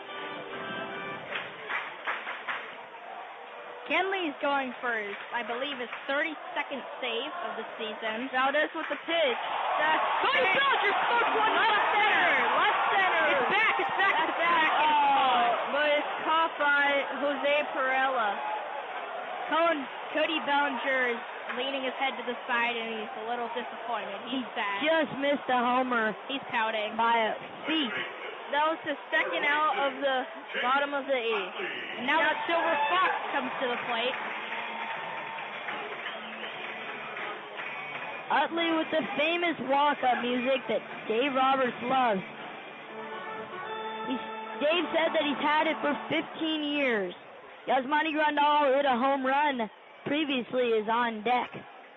Kenley's going for his, I believe, his thirty-second save of the season. Valdez with the pitch. That's Cody Bellinger smoked one left center. Left center. It's back. It's back. That's it's back. back. Oh, but it's caught by Jose Perella. Cohen, Cody Bellinger is leaning his head to the side, and he's a little disappointed. He's sad. Just missed a homer. He's pouting. By a feet. That was the second out of the bottom of the eighth. And now the Silver Fox comes to the plate. Utley with the famous walk-up music that Dave Roberts loves. He's, Dave said that he's had it for fifteen years. Yasmani Grandal hit a home run previously, is on deck.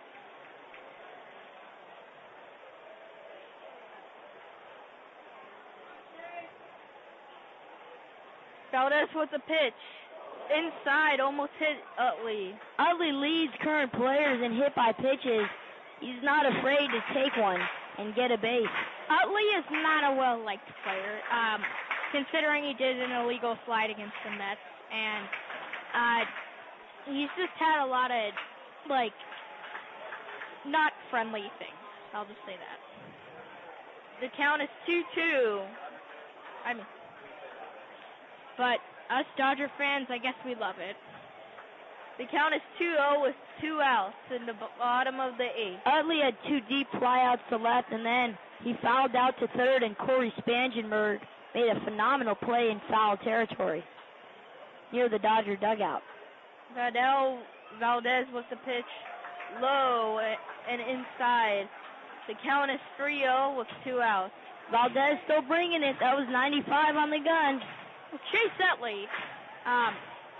Valdez with the pitch. Inside, almost hit Utley. Utley leads current players in hit by pitches. He's not afraid to take one and get a base. Utley is not a well-liked player, um, considering he did an illegal slide against the Mets, and uh, he's just had a lot of, like, not friendly things. I'll just say that. The count is two two. I mean, but us Dodger fans, I guess we love it. The count is two oh with two outs in the bottom of the eighth. Utley had two deep flyouts to left, and then he fouled out to third, and Corey Spangenberg made a phenomenal play in foul territory near the Dodger dugout. Vadel Valdez with the pitch low and inside. The count is three oh with two outs. Valdez still bringing it. That was ninety-five on the gun. Chase Utley, um,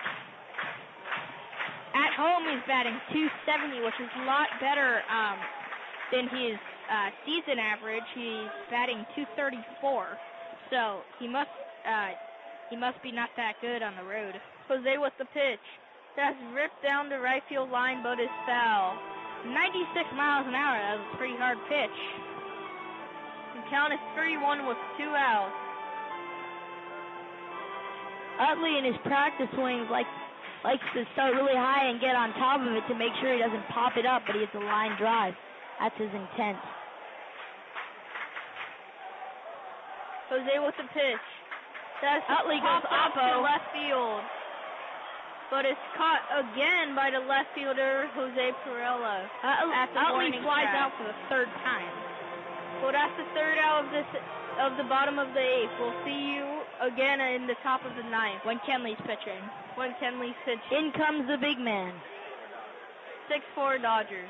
at home he's batting two seventy, which is a lot better um, than his uh, season average. He's batting two thirty-four, so he must uh, he must be not that good on the road. Jose with the pitch. That's ripped down the right field line, but is foul. ninety-six miles an hour. That was a pretty hard pitch. The count is three one with two outs. Utley in his practice swings like likes to start really high and get on top of it to make sure he doesn't pop it up, but he hits a line drive. That's his intent. Jose with the pitch. That's Utley goes up to oppo. left field, but it's caught again by the left fielder Jose Perella. Uh, Utley flies track. out for the third time. Well, that's the third out of this of the bottom of the eighth. We'll see you again in the top of the ninth when Kenley's pitching. When Kenley's pitching. In comes the big man. six four Dodgers.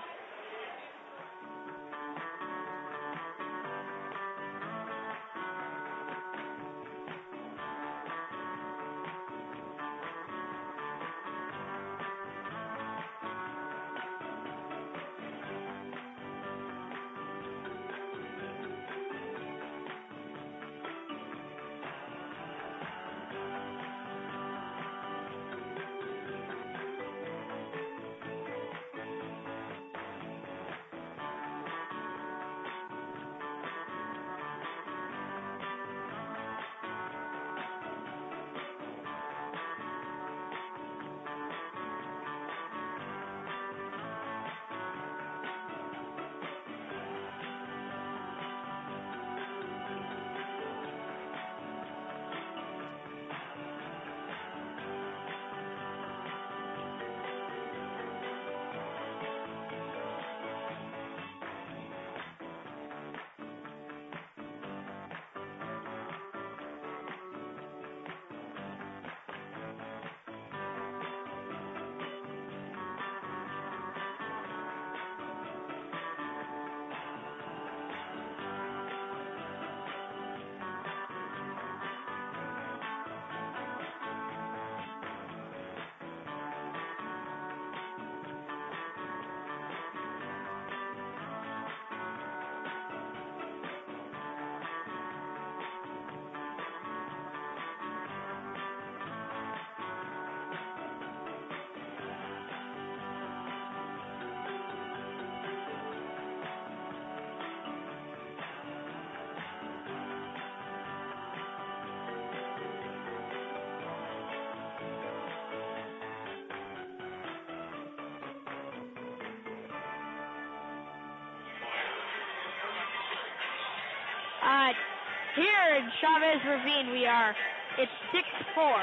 Uh, here in Chavez Ravine, we are. It's six four.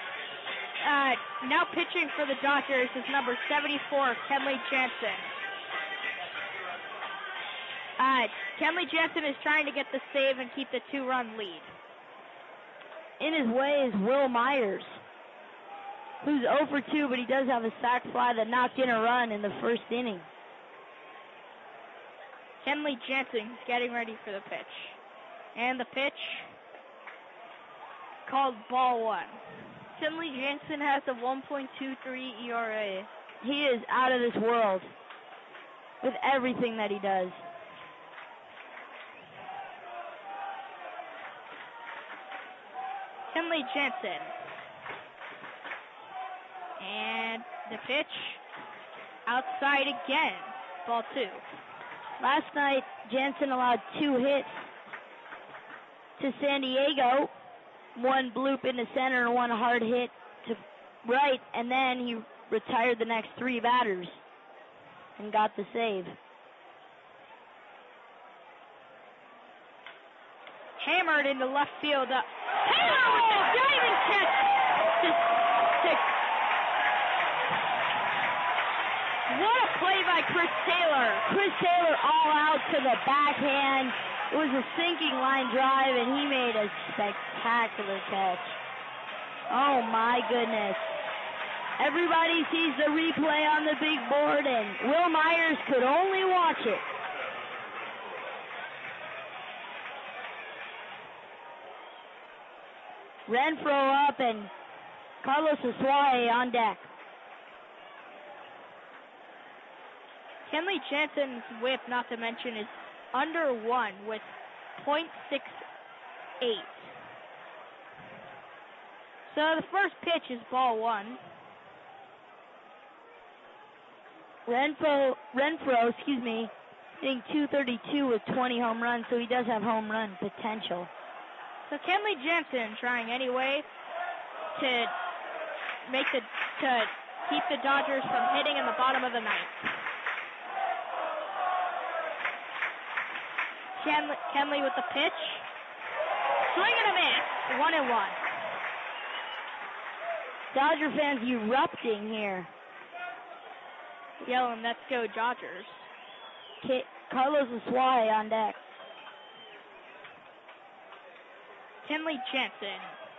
Uh, now pitching for the Dodgers is number seventy-four, Kenley Jansen. Uh, Kenley Jansen is trying to get the save and keep the two-run lead. In his way is Will Myers, who's oh for two, but he does have a sac fly that knocked in a run in the first inning. Kenley Jansen getting ready for the pitch. And the pitch called ball one. Kenley Jansen has a one point two three E R A. He is out of this world with everything that he does. Kenley Jansen. And the pitch outside again. Ball two. Last night, Jansen allowed two hits to San Diego. One bloop into center and one hard hit to right, and then he retired the next three batters and got the save. Hammered into left field. Uh, Taylor with the diving catch to, to to the backhand. It was a sinking line drive, and he made a spectacular catch. Oh, my goodness. Everybody sees the replay on the big board, and Will Myers could only watch it. Renfro up, and Carlos Asuaje on deck. Kenley Jansen's whip, not to mention, is under one with point six eight. So the first pitch is ball one. Renfro, Renfro, excuse me, hitting two thirty-two with twenty home runs, so he does have home run potential. So Kenley Jansen trying anyway to make the to keep the Dodgers from hitting in the bottom of the ninth. Kenley, Kenley with the pitch. Swing and a miss. One and one. Dodger fans erupting here. Yelling, let's go Dodgers. K- Carlos Asuaje on deck. Kenley Jansen.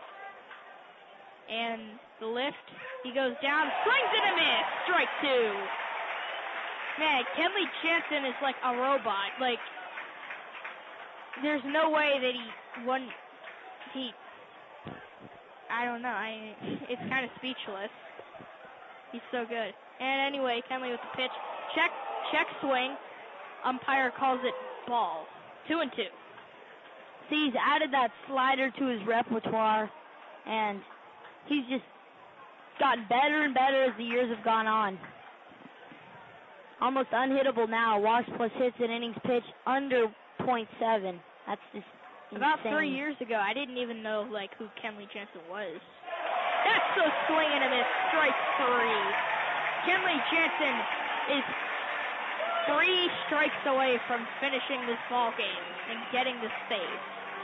And the lift. He goes down. Swings and a miss. Strike two. Man, Kenley Jansen is like a robot. Like, there's no way that he won. He. I don't know. I. It's kind of speechless. He's so good. And anyway, Kenley with the pitch. Check, check swing. Umpire calls it ball. Two and two. See, he's added that slider to his repertoire, and he's just gotten better and better as the years have gone on. Almost unhittable now. Walks plus hits and innings pitched under point seven. That's just insane. About three years ago, I didn't even know like who Kenley Jansen was. That's a swing and a miss. Strike three. Kenley Jansen is three strikes away from finishing this ball game and getting the save.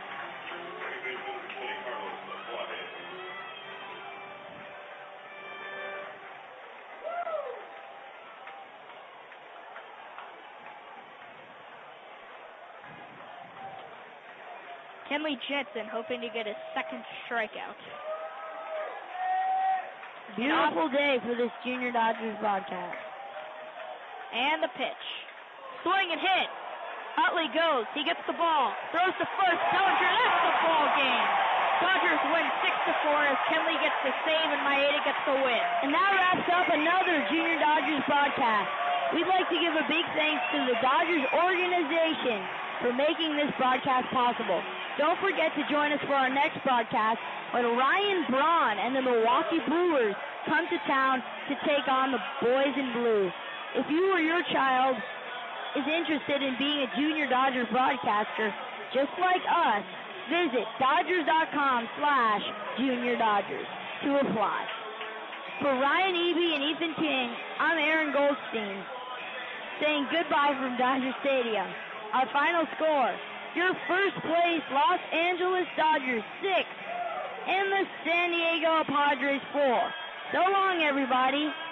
Kenley Jansen hoping to get his second strikeout. Beautiful day for this Junior Dodgers broadcast. And the pitch. Swing and hit. Utley goes. He gets the ball. Throws to first. Bellinger, that's the ball game. Dodgers win six to four as Kenley gets the save and Maeda gets the win. And that wraps up another Junior Dodgers broadcast. We'd like to give a big thanks to the Dodgers organization for making this broadcast possible. Don't forget to join us for our next broadcast when Ryan Braun and the Milwaukee Brewers come to town to take on the Boys in Blue. If you or your child is interested in being a Junior Dodgers broadcaster, just like us, visit Dodgers.com slash Junior Dodgers to apply. For Ryan Eby and Ethan King, I'm Aaron Goldstein, saying goodbye from Dodger Stadium. Our final score, your first place Los Angeles Dodgers six and the San Diego Padres four. So long, everybody.